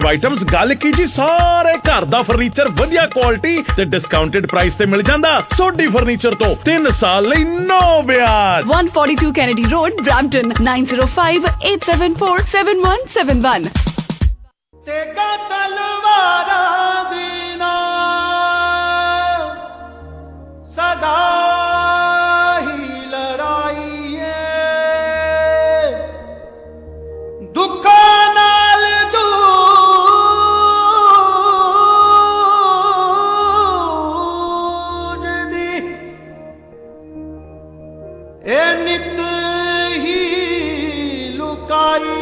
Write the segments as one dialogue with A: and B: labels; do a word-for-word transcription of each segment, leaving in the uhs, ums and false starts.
A: Items ਗੱਲ ਕੀ ਜੀ ਸਾਰੇ ਘਰ ਦਾ ਫਰਨੀਚਰ ਵਧੀਆ ਕੁਆਲਿਟੀ ਤੇ ਡਿਸਕਾਊਂਟਡ ਪ੍ਰਾਈਸ ਤੇ ਮਿਲ ਜਾਂਦਾ। ਸੋਢੀ ਫਰਨੀਚਰ ਤੋਂ ਤਿੰਨ ਸਾਲ ਲਈ ਨੋ ਵਿਆਜ।
B: one forty-two Kennedy Road, Brampton, nine zero five, eight seven four, seven one seven one।
C: ਤੇਗਾ ਤਲਵਾਰਾਂ ਦੀ ਨਾ ਸਦਾ ਹੀ ਲੜਾਈ ਏ ਦੁੱਖਾਂ ਨਾਲ ਜੂਝਦੀ ਇਹ ਨਿਤ ਹੀ ਲੁਕਾਈ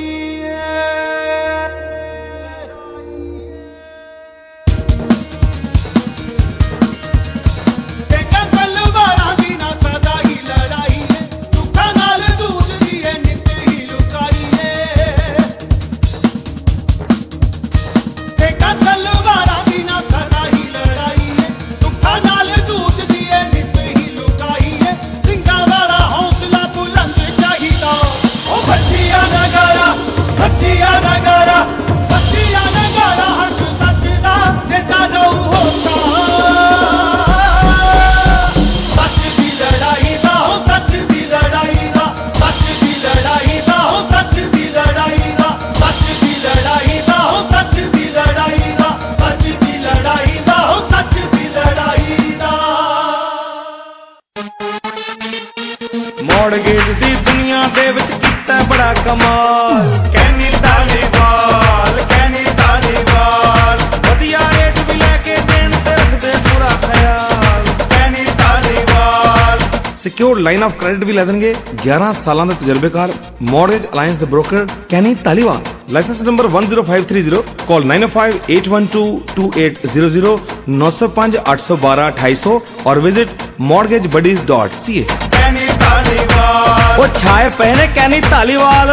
D: ਮੌੜਗੇਜ ਦੀ ਦੁਨੀਆ ਦੇ ਵਿੱਚ ਕੀਤਾ ਬੜਾ ਕਮਾਲ। ਕੈਨੀ ਧਾਲੀਵਾਲ, ਕੈਨੀ ਧਾਲੀਵਾਲ ਵਧੀਆ ਰੇਟ ਵੀ ਲੈ ਕੇ ਦੇਣ ਤੇ ਰੱਖਦੇ ਪੂਰਾ ਖਿਆਲ। Kenny Dhaliwal secured line of credit ਵੀ ਲੈ ਦੇਣਗੇ। ਗਿਆਰਾਂ ਸਾਲਾਂ ਦੇ ਤਜਰਬੇਕਾਰ ਮੌਰਗੇਜ ਅਲਾਇੰਸ ਦੇ broker Kenny Dhaliwal. License number one zero five three zero। Call nine oh five, eight one two, two eight zero zero, nine oh five, eight one two, two eight zero zero और visit mortgage buddies dot c a। ਉਹ ਛਾਏ ਪਏ ਨੇ ਕੈਨੀ ਧਾਲੀਵਾਲ।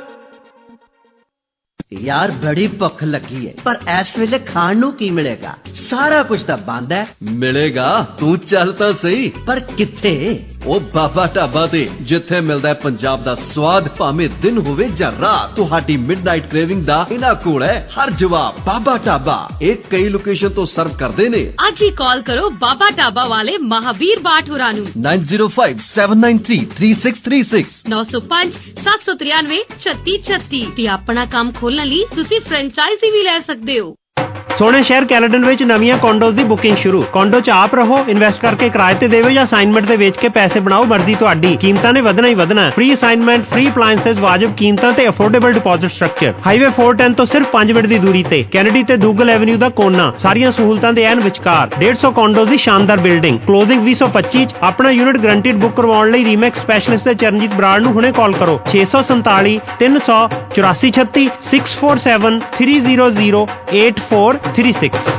E: यार बड़ी भुख लगी है पर इस वेले खाण नूं की मिलेगा? सारा कुछ तो बंद है।
F: मिलेगा तू चल तो सही।
E: पर किथे?
F: ओ बाबा ढाबा ते जिथे मिलदा है पंजाब दा स्वाद भावें दिन होवे जां रात। तुहाडी मिडनाइट क्रेविंग दा इना कोल है हर जवाब। बाबा ढाबा एक कई लोकेशन तो सर्व करदे ने।
G: आज ही कॉल करो बाबा ढाबा वाले महावीर बाठुरा नूं
F: nine zero five, seven nine three, three six three six
G: नौ सौ पांच, सात सौ तिरानवे, छत्ती छत्ती। ते अपना काम खोलने ਲਈ ਤੁਸੀਂ ਫਰੈਂਚਾਈਜ਼ੀ ਵੀ ਲੈ ਸਕਦੇ ਹੋ।
H: ਸੋਹਣੇ ਸ਼ਹਿਰ ਕੈਲੇਡਨ ਵਿੱਚ ਨਵੀਆਂ ਕੰਡੋਜ਼ ਦੀ ਬੁਕਿੰਗ ਸ਼ੁਰੂ। ਕੰਡੋ ਚ ਆਪ ਰਹੋ, ਇਨਵੈਸਟ ਕਰਕੇ ਕਿਰਾਏ ਤੇ ਦੇਵੋ ਜਾਂ ਅਸਾਈਨਮੈਂਟ ਤੇ ਵੇਚ ਕੇ ਪੈਸੇ ਬਣਾਓ, ਮਰਜ਼ੀ ਤੁਹਾਡੀ। ਕੀਮਤਾਂ ਨੇ ਵਧਣਾ ਹੀ ਵਧਣਾ। ਫ੍ਰੀ ਅਸਾਈਨਮੈਂਟ, ਫ੍ਰੀ ਅਪਲਾਇੰਸਸ, ਵਾਜਬ ਕੀਮਤਾਂ ਤੇ affordable deposit structure. Highway four ten ਤੋਂ ਸਿਰਫ ਪੰਜ ਮਿੰਟ ਦੀ ਦੂਰੀ ਤੇ ਕੈਨੇਡੀ ਤੇ ਦੂਗਲ ਐਵਨਿਊ ਦਾ ਕੋਨਾ। ਸਾਰੀਆਂ ਸਹੂਲਤਾਂ ਦੇ ਐਨ ਵਿਚਕਾਰ ਡੇਢ ਸੌ ਕੰਡੋਜ਼ ਦੀ ਸ਼ਾਨਦਾਰ ਬਿਲਡਿੰਗ। ਕਲੋਜ਼ਿੰਗ ਵੀਹ ਸੌ ਪੱਚੀ ਚ ਆਪਣਾ ਯੂਨਿਟ ਗਰੰਟਿਡ ਬੁੱਕ ਕਰਵਾਉਣ ਲਈ ਰੀਮੈਕਸ ਸਪੈਸ਼ਲਿਸਟ ਦੇ ਚਰਨਜੀਤ ਬਰਾੜ ਨੂੰ ਹੁਣੇ ਕਾਲ ਕਰੋ ਛੇ ਸੌ ਸੰਤਾਲੀ, ਤਿੰਨ ਸੌ, ਚੁਰਾਸੀ ਛੱਤੀ, six four seven, three zero zero, eight four three six।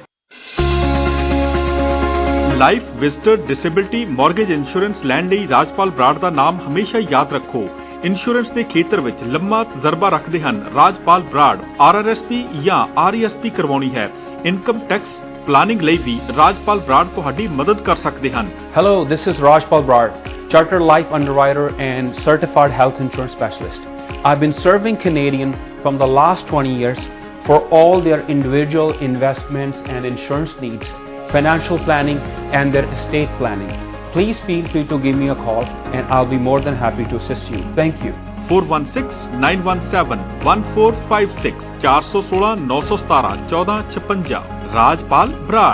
I: Life visitor disability mortgage insurance ਲੈਣ ਲਈ ਰਾਜਪਾਲ ਬਰਾੜ ਦਾ ਨਾਮ ਹਮੇਸ਼ਾ ਯਾਦ ਰੱਖੋ। ਇੰਸ਼ੋਰੈਂਸ ਦੇ ਖੇਤਰ ਵਿੱਚ ਲੰਮਾ ਤਜਰਬਾ ਰੱਖਦੇ ਹਨ Rajpal Brar. R R S P ਜਾਂ ਆਰ ਈ ਐਸ ਪੀ ਕਰਵਾਉਣੀ ਹੈ, ਇਨਕਮ ਟੈਕਸ ਪਲਾਨਿੰਗ ਲਈ ਵੀ ਰਾਜਪਾਲ ਬਰਾੜ ਤੁਹਾਡੀ ਮਦਦ ਕਰ ਸਕਦੇ ਹਨ।
J: Hello, this is Rajpal Brad, Chartered Life Underwriter and Certified Health Insurance Specialist. I've been serving Canadian from the last twenty years for all their individual investments and insurance needs, financial planning and their estate planning. Please feel free to give me a call and I'll be more than happy to assist you. Thank you.
I: four one six, nine one seven, one four five six four one six, nine one seven, one four five six Rajpal Brar.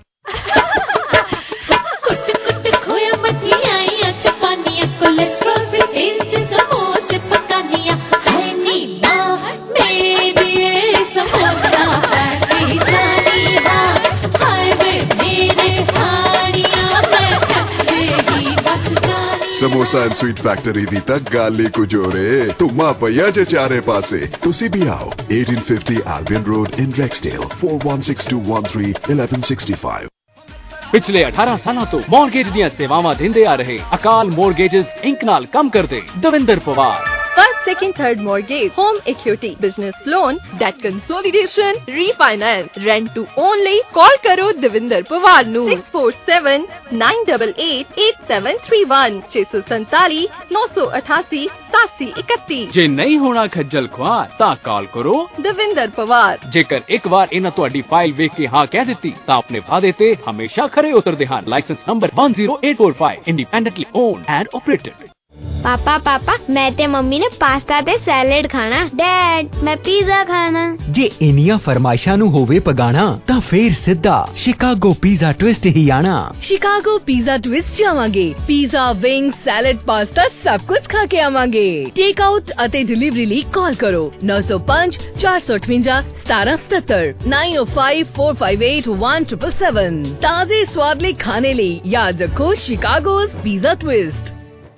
K: Samosa and sweet factory दी तक गाली कुजोरे तुमा पया जे चारे पासे तुसी भी आओ। eighteen fifty Albion Road in Rexdale, four one six two one three, eleven sixty-five।
L: पिछले अठारह सालों तो मॉर्गेज ਦੀਆਂ ਸੇਵਾਵਾਂ ਦਿੰਦੇ ਆ ਰਹੇ ਅਕਾਲ ਮੋਰਗੇजेस ਇੰਕ ਨਾਲ ਕੰਮ ਕਰਦੇ Davinder Pawar.
G: First
M: second, third mortgage, home equity, business loan, debt consolidation, refinance, rent to only. Call karo Devinder Pawar nu six four seven nine eight eight eight seven three one six seven seven nine eight eight seven seven one one।
L: ਜੇ ਨਹੀਂ ਹੋਣਾ ਖੱਜਲ ਖੁਆਰ ਤਾਂ ਕਾਲ ਕਰੋ
M: ਦਵਿੰਦਰ ਪਵਾਰ।
L: ਜੇਕਰ ਇੱਕ ਵਾਰ ਇਹਨਾਂ ਤੁਹਾਡੀ ਫਾਈਲ ਵੇਖ ਕੇ ਹਾਂ ਕਹਿ ਦਿੱਤੀ ਤਾਂ ਆਪਣੇ ਵਾਅਦੇ ਤੇ ਹਮੇਸ਼ਾ ਖਰੇ ਉਤਰਦੇ ਹਨ। License number one zero eight four five, independently owned and operated.
N: पापा पापा मैं ते मम्मी ने पास्ता ते सैलेड खाना। डैड मैं पिज़्ज़ा खाना।
O: जे इनिया फरमाइशां नू होवे पगाना तां फेर सिद्धा शिकागो पिज़्ज़ा ट्विस्ट ही आना।
B: शिकागो पिज़्ज़ा ट्विस्ट जावांगे। पिज़्ज़ा, विंग्स, सैलेड, पास्ता सब कुछ खा के आवांगे। टेक आउट अते डिलीवरी ਲਈ ਕਾਲ ਕਰੋ nine oh five four seven eight seven seven seven nine oh five four five eight one seven seven seven। ਤਾਜ਼ੇ ਸਵਾਦ ਲਈ ਖਾਣੇ ਲਈ ਯਾਦ ਰੱਖੋ Chicago's pizza twist.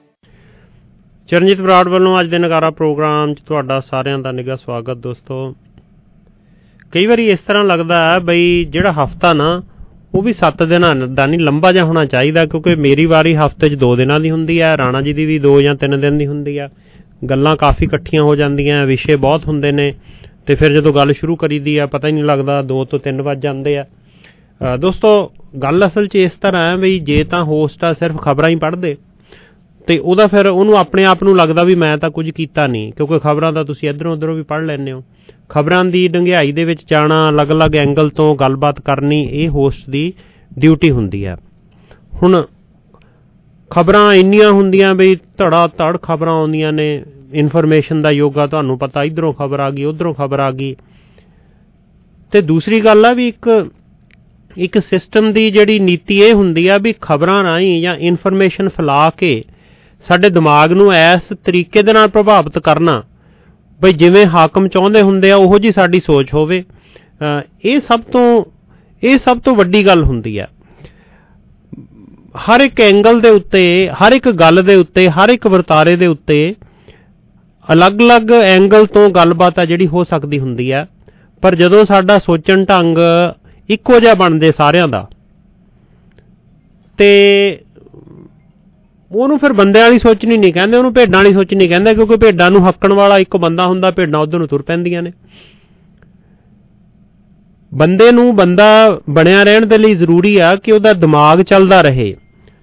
H: Charanjit Brar ਵੱਲੋਂ ਅੱਜ ਦੇ ਨਗਾਰਾ ਪ੍ਰੋਗਰਾਮ 'ਚ ਤੁਹਾਡਾ ਸਾਰਿਆਂ ਦਾ ਨਿੱਘਾ ਸਵਾਗਤ। ਦੋਸਤੋ, ਕਈ ਵਾਰੀ ਇਸ ਤਰ੍ਹਾਂ ਲੱਗਦਾ ਹੈ ਬਈ ਜਿਹੜਾ ਹਫ਼ਤਾ ਨਾ ਉਹ ਵੀ ਸੱਤ ਦਿਨਾਂ ਦਾ ਨਹੀਂ, ਲੰਬਾ ਜਿਹਾ ਹੋਣਾ ਚਾਹੀਦਾ, ਕਿਉਂਕਿ ਮੇਰੀ ਵਾਰੀ ਹਫ਼ਤੇ 'ਚ ਦੋ ਦਿਨਾਂ ਦੀ ਹੁੰਦੀ ਹੈ, ਰਾਣਾ ਜੀ ਦੀ ਵੀ ਦੋ ਜਾਂ ਤਿੰਨ ਦਿਨ ਦੀ ਹੁੰਦੀ ਆ। ਗੱਲਾਂ ਕਾਫੀ ਇਕੱਠੀਆਂ ਹੋ ਜਾਂਦੀਆਂ, ਵਿਸ਼ੇ ਬਹੁਤ ਹੁੰਦੇ ਨੇ, ਅਤੇ ਫਿਰ ਜਦੋਂ ਗੱਲ ਸ਼ੁਰੂ ਕਰੀਦੀ ਆ ਪਤਾ ਹੀ ਨਹੀਂ ਲੱਗਦਾ ਦੋ ਤੋਂ ਤਿੰਨ ਵੱਜ ਜਾਂਦੇ ਆ। ਦੋਸਤੋ, ਗੱਲ ਅਸਲ 'ਚ ਇਸ ਤਰ੍ਹਾਂ ਹੈ ਬਈ ਜੇ ਤਾਂ ਹੋਸਟ ਆ ਸਿਰਫ ਖਬਰਾਂ ਹੀ ਪੜ੍ਹਦੇ ਅਤੇ ਉਹਦਾ ਫਿਰ ਉਹਨੂੰ ਆਪਣੇ ਆਪ ਨੂੰ ਲੱਗਦਾ ਵੀ ਮੈਂ ਤਾਂ ਕੁਝ ਕੀਤਾ ਨਹੀਂ, ਕਿਉਂਕਿ ਖਬਰਾਂ ਤਾਂ ਤੁਸੀਂ ਇੱਧਰੋਂ ਉੱਧਰੋਂ ਵੀ ਪੜ੍ਹ ਲੈਂਦੇ ਹੋ। ਖਬਰਾਂ ਦੀ ਡੂੰਘਾਈ ਦੇ ਵਿੱਚ ਜਾਣਾ, ਅਲੱਗ-ਅਲੱਗ ਐਂਗਲ ਤੋਂ ਗੱਲਬਾਤ ਕਰਨੀ, ਇਹ ਹੋਸਟ ਦੀ ਡਿਊਟੀ ਹੁੰਦੀ ਹੈ। ਹੁਣ ਖਬਰਾਂ ਇੰਨੀਆਂ ਹੁੰਦੀਆਂ ਬਈ ਧੜਾ ਧੜ ਖਬਰਾਂ ਆਉਂਦੀਆਂ ਨੇ, ਇਨਫੋਰਮੇਸ਼ਨ ਦਾ ਯੋਗਾ, ਤੁਹਾਨੂੰ ਪਤਾ ਇੱਧਰੋਂ ਖਬਰ ਆ ਗਈ ਉੱਧਰੋਂ ਖਬਰ ਆ ਗਈ। ਅਤੇ ਦੂਸਰੀ ਗੱਲ ਆ ਵੀ ਇੱਕ ਇੱਕ ਸਿਸਟਮ ਦੀ ਜਿਹੜੀ ਨੀਤੀ ਇਹ ਹੁੰਦੀ ਆ ਵੀ ਖਬਰਾਂ ਰਾਹੀਂ ਜਾਂ ਇਨਫੋਰਮੇਸ਼ਨ ਫੈਲਾ ਕੇ ਸਾਡੇ ਦਿਮਾਗ ਨੂੰ ਇਸ ਤਰੀਕੇ ਦੇ ਨਾਲ ਪ੍ਰਭਾਵਿਤ ਕਰਨਾ ਬਈ ਜਿਵੇਂ ਹਾਕਮ ਚਾਹੁੰਦੇ ਹੁੰਦੇ ਆ ਉਹੋ ਜਿਹੀ ਸਾਡੀ ਸੋਚ ਹੋਵੇ। ਇਹ ਸਭ ਤੋਂ ਇਹ ਸਭ ਤੋਂ ਵੱਡੀ ਗੱਲ ਹੁੰਦੀ ਆ। ਹਰ ਇੱਕ ਐਂਗਲ ਦੇ ਉੱਤੇ, ਹਰ ਇੱਕ ਗੱਲ ਦੇ ਉੱਤੇ, ਹਰ ਇੱਕ ਵਰਤਾਰੇ ਦੇ ਉੱਤੇ ਅਲੱਗ-ਅਲੱਗ ਐਂਗਲ ਤੋਂ ਗੱਲਬਾਤ ਆ ਜਿਹੜੀ ਹੋ ਸਕਦੀ ਹੁੰਦੀ ਆ, ਪਰ ਜਦੋਂ ਸਾਡਾ ਸੋਚਣ ਢੰਗ ਇੱਕੋ ਜਿਹਾ ਬਣਦੇ ਸਾਰਿਆਂ ਦਾ, ਅਤੇ ਉਹਨੂੰ ਫਿਰ ਬੰਦਿਆਂ ਵਾਲੀ ਸੋਚਣੀ ਨਹੀਂ ਕਹਿੰਦੇ, ਉਹਨੂੰ ਭੇਡਾਂ ਵਾਲੀ ਸੋਚਣੀ ਕਹਿੰਦੇ, ਕਿਉਂਕਿ ਭੇਡਾਂ ਨੂੰ ਹੱਕਣ ਵਾਲਾ ਇੱਕ ਬੰਦਾ ਹੁੰਦਾ, ਭੇਡਾਂ ਉੱਧਰ ਨੂੰ ਤੁਰ ਪੈਂਦੀਆਂ ਨੇ। ਬੰਦੇ ਨੂੰ ਬੰਦਾ ਬਣਿਆ ਰਹਿਣ ਦੇ ਲਈ ਜ਼ਰੂਰੀ ਆ ਕਿ ਉਹਦਾ ਦਿਮਾਗ ਚੱਲਦਾ ਰਹੇ,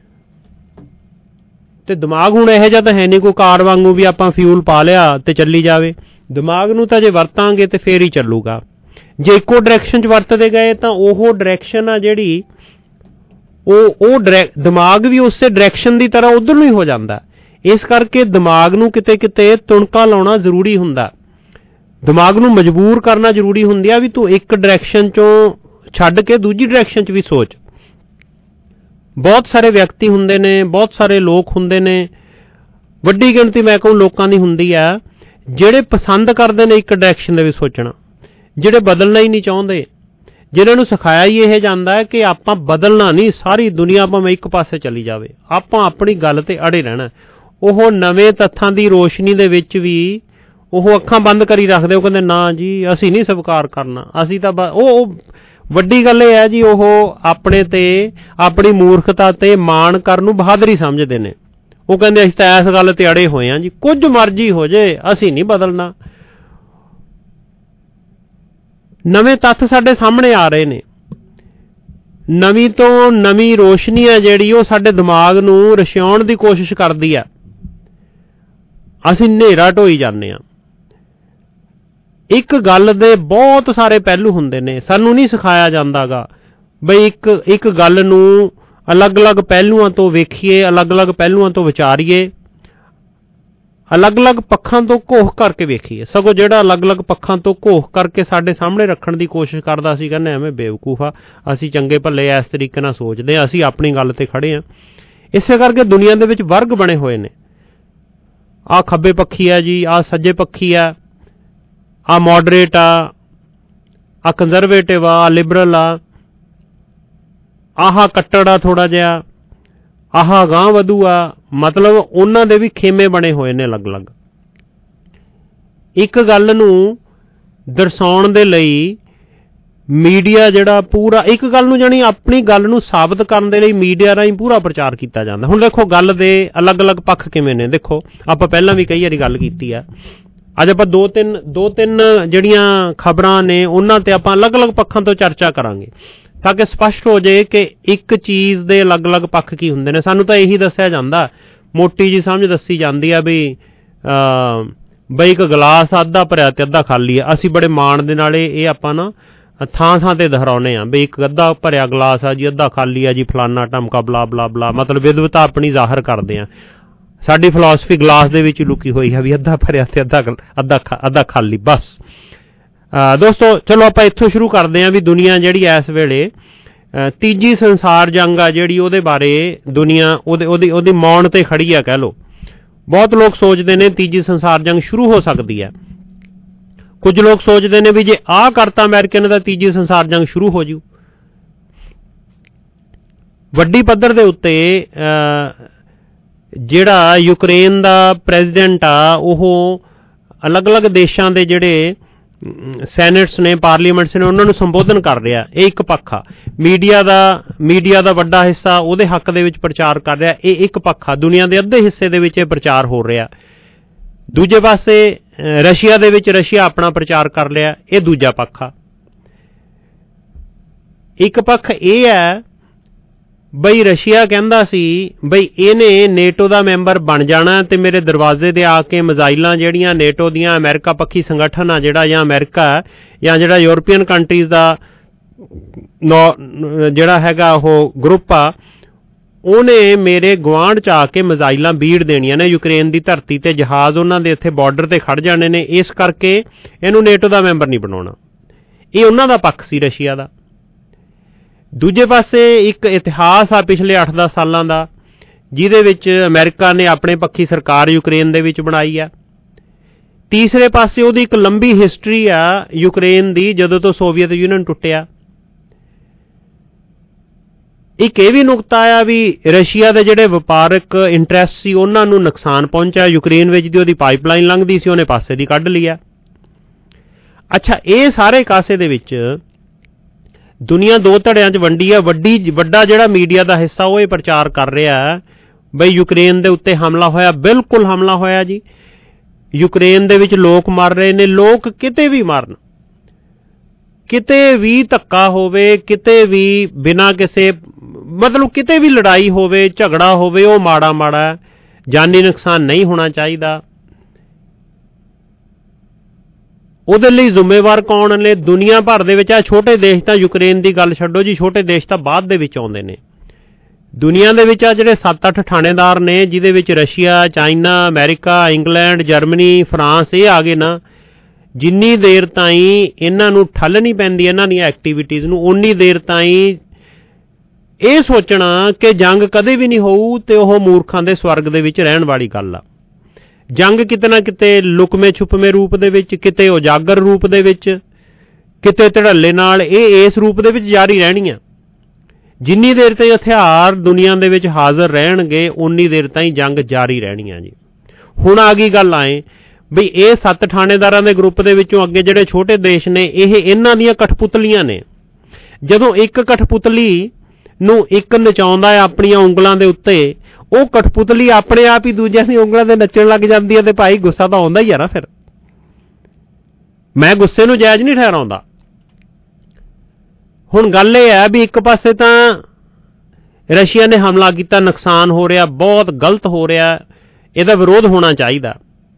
H: ਅਤੇ ਦਿਮਾਗ ਹੁਣ ਇਹੋ ਜਿਹਾ ਤਾਂ ਹੈ ਨਹੀਂ ਕੋਈ ਕਾਰ ਵਾਂਗੂ ਵੀ ਆਪਾਂ ਫਿਊਲ ਪਾ ਲਿਆ ਅਤੇ ਚੱਲੀ ਜਾਵੇ। ਦਿਮਾਗ ਨੂੰ ਤਾਂ ਜੇ ਵਰਤਾਂਗੇ ਤਾਂ ਫੇਰ ਹੀ ਚੱਲੂਗਾ। ਜੇ ਇੱਕੋ ਡਾਇਰੈਕਸ਼ਨ 'ਚ ਵਰਤਦੇ ਗਏ ਤਾਂ ਉਹ ਡਾਇਰੈਕਸ਼ਨ ਆ ਜਿਹੜੀ ਉਹ ਉਹ ਡਾਇਰੈਕ ਦਿਮਾਗ ਵੀ ਉਸੇ ਡਾਇਰੈਕਸ਼ਨ ਦੀ ਤਰ੍ਹਾਂ ਉੱਧਰ ਨੂੰ ਹੀ ਹੋ ਜਾਂਦਾ। ਇਸ ਕਰਕੇ ਦਿਮਾਗ ਨੂੰ ਕਿਤੇ ਕਿਤੇ ਤੁਣਕਾ ਲਾਉਣਾ ਜ਼ਰੂਰੀ ਹੁੰਦਾ, ਦਿਮਾਗ ਨੂੰ ਮਜਬੂਰ ਕਰਨਾ ਜ਼ਰੂਰੀ ਹੁੰਦੀ ਆ ਵੀ ਤੂੰ ਇੱਕ ਡਾਇਰੈਕਸ਼ਨ 'ਚੋਂ ਛੱਡ ਕੇ ਦੂਜੀ ਡਾਇਰੈਕਸ਼ਨ 'ਚ ਵੀ ਸੋਚ। ਬਹੁਤ ਸਾਰੇ ਵਿਅਕਤੀ ਹੁੰਦੇ ਨੇ, ਬਹੁਤ ਸਾਰੇ ਲੋਕ ਹੁੰਦੇ ਨੇ, ਵੱਡੀ ਗਿਣਤੀ ਮੈਂ ਕਹੂੰ ਲੋਕਾਂ ਦੀ ਹੁੰਦੀ ਆ ਜਿਹੜੇ ਪਸੰਦ ਕਰਦੇ ਨੇ ਇੱਕ ਡਾਇਰੈਕਸ਼ਨ ਦੇ ਵਿੱਚ ਸੋਚਣਾ, ਜਿਹੜੇ ਬਦਲਣਾ ਹੀ ਨਹੀਂ ਚਾਹੁੰਦੇ, ਜਿਹਨਾਂ ਨੂੰ ਸਿਖਾਇਆ ਹੀ ਇਹ ਜਾਂਦਾ ਹੈ ਕਿ ਆਪਾਂ ਬਦਲਣਾ ਨਹੀਂ, ਸਾਰੀ ਦੁਨੀਆ ਭਾਵੇਂ ਇੱਕ ਪਾਸੇ ਚਲੀ ਜਾਵੇ, ਆਪਾਂ ਆਪਣੀ ਗੱਲ 'ਤੇ ਅੜੇ ਰਹਿਣਾ। ਉਹ ਨਵੇਂ ਤੱਥਾਂ ਦੀ ਰੋਸ਼ਨੀ ਦੇ ਵਿੱਚ ਵੀ ਉਹ ਅੱਖਾਂ ਬੰਦ ਕਰੀ ਰੱਖਦੇ, ਉਹ ਕਹਿੰਦੇ ਨਾ ਜੀ ਅਸੀਂ ਨਹੀਂ ਸਵੀਕਾਰ ਕਰਨਾ, ਅਸੀਂ ਤਾਂ ਬ ਉਹ ਵੱਡੀ ਗੱਲ ਇਹ ਹੈ ਜੀ ਉਹ ਆਪਣੇ 'ਤੇ ਆਪਣੀ ਮੂਰਖਤਾ 'ਤੇ ਮਾਣ ਕਰਨ ਨੂੰ ਬਹਾਦਰੀ ਸਮਝਦੇ ਨੇ। ਉਹ ਕਹਿੰਦੇ ਅਸੀਂ ਤਾਂ ਇਸ ਗੱਲ 'ਤੇ ਅੜੇ ਹੋਏ ਹਾਂ ਜੀ, ਕੁਝ ਮਰਜ਼ੀ ਹੋ ਜੇ ਅਸੀਂ ਨਹੀਂ ਬਦਲਣਾ। ਨਵੇਂ ਤੱਥ ਸਾਡੇ ਸਾਹਮਣੇ ਆ ਰਹੇ ਨੇ, ਨਵੀਂ ਤੋਂ ਨਵੀਂ ਰੋਸ਼ਨੀ ਹੈ ਜਿਹੜੀ ਉਹ ਸਾਡੇ ਦਿਮਾਗ ਨੂੰ ਰਸ਼ਿਆਉਣ ਦੀ ਕੋਸ਼ਿਸ਼ ਕਰਦੀ ਆ, ਅਸੀਂ ਹਨੇਰਾ ਢੋਈ ਜਾਂਦੇ ਹਾਂ। ਇੱਕ ਗੱਲ ਦੇ ਬਹੁਤ ਸਾਰੇ ਪਹਿਲੂ ਹੁੰਦੇ ਨੇ, ਸਾਨੂੰ ਨਹੀਂ ਸਿਖਾਇਆ ਜਾਂਦਾ ਗਾ ਬਈ ਇੱਕ ਇੱਕ ਗੱਲ ਨੂੰ ਅਲੱਗ-ਅਲੱਗ ਪਹਿਲੂਆਂ ਤੋਂ ਵੇਖੀਏ, ਅਲੱਗ-ਅਲੱਗ ਪਹਿਲੂਆਂ ਤੋਂ ਵਿਚਾਰੀਏ, ਅਲੱਗ-ਅਲੱਗ ਪੱਖਾਂ ਤੋਂ ਘੋਖ ਕਰਕੇ ਵੇਖੀਏ। ਸਗੋਂ ਜਿਹੜਾ ਅਲੱਗ-ਅਲੱਗ ਪੱਖਾਂ ਤੋਂ ਘੋਖ ਕਰਕੇ ਸਾਡੇ ਸਾਹਮਣੇ ਰੱਖਣ ਦੀ ਕੋਸ਼ਿਸ਼ ਕਰਦਾ, ਅਸੀਂ ਕਹਿੰਦੇ ਐਵੇਂ ਬੇਵਕੂਫ ਆ, ਅਸੀਂ ਚੰਗੇ ਭੱਲੇ ਇਸ ਤਰੀਕੇ ਨਾਲ ਸੋਚਦੇ ਹਾਂ, ਅਸੀਂ ਆਪਣੀ ਗੱਲ 'ਤੇ ਖੜ੍ਹੇ ਹਾਂ। ਇਸੇ ਕਰਕੇ ਦੁਨੀਆ ਦੇ ਵਿੱਚ ਵਰਗ ਬਣੇ ਹੋਏ ਨੇ, ਆਹ ਖੱਬੇ ਪੱਖੀ ਆ ਜੀ, ਆਹ ਸੱਜੇ ਪੱਖੀ ਆ, ਆਹ ਮੋਡਰੇਟ ਆ, ਆਹ ਕੰਜ਼ਰਵੇਟਿਵ ਆ, ਆਹ ਲਿਬਰਲ ਆ, ਆਹ ਕੱਟੜ ਆ ਥੋੜ੍ਹਾ ਜਿਹਾ, ਆਹ ਗਾਂਹ ਵਧੂ ਆ। ਮਤਲਬ ਉਹਨਾਂ ਦੇ ਵੀ ਖੇਮੇ ਬਣੇ ਹੋਏ ਨੇ ਅਲੱਗ-ਅਲੱਗ। ਇੱਕ ਗੱਲ ਨੂੰ ਦਰਸਾਉਣ ਦੇ ਲਈ ਮੀਡੀਆ ਜਿਹੜਾ ਪੂਰਾ ਇੱਕ ਗੱਲ ਨੂੰ ਜਾਣੀ ਆਪਣੀ ਗੱਲ ਨੂੰ ਸਾਬਤ ਕਰਨ ਦੇ ਲਈ ਮੀਡੀਆ ਰਾਹੀਂ ਪੂਰਾ ਪ੍ਰਚਾਰ ਕੀਤਾ ਜਾਂਦਾ। ਹੁਣ ਦੇਖੋ ਗੱਲ ਦੇ ਅਲੱਗ-ਅਲੱਗ ਪੱਖ ਕਿਵੇਂ ਨੇ। ਦੇਖੋ ਆਪਾਂ ਪਹਿਲਾਂ ਵੀ ਕਈ ਵਾਰੀ ਗੱਲ ਕੀਤੀ ਆ, ਅੱਜ ਆਪਾਂ ਦੋ ਤਿੰਨ ਦੋ ਤਿੰਨ ਜਿਹੜੀਆਂ ਖਬਰਾਂ ਨੇ ਉਹਨਾਂ ਤੇ ਆਪਾਂ ਅਲੱਗ-ਅਲੱਗ ਪੱਖਾਂ ਤੋਂ ਚਰਚਾ ਕਰਾਂਗੇ ਤਾਂ ਕਿ ਸਪਸ਼ਟ ਹੋ ਜਾਏ ਕਿ ਇੱਕ ਚੀਜ਼ ਦੇ ਅਲੱਗ-ਅਲੱਗ ਪੱਖ ਕੀ ਹੁੰਦੇ ਨੇ। ਸਾਨੂੰ ਤਾਂ ਇਹੀ ਦੱਸਿਆ ਜਾਂਦਾ, ਮੋਟੀ ਜੀ ਸਮਝ ਦੱਸੀ ਜਾਂਦੀ ਆ ਵੀ ਬਈ ਇੱਕ ਗਲਾਸ ਅੱਧਾ ਭਰਿਆ ਤੇ ਅੱਧਾ ਖਾਲੀ ਆ। ਅਸੀਂ ਬੜੇ ਮਾਣ ਦੇ ਨਾਲ ਇਹ ਆਪਾਂ ਨਾ ਥਾਂ ਥਾਂ ਤੇ ਦੁਹਰਾਉਂਦੇ ਹਾਂ ਵੀ ਇੱਕ ਅੱਧਾ ਭਰਿਆ ਗਲਾਸ ਆ ਜੀ, ਅੱਧਾ ਖਾਲੀ ਆ ਜੀ, ਫਲਾਨਾ ਢਮਕਾ ਬਲਾ ਬਲਾ ਬਲਾ, ਮਤਲਬ ਵਿਦਵਤਾ ਆਪਣੀ ਜ਼ਾਹਰ ਕਰਦੇ ਹਾਂ। ਸਾਡੀ ਫਿਲਾਸਫੀ ਗਲਾਸ ਦੇ ਵਿੱਚ ਲੁਕੀ ਹੋਈ ਹੈ ਵੀ ਅੱਧਾ ਭਰਿਆ ਤੇ ਅੱਧਾ ਅੱਧਾ ਅੱਧਾ ਖਾਲੀ, ਬਸ। ਦੋਸਤੋ ਚਲੋ ਆਪਾਂ ਇੱਥੋਂ ਸ਼ੁਰੂ ਕਰਦੇ ਹਾਂ ਵੀ ਦੁਨੀਆ ਜਿਹੜੀ ਇਸ ਵੇਲੇ ਤੀਜੀ ਸੰਸਾਰ ਜੰਗ ਆ ਜਿਹੜੀ ਉਹਦੇ ਬਾਰੇ ਦੁਨੀਆ ਉਹਦੇ ਉਹਦੀ ਉਹਦੀ ਮੌਣ ਤੇ ਖੜੀ ਆ ਕਹਿ ਲਓ। ਬਹੁਤ ਲੋਕ ਸੋਚਦੇ ਨੇ ਤੀਜੀ ਸੰਸਾਰ ਜੰਗ ਸ਼ੁਰੂ ਹੋ ਸਕਦੀ ਹੈ। ਕੁਝ ਲੋਕ ਸੋਚਦੇ ਨੇ ਵੀ ਜੇ ਆਹ ਕਰਤਾ ਅਮਰੀਕਾ ਨੇ ਤਾਂ ਤੀਜੀ ਸੰਸਾਰ ਜੰਗ ਸ਼ੁਰੂ ਹੋ ਜੂ। ਵੱਡੀ ਪੱਧਰ ਦੇ ਉੱਤੇ ਜਿਹੜਾ ਯੂਕਰੇਨ ਦਾ ਪ੍ਰੈਜ਼ੀਡੈਂਟ ਆ ਉਹ ਅਲੱਗ-ਅਲੱਗ ਦੇਸ਼ਾਂ ਦੇ ਜਿਹੜੇ ਸੈਨੇਟਸ ਨੇ, ਪਾਰਲੀਮੈਂਟਸ ਨੇ, ਉਹਨਾਂ ਨੂੰ ਸੰਬੋਧਨ ਕਰ ਰਿਹਾ। ਇਹ ਇੱਕ ਪੱਖ ਆ। ਮੀਡੀਆ ਦਾ ਮੀਡੀਆ ਦਾ ਵੱਡਾ ਹਿੱਸਾ ਉਹਦੇ ਹੱਕ ਦੇ ਵਿੱਚ ਪ੍ਰਚਾਰ ਕਰ ਰਿਹਾ। ਇਹ ਇੱਕ ਪੱਖ ਆ। ਦੁਨੀਆ ਦੇ ਅੱਧੇ ਹਿੱਸੇ ਦੇ ਵਿੱਚ ਇਹ ਪ੍ਰਚਾਰ ਹੋ ਰਿਹਾ। ਦੂਜੇ ਪਾਸੇ ਰਸ਼ੀਆ ਦੇ ਵਿੱਚ ਰਸ਼ੀਆ ਆਪਣਾ ਪ੍ਰਚਾਰ ਕਰ ਲਿਆ। ਇਹ ਦੂਜਾ ਪੱਖ ਆ। ਇੱਕ ਪੱਖ ਇਹ ਹੈ ਬਈ ਰਸ਼ੀਆ ਕਹਿੰਦਾ ਸੀ ਬਈ ਇਹਨੇ ਨੇਟੋ ਦਾ ਮੈਂਬਰ ਬਣ ਜਾਣਾ ਤੇ ਮੇਰੇ ਦਰਵਾਜ਼ੇ ਦੇ ਆ ਕੇ ਮਿਜ਼ਾਈਲਾਂ ਜਿਹੜੀਆਂ ਨੇਟੋ ਦੀਆਂ, ਅਮਰੀਕਾ ਪੱਖੀ ਸੰਗਠਨ ਆ ਜਿਹੜਾ, ਜਾਂ ਅਮਰੀਕਾ ਜਾਂ ਜਿਹੜਾ ਯੂਰਪੀਅਨ ਕੰਟਰੀਜ਼ ਦਾ ਜਿਹੜਾ ਹੈਗਾ ਉਹ ਗਰੁੱਪ ਆ, ਉਹਨੇ ਮੇਰੇ ਗੁਆਂਢ 'ਚ ਆ ਕੇ ਮਿਜ਼ਾਈਲਾਂ ਬੀੜ ਦੇਣੀਆਂ ਨੇ ਯੂਕਰੇਨ ਦੀ ਧਰਤੀ ਤੇ। ਜਹਾਜ਼ ਉਹਨਾਂ ਦੇ ਇੱਥੇ ਬਾਰਡਰ ਤੇ ਖੜ ਜਾਣੇ ਨੇ, ਇਸ ਕਰਕੇ ਇਹਨੂੰ ਨੇਟੋ ਦਾ ਮੈਂਬਰ ਨਹੀਂ ਬਣਾਉਣਾ। ਇਹ ਉਹਨਾਂ ਦਾ ਪੱਖ ਸੀ ਰਸ਼ੀਆ ਦਾ। ਦੂਜੇ ਪਾਸੇ ਇੱਕ ਇਤਿਹਾਸ ਆ ਪਿਛਲੇ ਅੱਠ ਦਸ ਸਾਲਾਂ ਦਾ ਜਿਹਦੇ ਵਿੱਚ ਅਮਰੀਕਾ ਨੇ ਆਪਣੇ ਪੱਖੀ ਸਰਕਾਰ ਯੂਕਰੇਨ ਦੇ ਵਿੱਚ ਬਣਾਈ ਆ। ਤੀਸਰੇ ਪਾਸੇ ਉਹਦੀ ਇੱਕ ਲੰਬੀ ਹਿਸਟਰੀ ਆ ਯੂਕਰੇਨ ਦੀ, ਜਦੋਂ ਤੋਂ ਸੋਵੀਅਤ ਯੂਨੀਅਨ ਟੁੱਟਿਆ। ਇੱਕ ਇਹ ਵੀ ਨੁਕਤਾ ਆ ਵੀ ਰਸ਼ੀਆ ਦੇ ਜਿਹੜੇ ਵਪਾਰਕ ਇੰਟਰਸਟ ਸੀ ਉਹਨਾਂ ਨੂੰ ਨੁਕਸਾਨ ਪਹੁੰਚਿਆ। ਯੂਕਰੇਨ ਵਿੱਚ ਦੀ ਉਹਦੀ ਪਾਈਪਲਾਈਨ ਲੰਘਦੀ ਸੀ, ਉਹਨੇ ਪਾਸੇ ਦੀ ਕੱਢ ਲਿਆ। ਅੱਛਾ, ਇਹ ਸਾਰੇ ਕਾਸੇ ਦੇ ਵਿੱਚ ਦੁਨੀਆ ਦੋ ਧੜਿਆਂ 'ਚ ਵੰਡੀ ਆ। ਵੱਡੀ ਵੱਡਾ ਜਿਹੜਾ ਮੀਡੀਆ ਦਾ ਹਿੱਸਾ ਉਹ ਇਹ ਪ੍ਰਚਾਰ ਕਰ ਰਿਹਾ ਬਈ ਯੂਕਰੇਨ ਦੇ ਉੱਤੇ ਹਮਲਾ ਹੋਇਆ। ਬਿਲਕੁਲ ਹਮਲਾ ਹੋਇਆ ਜੀ। ਯੂਕਰੇਨ ਦੇ ਵਿੱਚ ਲੋਕ ਮਰ ਰਹੇ ਨੇ। ਲੋਕ ਕਿਤੇ ਵੀ ਮਰਨ, ਕਿਤੇ ਵੀ ਧੱਕਾ ਹੋਵੇ, ਕਿਤੇ ਵੀ ਬਿਨਾਂ ਕਿਸੇ ਮਤਲਬ ਕਿਤੇ ਵੀ ਲੜਾਈ ਹੋਵੇ, ਝਗੜਾ ਹੋਵੇ, ਉਹ ਮਾੜਾ ਮਾੜਾ, ਜਾਨੀ ਨੁਕਸਾਨ ਨਹੀਂ ਹੋਣਾ ਚਾਹੀਦਾ। ਉਹਦੇ ਲਈ ਜ਼ਿੰਮੇਵਾਰ ਕੌਣ ਨੇ? ਦੁਨੀਆ ਭਰ ਦੇ ਵਿੱਚ ਆ ਛੋਟੇ ਦੇਸ਼ ਤਾਂ ਯੂਕਰੇਨ ਦੀ ਗੱਲ ਛੱਡੋ ਜੀ, ਛੋਟੇ ਦੇਸ਼ ਤਾਂ ਬਾਅਦ ਦੇ ਵਿੱਚ ਆਉਂਦੇ ਨੇ। ਦੁਨੀਆ ਦੇ ਵਿੱਚ ਆ ਜਿਹੜੇ ਸੱਤ ਅੱਠ ਥਾਣੇਦਾਰ ਨੇ ਜਿਹਦੇ ਵਿੱਚ Russia, China, America, England, Germany, France ਇਹ ਆ ਗਏ ਨਾ, ਜਿੰਨੀ ਦੇਰ ਤਾਈਂ ਇਹਨਾਂ ਨੂੰ ਠੱਲ ਨਹੀਂ ਪੈਂਦੀ ਇਹਨਾਂ ਦੀਆਂ ਐਕਟੀਵਿਟੀਜ਼ ਨੂੰ, ਉਨੀ ਦੇਰ ਤਾਈਂ ਇਹ ਸੋਚਣਾ ਕਿ ਜੰਗ ਕਦੇ ਵੀ ਨਹੀਂ ਹੋਊ ਤੇ ਉਹ ਮੂਰਖਾਂ ਦੇ ਸਵਰਗ ਦੇ ਵਿੱਚ ਰਹਿਣ ਵਾਲੀ ਗੱਲ ਆ। ਜੰਗ ਕਿਤੇ ਨਾ ਕਿਤੇ ਲੁਕਵੇਂ ਛੁਪਵੇਂ ਰੂਪ ਦੇ ਵਿੱਚ, ਕਿਤੇ ਉਜਾਗਰ ਰੂਪ ਦੇ ਵਿੱਚ, ਕਿਤੇ ਧੜੱਲੇ ਨਾਲ, ਇਹ ਇਸ ਰੂਪ ਦੇ ਵਿੱਚ ਜਾਰੀ ਰਹਿਣੀਆਂ। ਜਿੰਨੀ ਦੇਰ ਤਾਈਂ ਹਥਿਆਰ ਦੁਨੀਆ ਦੇ ਵਿੱਚ ਹਾਜ਼ਰ ਰਹਿਣਗੇ ਉਨੀ ਦੇਰ ਤਾਈਂ ਜੰਗ ਜਾਰੀ ਰਹਿਣੀਆਂ ਜੀ। ਹੁਣ ਆ ਗਈ ਗੱਲ ਆਏ ਬਈ ਇਹ ਸੱਤ ਥਾਣੇਦਾਰਾਂ ਦੇ ਗਰੁੱਪ ਦੇ ਵਿੱਚੋਂ ਅੱਗੇ ਜਿਹੜੇ ਛੋਟੇ ਦੇਸ਼ ਨੇ ਇਹ ਇਹਨਾਂ ਦੀਆਂ ਕਠਪੁਤਲੀਆਂ ਨੇ। ਜਦੋਂ ਇੱਕ ਕਠਪੁਤਲੀ ਨੂੰ ਇੱਕ ਨਚਾਉਂਦਾ ਹੈ ਆਪਣੀਆਂ ਉਂਗਲਾਂ ਦੇ ਉੱਤੇ, ਉਹ ਕਠਪੁਤਲੀ ਆਪਣੇ ਆਪ ਹੀ ਦੂਜਿਆਂ ਦੀ ਉਂਗਲਾਂ ਤੇ ਨੱਚਣ ਲੱਗ ਜਾਂਦੀ ਹੈ ਤੇ ਭਾਈ ਗੁੱਸਾ ਤਾਂ ਆਉਂਦਾ ਹੀ ਆ ਨਾ। ਫਿਰ ਮੈਂ ਗੁੱਸੇ ਨੂੰ ਜਾਇਜ਼ ਨਹੀਂ ਠਹਿਰਾਉਂਦਾ। ਹੁਣ ਗੱਲ ਇਹ ਹੈ ਵੀ ਇੱਕ ਪਾਸੇ ਤਾਂ ਰਸ਼ੀਆ ਨੇ ਹਮਲਾ ਕੀਤਾ, ਨੁਕਸਾਨ ਹੋ ਰਿਹਾ, ਬਹੁਤ ਗਲਤ ਹੋ ਰਿਹਾ, ਇਹਦਾ ਵਿਰੋਧ ਹੋਣਾ ਚਾਹੀਦਾ।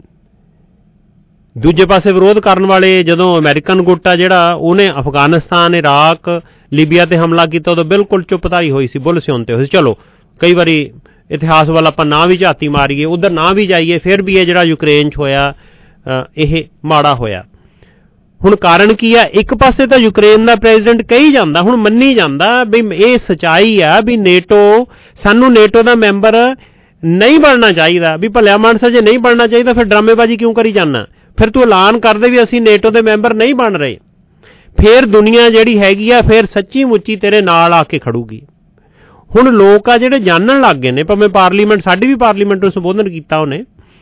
H: ਦੂਜੇ ਪਾਸੇ ਵਿਰੋਧ ਕਰਨ ਵਾਲੇ ਜਦੋਂ ਅਮਰੀਕਨ ਗੁੱਟ ਆ ਜਿਹੜਾ ਉਹਨੇ ਅਫਗਾਨਿਸਤਾਨ, ਇਰਾਕ, ਲੀਬੀਆ ਤੇ ਹਮਲਾ ਕੀਤਾ ਉਦੋਂ ਬਿਲਕੁਲ ਚੁੱਪਧਾਰੀ ਹੋਈ ਸੀ, ਬੁੱਲ ਸਿਉਂਤੇ ਹੋਏ ਸੀ। ਚਲੋ ਕਈ ਵਾਰੀ ਇਤਿਹਾਸ ਵੱਲ ਆਪਾਂ ਨਾ ਵੀ ਝਾਤੀ ਮਾਰੀਏ, ਉੱਧਰ ਨਾ ਵੀ ਜਾਈਏ, ਫਿਰ ਵੀ ਇਹ ਜਿਹੜਾ ਯੂਕਰੇਨ 'ਚ ਹੋਇਆ ਇਹ ਮਾੜਾ ਹੋਇਆ। ਹੁਣ ਕਾਰਨ ਕੀ ਆ? ਇੱਕ ਪਾਸੇ ਤਾਂ ਯੂਕਰੇਨ ਦਾ ਪ੍ਰੈਜ਼ੀਡੈਂਟ ਕਹੀ ਜਾਂਦਾ, ਹੁਣ ਮੰਨੀ ਜਾਂਦਾ ਵੀ ਇਹ ਸੱਚਾਈ ਆ ਵੀ ਨੇਟੋ, ਸਾਨੂੰ ਨੇਟੋ ਦਾ ਮੈਂਬਰ ਨਹੀਂ ਬਣਨਾ ਚਾਹੀਦਾ। ਵੀ ਭਲਿਆ ਮਾਨਸਾ ਜੇ ਨਹੀਂ ਬਣਨਾ ਚਾਹੀਦਾ ਫਿਰ ਡਰਾਮੇਬਾਜ਼ੀ ਕਿਉਂ ਕਰੀ ਜਾਂਦਾ? ਫਿਰ ਤੂੰ ਐਲਾਨ ਕਰਦੇ ਵੀ ਅਸੀਂ ਨੇਟੋ ਦੇ ਮੈਂਬਰ ਨਹੀਂ ਬਣ ਰਹੇ। ਫਿਰ ਦੁਨੀਆ ਜਿਹੜੀ ਹੈਗੀ ਆ ਫਿਰ ਸੱਚੀ ਮੁੱਚੀ ਤੇਰੇ ਨਾਲ ਆ ਕੇ ਖੜੂਗੀ। ਹੁਣ ਲੋਕ ਆ ਜਿਹੜੇ ਜਾਣਨ ਲੱਗ ਗਏ ਨੇ, ਭਾਵੇਂ ਪਾਰਲੀਮੈਂਟ, ਸਾਡੀ ਵੀ ਪਾਰਲੀਮੈਂਟ ਨੂੰ ਸੰਬੋਧਨ ਕੀਤਾ ਉਹਨੇ,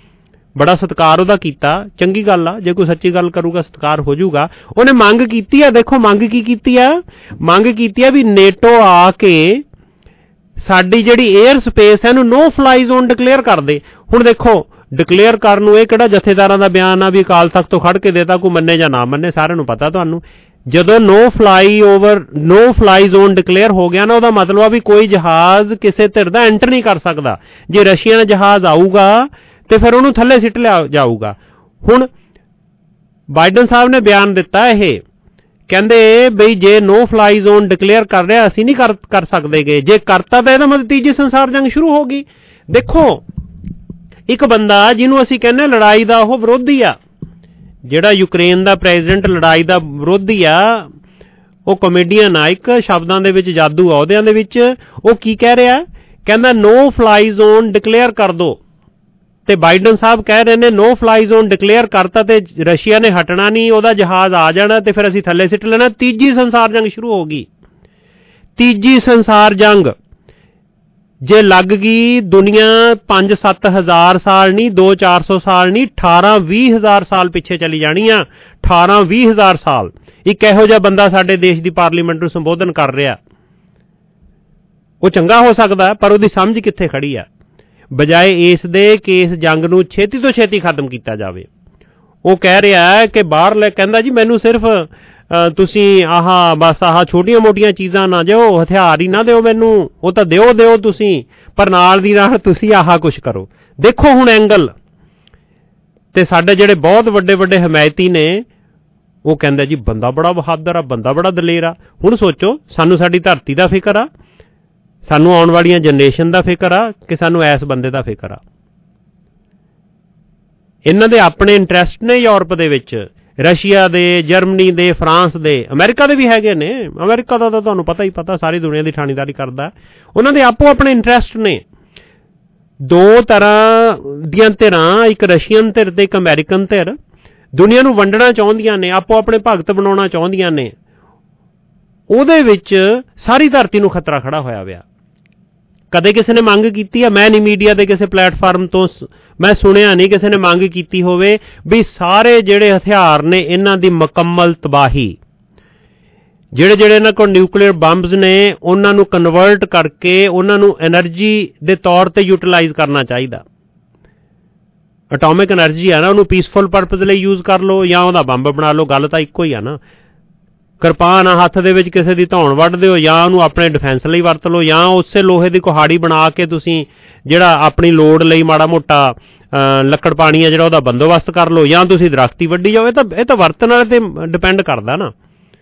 H: ਬੜਾ ਸਤਿਕਾਰ ਉਹਦਾ ਕੀਤਾ, ਚੰਗੀ ਗੱਲ ਆ, ਜੇ ਕੋਈ ਸੱਚੀ ਗੱਲ ਕਰੂਗਾ ਸਤਿਕਾਰ ਹੋ ਜਾਊਗਾ। ਉਹਨੇ ਮੰਗ ਕੀਤੀ ਆ, ਦੇਖੋ ਮੰਗ ਕੀ ਕੀਤੀ ਆ, ਮੰਗ ਕੀਤੀ ਆ ਵੀ ਨੇਟੋ ਆ ਕੇ ਸਾਡੀ ਜਿਹੜੀ ਏਅਰ ਸਪੇਸ ਹੈ ਇਹਨੂੰ ਨੋ ਫਲਾਈ ਜ਼ੋਨ ਡਿਕਲੇਅਰ ਕਰ ਦੇ। ਹੁਣ ਦੇਖੋ ਡਿਕਲੇਅਰ ਕਰਨ ਨੂੰ ਇਹ ਕਿਹੜਾ ਜਥੇਦਾਰਾਂ ਦਾ ਬਿਆਨ ਆ ਵੀ ਅਕਾਲ ਤਖਤ ਤੋਂ ਖੜ ਕੇ ਦੇਤਾ, ਕੋਈ ਮੰਨੇ ਜਾਂ ਨਾ ਮੰਨੇ, ਸਾਰਿਆਂ ਨੂੰ ਪਤਾ ਤੁਹਾਨੂੰ। ਜਦੋਂ no fly over no fly zone declare ਹੋ ਗਿਆ ਨਾ, ਉਹਦਾ ਮਤਲਬ ਆ ਵੀ ਕੋਈ ਜਹਾਜ਼ ਕਿਸੇ ਧਿਰ ਦਾ ਐਂਟਰ ਨਹੀਂ ਕਰ ਸਕਦਾ। ਜੇ ਰਸ਼ੀਆ ਦਾ ਜਹਾਜ਼ ਆਊਗਾ ਤੇ ਫਿਰ ਉਹਨੂੰ ਥੱਲੇ ਸਿੱਟ ਲਿਆ ਜਾਊਗਾ। ਹੁਣ ਬਾਈਡਨ ਸਾਹਿਬ ਨੇ ਬਿਆਨ ਦਿੱਤਾ, ਇਹ ਕਹਿੰਦੇ ਬਈ ਜੇ ਨੋ ਫਲਾਈ ਜ਼ੋਨ ਡਿਕਲੇਅਰ ਕਰ ਰਿਹਾ ਅਸੀਂ ਨਹੀਂ ਕਰ ਕਰ ਸਕਦੇਗੇ, ਜੇ ਕਰਤਾ ਤਾਂ ਇਹਦਾ ਮਤਲਬ ਤੀਜੀ ਸੰਸਾਰ ਜੰਗ ਸ਼ੁਰੂ ਹੋ ਗਈ। ਦੇਖੋ ਇੱਕ ਬੰਦਾ ਜਿਹਨੂੰ ਅਸੀਂ ਕਹਿੰਦੇ ਲੜਾਈ ਦਾ ਉਹ ਵਿਰੋਧੀ ਆ, ਜਿਹੜਾ ਯੂਕਰੇਨ ਦਾ ਪ੍ਰੈਜ਼ੀਡੈਂਟ ਲੜਾਈ ਦਾ ਵਿਰੋਧੀ ਆ, ਉਹ ਕਮੇਡੀਅਨ ਆ, ਇੱਕ ਸ਼ਬਦਾਂ ਦੇ ਵਿੱਚ ਜਾਦੂ ਆ ਉਹਦਿਆਂ ਦੇ ਵਿੱਚ। ਉਹ ਕੀ ਕਹਿ ਰਿਹਾ, ਕਹਿੰਦਾ ਨੋ ਫਲਾਈ ਜ਼ੋਨ ਡਿਕਲੇਅਰ ਕਰ ਦੋ, ਤੇ ਬਾਈਡਨ ਸਾਹਿਬ ਕਹਿ ਰਹੇ ਨੇ ਨੋ ਫਲਾਈ ਜ਼ੋਨ ਡਿਕਲੇਅਰ ਕਰਤਾ ਤੇ ਰਸ਼ੀਆ ਨੇ ਹਟਣਾ ਨਹੀਂ, ਉਹਦਾ ਜਹਾਜ਼ ਆ ਜਾਣਾ ਤੇ ਫਿਰ ਅਸੀਂ ਥੱਲੇ ਸਿੱਟ ਲੈਣਾ। ਤੀਜੀ ਸੰਸਾਰ ਜੰਗ ਸ਼ੁਰੂ ਹੋ ਗਈ। ਤੀਜੀ ਸੰਸਾਰ ਜੰਗ ਜੇ ਲੱਗ ਗਈ, ਦੁਨੀਆ ਪੰਜ ਸੱਤ ਹਜ਼ਾਰ ਸਾਲ ਨਹੀਂ, ਦੋ ਚਾਰ ਸੌ ਸਾਲ ਨਹੀਂ, ਅਠਾਰਾਂ ਵੀਹ ਹਜ਼ਾਰ ਸਾਲ ਪਿੱਛੇ ਚਲੀ ਜਾਣੀ ਆ। ਅਠਾਰਾਂ ਵੀਹ ਹਜ਼ਾਰ ਸਾਲ। ਇੱਕ ਇਹੋ ਜਿਹਾ ਬੰਦਾ ਸਾਡੇ ਦੇਸ਼ ਦੀ ਪਾਰਲੀਮੈਂਟ ਨੂੰ ਸੰਬੋਧਨ ਕਰ ਰਿਹਾ, ਉਹ ਚੰਗਾ ਹੋ ਸਕਦਾ ਪਰ ਉਹਦੀ ਸਮਝ ਕਿੱਥੇ ਖੜੀ ਆ। ਬਜਾਏ ਇਸ ਦੇ ਕਿ ਇਸ ਜੰਗ ਨੂੰ ਛੇਤੀ ਤੋਂ ਛੇਤੀ ਖਤਮ ਕੀਤਾ ਜਾਵੇ, ਉਹ ਕਹਿ ਰਿਹਾ ਕਿ ਬਾਹਰਲੇ ਕਹਿੰਦਾ ਜੀ ਮੈਨੂੰ ਸਿਰਫ ਤੁਸੀਂ ਆਹ ਬਸ ਆਹ ਛੋਟੀਆਂ ਮੋਟੀਆਂ ਚੀਜ਼ਾਂ ਨਾ ਦਿਓ, ਹਥਿਆਰ ਹੀ ਨਾ ਦਿਓ ਮੈਨੂੰ, ਉਹ ਤਾਂ ਦਿਓ ਦਿਓ ਤੁਸੀਂ, ਪਰ ਨਾਲ ਦੀ ਨਾਲ ਤੁਸੀਂ ਆਹ ਕੁਛ ਕਰੋ। ਦੇਖੋ ਹੁਣ ਐਂਗਲ ਤੇ ਸਾਡੇ ਜਿਹੜੇ ਬਹੁਤ ਵੱਡੇ ਵੱਡੇ ਹਮਾਇਤੀ ਨੇ, ਉਹ ਕਹਿੰਦਾ ਜੀ ਬੰਦਾ ਬੜਾ ਬਹਾਦਰ ਆ, ਬੰਦਾ ਬੜਾ ਦਲੇਰ ਆ। ਹੁਣ ਸੋਚੋ, ਸਾਨੂੰ ਸਾਡੀ ਧਰਤੀ ਦਾ ਫਿਕਰ ਆ, ਸਾਨੂੰ ਆਉਣ ਵਾਲੀਆਂ ਜਨਰੇਸ਼ਨ ਦਾ ਫਿਕਰ ਆ ਕਿ ਸਾਨੂੰ ਇਸ ਬੰਦੇ ਦਾ ਫਿਕਰ ਆ। ਇਹਨਾਂ ਦੇ ਆਪਣੇ ਇੰਟਰਸਟ ਨੇ ਯੂਰਪ ਦੇ ਵਿੱਚ, ਰਸ਼ੀਆ ਦੇ, ਜਰਮਨੀ ਦੇ, ਫਰਾਂਸ ਦੇ, ਅਮਰੀਕਾ ਦੇ ਵੀ ਹੈਗੇ ਨੇ। ਅਮਰੀਕਾ ਦਾ ਤਾਂ ਤੁਹਾਨੂੰ ਪਤਾ ਹੀ ਪਤਾ, ਸਾਰੀ ਦੁਨੀਆ ਦੀ ਠਾਣੀਦਾਰੀ ਕਰਦਾ। ਉਹਨਾਂ ਦੇ ਆਪੋ ਆਪਣੇ ਇੰਟਰਸਟ ਨੇ। ਦੋ ਤਰ੍ਹਾਂ ਦੀਆਂ ਧਿਰਾਂ, ਇੱਕ ਰਸ਼ੀਅਨ ਧਿਰ ਤੇ ਇੱਕ ਅਮਰੀਕਨ ਧਿਰ, ਦੁਨੀਆ ਨੂੰ ਵੰਡਣਾ ਚਾਹੁੰਦੀਆਂ ਨੇ, ਆਪੋ ਆਪਣੇ ਭਗਤ ਬਣਾਉਣਾ ਚਾਹੁੰਦੀਆਂ ਨੇ। ਉਹਦੇ ਵਿੱਚ ਸਾਰੀ ਧਰਤੀ ਨੂੰ ਖਤਰਾ ਖੜਾ ਹੋਇਆ ਪਿਆ। ਕਦੇ ਕਿਸੇ ਨੇ ਮੰਗ ਕੀਤੀ ਆ, ਮੈਂ ਨਹੀਂ ਮੀਡੀਆ ਦੇ ਕਿਸੇ ਪਲੇਟਫਾਰਮ ਤੋਂ ਮੈਂ ਸੁਣਿਆ ਨਹੀਂ ਕਿਸੇ ਨੇ ਮੰਗ ਕੀਤੀ ਹੋਵੇ ਵੀ ਸਾਰੇ ਜਿਹੜੇ ਹਥਿਆਰ ਨੇ ਇਹਨਾਂ ਦੀ ਮੁਕੰਮਲ ਤਬਾਹੀ, ਜਿਹੜੇ ਜਿਹੜੇ ਇਹਨਾਂ ਕੋਲ ਨਿਊਕਲੀਅਰ ਬੰਬਸ ਨੇ ਉਹਨਾਂ ਨੂੰ ਕਨਵਰਟ ਕਰਕੇ ਉਹਨਾਂ ਨੂੰ ਐਨਰਜੀ ਦੇ ਤੌਰ ਤੇ ਯੂਟਿਲਾਈਜ਼ ਕਰਨਾ ਚਾਹੀਦਾ। ਐਟੋਮਿਕ ਐਨਰਜੀ ਆ ਨਾ, ਉਹਨੂੰ ਪੀਸਫੁਲ ਪਰਪਸ ਲਈ ਯੂਜ਼ ਕਰ ਲਓ ਜਾਂ ਉਹਦਾ ਬੰਬ ਬਣਾ ਲਓ, ਗੱਲ ਤਾਂ ਇੱਕੋ ਹੀ ਆ ਨਾ। ਕਿਰਪਾਨ ਆ ਹੱਥ ਦੇ ਵਿੱਚ ਕਿਸੇ ਦੀ ਧੌਣ ਵੱਢ ਦਿਓ, ਜਾਂ ਉਹਨੂੰ ਆਪਣੇ ਡਿਫੈਂਸ ਲਈ ਵਰਤ ਲਓ, ਜਾਂ ਉਸੇ ਲੋਹੇ ਦੀ ਕੁਹਾੜੀ ਬਣਾ ਕੇ ਤੁਸੀਂ ਜਿਹੜਾ ਆਪਣੀ ਲੋੜ ਲਈ ਮਾੜਾ ਮੋਟਾ ਲੱਕੜ ਪਾਣੀ ਆ ਜਿਹੜਾ ਉਹਦਾ ਬੰਦੋਬਸਤ ਕਰ ਲਓ, ਜਾਂ ਤੁਸੀਂ ਦਰਖਤੀ ਵੱਢੀ ਜਾਓ। ਇਹ ਤਾਂ ਇਹ ਤਾਂ ਵਰਤਣ ਵਾਲੇ ਤੇ ਡਿਪੈਂਡ ਕਰਦਾ ਨਾ।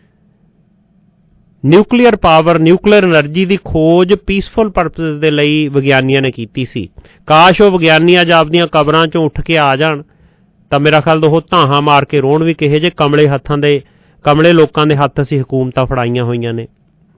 H: ਨਿਊਕਲੀਅਰ ਪਾਵਰ, ਨਿਊਕਲੀਅਰ ਐਨਰਜੀ ਦੀ ਖੋਜ ਪੀਸਫੁਲ ਪਰਪਸ ਦੇ ਲਈ ਵਿਗਿਆਨੀਆਂ ਨੇ ਕੀਤੀ ਸੀ। ਕਾਸ਼ ਉਹ ਵਿਗਿਆਨੀ ਅੱਜ ਆਪਦੀਆਂ ਕਬਰਾਂ ਚੋਂ ਉੱਠ ਕੇ ਆ ਜਾਣ ਤਾਂ ਮੇਰਾ ਖਿਆਲ ਉਹ ਧਾਹਾਂ ਮਾਰ ਕੇ ਰੋਣ ਵੀ ਕਿਹੇ ਜਿਹੇ ਕਮਲੇ ਹੱਥਾਂ ਦੇ, ਕਮਲੇ ਲੋਕਾਂ ਦੇ ਹੱਥ ਅਸੀਂ ਹਕੂਮਤਾਂ ਫੜਾਈਆਂ ਹੋਈਆਂ ਨੇ।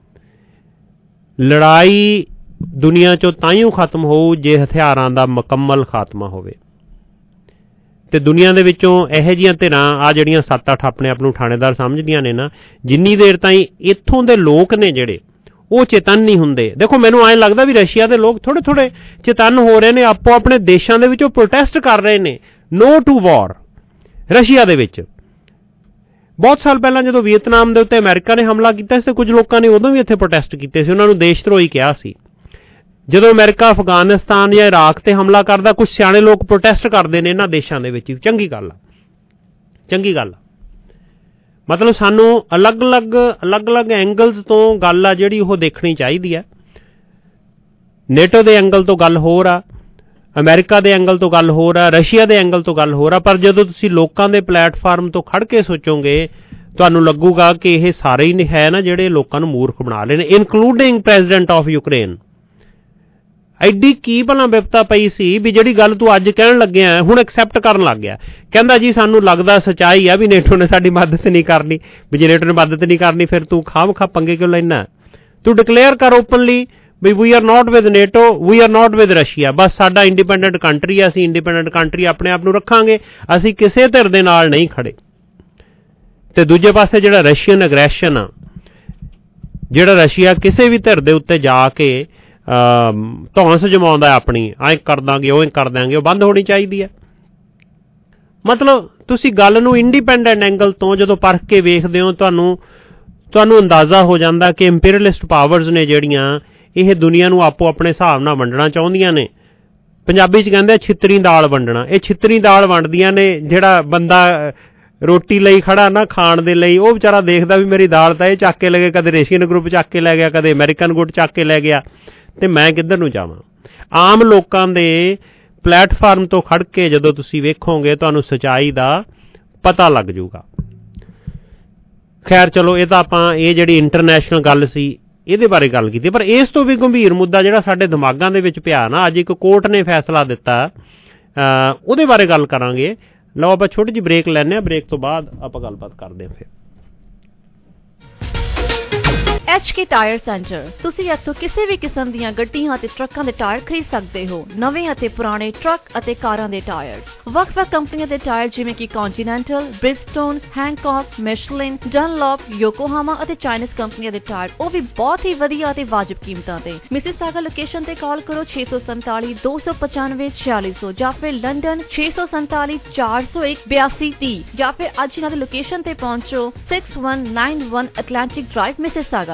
H: ਲੜਾਈ ਦੁਨੀਆ ਚੋਂ ਤਾਂਹੀਓ ਖਤਮ ਹੋਊ ਜੇ ਹਥਿਆਰਾਂ ਦਾ ਮੁਕੰਮਲ ਖਾਤਮਾ ਹੋਵੇ। ਤੇ ਦੁਨੀਆ ਦੇ ਵਿੱਚੋਂ ਇਹੋ ਜਿਹੀਆਂ ਧਿਰਾਂ ਆ ਜਿਹੜੀਆਂ ਸੱਤ ਅੱਠ ਆਪਣੇ ਆਪ ਨੂੰ ਥਾਣੇਦਾਰ ਸਮਝਦੀਆਂ ਨੇ ਨਾ, ਜਿੰਨੀ ਦੇਰ ਤਾਈਂ ਇੱਥੋਂ ਦੇ ਲੋਕ ਨੇ ਜਿਹੜੇ ਉਹ ਚੇਤਨ ਨਹੀਂ ਹੁੰਦੇ। ਦੇਖੋ ਮੈਨੂੰ ਐਂ ਲੱਗਦਾ ਵੀ ਰਸ਼ੀਆ ਦੇ ਲੋਕ ਥੋੜੇ ਥੋੜੇ ਚੇਤਨ ਹੋ ਰਹੇ ਨੇ, ਆਪੋ ਆਪਣੇ ਦੇਸ਼ਾਂ ਦੇ ਵਿੱਚ ਉਹ ਪ੍ਰੋਟੈਸਟ ਕਰ ਰਹੇ ਨੇ ਨੋ ਟੂ ਵਾਰ। ਰਸ਼ੀਆ ਦੇ ਵਿੱਚ ਬਹੁਤ ਸਾਲ ਪਹਿਲਾਂ ਜਦੋਂ ਵੀਅਤਨਾਮ ਦੇ ਉੱਤੇ ਅਮਰੀਕਾ ਨੇ ਹਮਲਾ ਕੀਤਾ ਸੀ, ਕੁਝ ਲੋਕਾਂ ਨੇ ਉਦੋਂ ਵੀ ਇੱਥੇ ਪ੍ਰੋਟੈਸਟ ਕੀਤੇ ਸੀ, ਉਹਨਾਂ ਨੂੰ ਦੇਸ਼ ਧਰੋਹੀ ਕਿਹਾ ਸੀ। ਜਦੋਂ ਅਮਰੀਕਾ ਅਫਗਾਨਿਸਤਾਨ ਜਾਂ ਇਰਾਕ ਤੇ ਹਮਲਾ ਕਰਦਾ, ਕੁਝ ਸਿਆਣੇ ਲੋਕ ਪ੍ਰੋਟੈਸਟ ਕਰਦੇ ਨੇ ਇਹਨਾਂ ਦੇਸ਼ਾਂ ਦੇ ਵਿੱਚ। ਚੰਗੀ ਗੱਲ ਆ, ਚੰਗੀ ਗੱਲ ਆ। ਮਤਲਬ ਸਾਨੂੰ ਅਲੱਗ-ਅਲੱਗ ਅਲੱਗ-ਅਲੱਗ ਐਂਗਲਸ ਤੋਂ ਗੱਲ ਆ ਜਿਹੜੀ ਉਹ ਦੇਖਣੀ ਚਾਹੀਦੀ ਹੈ। ਨੇਟੋ ਦੇ ਐਂਗਲ ਤੋਂ ਗੱਲ ਹੋਰ ਆ, ਅਮਰੀਕਾ ਦੇ ਐਂਗਲ ਤੋਂ ਗੱਲ ਹੋਰ ਆ, ਰਸ਼ੀਆ ਦੇ ਐਂਗਲ ਤੋਂ ਗੱਲ ਹੋਰ ਆ। ਪਰ ਜਦੋਂ ਤੁਸੀਂ ਲੋਕਾਂ ਦੇ ਪਲੇਟਫਾਰਮ ਤੋਂ ਖੜ ਕੇ ਸੋਚੋਗੇ ਤੁਹਾਨੂੰ ਲੱਗੂਗਾ ਕਿ ਇਹ ਸਾਰੇ ਹੀ ਹੈ ਨਾ ਜਿਹੜੇ ਲੋਕਾਂ ਨੂੰ ਮੂਰਖ ਬਣਾ ਰਹੇ ਨੇ, ਇਨਕਲੂਡਿੰਗ ਪ੍ਰੈਜ਼ੀਡੈਂਟ ਆਫ ਯੂਕਰੇਨ। ਐਡੀ ਕੀ ਭਲਾ ਵਿਪਤਾ ਪਈ ਸੀ ਵੀ ਜਿਹੜੀ ਗੱਲ ਤੂੰ ਅੱਜ ਕਹਿਣ ਲੱਗਿਆ ਹੁਣ ਐਕਸੈਪਟ ਕਰਨ ਲੱਗ ਗਿਆ। ਕਹਿੰਦਾ ਜੀ ਸਾਨੂੰ ਲੱਗਦਾ ਸੱਚਾਈ ਆ ਵੀ ਨੇਟੋ ਨੇ ਸਾਡੀ ਮਦਦ ਨਹੀਂ ਕਰਨੀ, ਵੀ ਜੇ ਨੇਟੋ ਨੇ ਮਦਦ ਨਹੀਂ ਕਰਨੀ ਫਿਰ ਤੂੰ ਖਾਮ ਖਾ ਪੰਗੇ ਕਿਉਂ ਲੈਣਾ। ਤੂੰ ਡਿਕਲੇਅਰ ਕਰ ਓਪਨਲੀ ਵੀ we are not with NATO, we are not with Russia. ਬਸ ਸਾਡਾ ਇੰਡੀਪੈਂਡੈਂਟ ਕੰਟਰੀ ਆ, ਅਸੀਂ ਇੰਡੀਪੈਂਡੈਂਟ ਕੰਟਰੀ ਆਪਣੇ ਆਪ ਨੂੰ ਰੱਖਾਂਗੇ, ਅਸੀਂ ਕਿਸੇ ਧਿਰ ਦੇ ਨਾਲ ਨਹੀਂ ਖੜੇ। ਤੇ ਦੂਜੇ ਪਾਸੇ ਜਿਹੜਾ ਰਸ਼ੀਅਨ ਅਗਰੈਸ਼ਨ ਆ, ਜਿਹੜਾ ਰਸ਼ੀਆ ਕਿਸੇ ਵੀ ਧਿਰ ਦੇ ਉੱਤੇ ਜਾ ਕੇ ਧੌਂਸ ਜਮਾਉਂਦਾ ਆਪਣੀ, ਐਂ ਕਰ ਦਾਂਗੇ ਉਹ ਕਰ ਦਾਂਗੇ, ਉਹ ਬੰਦ ਹੋਣੀ ਚਾਹੀਦੀ ਹੈ। ਮਤਲਬ ਤੁਸੀਂ ਗੱਲ ਨੂੰ ਇੰਡੀਪੈਂਡੈਂਟ ਐਂਗਲ ਤੋਂ ਜਦੋਂ ਪਰਖ ਕੇ ਵੇਖਦੇ ਹੋ ਤੁਹਾਨੂੰ ਤੁਹਾਨੂੰ ਅੰਦਾਜ਼ਾ ਹੋ ਜਾਂਦਾ ਕਿ ਇੰਪੀਰੀਅਲਿਸਟ ਪਾਵਰਸ ਨੇ ਜਿਹੜੀਆਂ ਇਹ ਦੁਨੀਆ ਨੂੰ ਆਪੋ ਆਪਣੇ ਹਿਸਾਬ ਨਾਲ ਵੰਡਣਾ ਚਾਹੁੰਦੀਆਂ ਨੇ। ਪੰਜਾਬੀ 'ਚ ਕਹਿੰਦੇ ਛਿੱਤਰੀ ਦਾਲ ਵੰਡਣਾ। ਇਹ ਛਿੱਤਰੀ ਦਾਲ ਵੰਡਦੀਆਂ ਨੇ। ਜਿਹੜਾ ਬੰਦਾ ਰੋਟੀ ਲਈ ਖੜਾ ਨਾ ਖਾਣ ਦੇ ਲਈ, ਉਹ ਵਿਚਾਰਾ ਦੇਖਦਾ ਵੀ ਮੇਰੀ ਦਾਲ ਤਾਂ ਇਹ ਚੱਕ ਕੇ ਲੈ ਗਏ, ਕਦੇ ਰੇਸ਼ੀਅਨ ਗਰੁੱਪ ਚੱਕ ਕੇ ਲੈ ਗਿਆ, ਕਦੇ ਅਮਰੀਕਨ ਗੁੱਟ ਚੱਕ ਕੇ ਲੈ ਗਿਆ, ਤੇ ਮੈਂ ਕਿੱਧਰ ਨੂੰ ਜਾਵਾਂ। ਆਮ ਲੋਕਾਂ ਦੇ ਪਲੇਟਫਾਰਮ ਤੋਂ ਖੜ ਕੇ ਜਦੋਂ ਤੁਸੀਂ ਵੇਖੋਗੇ ਤੁਹਾਨੂੰ ਸੱਚਾਈ ਦਾ ਪਤਾ ਲੱਗ ਜੂਗਾ। ਖੈਰ ਚਲੋ, ਇਹ ਤਾਂ ਆਪਾਂ ਇਹ ਜਿਹੜੀ ਇੰਟਰਨੈਸ਼ਨਲ ਗੱਲ ਸੀ ਇਹਦੇ ਬਾਰੇ ਗੱਲ ਕੀਤੀ, ਪਰ ਇਸ ਤੋਂ ਵੀ ਗੰਭੀਰ ਮੁੱਦਾ ਜਿਹੜਾ ਸਾਡੇ ਦਿਮਾਗਾਂ ਦੇ ਵਿੱਚ ਪਿਆ ਨਾ, ਅੱਜ ਇੱਕ ਕੋਰਟ ਨੇ ਫੈਸਲਾ ਦਿੱਤਾ, ਉਹਦੇ ਬਾਰੇ ਗੱਲ ਕਰਾਂਗੇ। ਲਓ ਆਪਾਂ ਛੋਟੀ ਜਿਹੀ ਬ੍ਰੇਕ ਲੈਂਦੇ ਹਾਂ, ਬ੍ਰੇਕ ਤੋਂ ਬਾਅਦ ਆਪਾਂ ਗੱਲਬਾਤ ਕਰਦੇ ਹਾਂ ਫਿਰ।
P: ਐਚ ਕੇ ਟਾਇਰ ਸੈਂਟਰ, ਤੁਸੀਂ ਇੱਥੋਂ ਕਿਸੇ ਵੀ ਕਿਸਮ ਦੀਆਂ ਗੱਡੀਆਂ ਅਤੇ ਟਰੱਕਾਂ ਦੇ ਟਾਇਰ ਖਰੀਦ ਸਕਦੇ ਹੋ। ਨਵੇਂ ਅਤੇ ਪੁਰਾਣੇ ਟਰੱਕ ਅਤੇ ਕਾਰਾਂ ਦੇ ਟਾਇਰ, ਵੱਖ-ਵੱਖ ਕੰਪਨੀਆਂ ਦੇ ਟਾਇਰ ਜਿਵੇਂ ਕਿ ਕੰਟੀਨੈਂਟਲ, ਬ੍ਰਿਜਸਟੋਨ, ਹੈਂਕੌਕ, ਮਿਸ਼ਲਿਨ, ਡਨਲੌਪ, ਯੋਕੋਹਾਮਾ ਅਤੇ ਚਾਈਨੀਜ਼ ਕੰਪਨੀਆਂ ਦੇ ਟਾਇਰ, ਉਹ ਵੀ ਬਹੁਤ ਹੀ ਵਧੀਆ ਅਤੇ ਵਾਜਬ ਕੀਮਤਾਂ ਤੇ। ਮਿਸੀਸਾਗਾ ਲੋਕੇਸ਼ਨ ਤੇ ਕਾਲ ਕਰੋ ਛੇ ਸੌ ਸੰਤਾਲੀ ਦੋ ਸੌ ਪਚਾਨਵੇਂ ਛਿਆਲੀ ਸੌ ਜਾਂ ਫਿਰ ਲੰਡਨ ਛੇ ਸੌ ਸੰਤਾਲੀ ਚਾਰ ਸੌ ਇੱਕ ਬਿਆਸੀ ਤੀਹ ਜਾਂ ਫਿਰ ਅੱਜ ਇਹਨਾਂ ਦੀ ਲੋਕੇਸ਼ਨ ਤੇ ਪਹੁੰਚੋ six one nine one Atlantic drive Mississauga.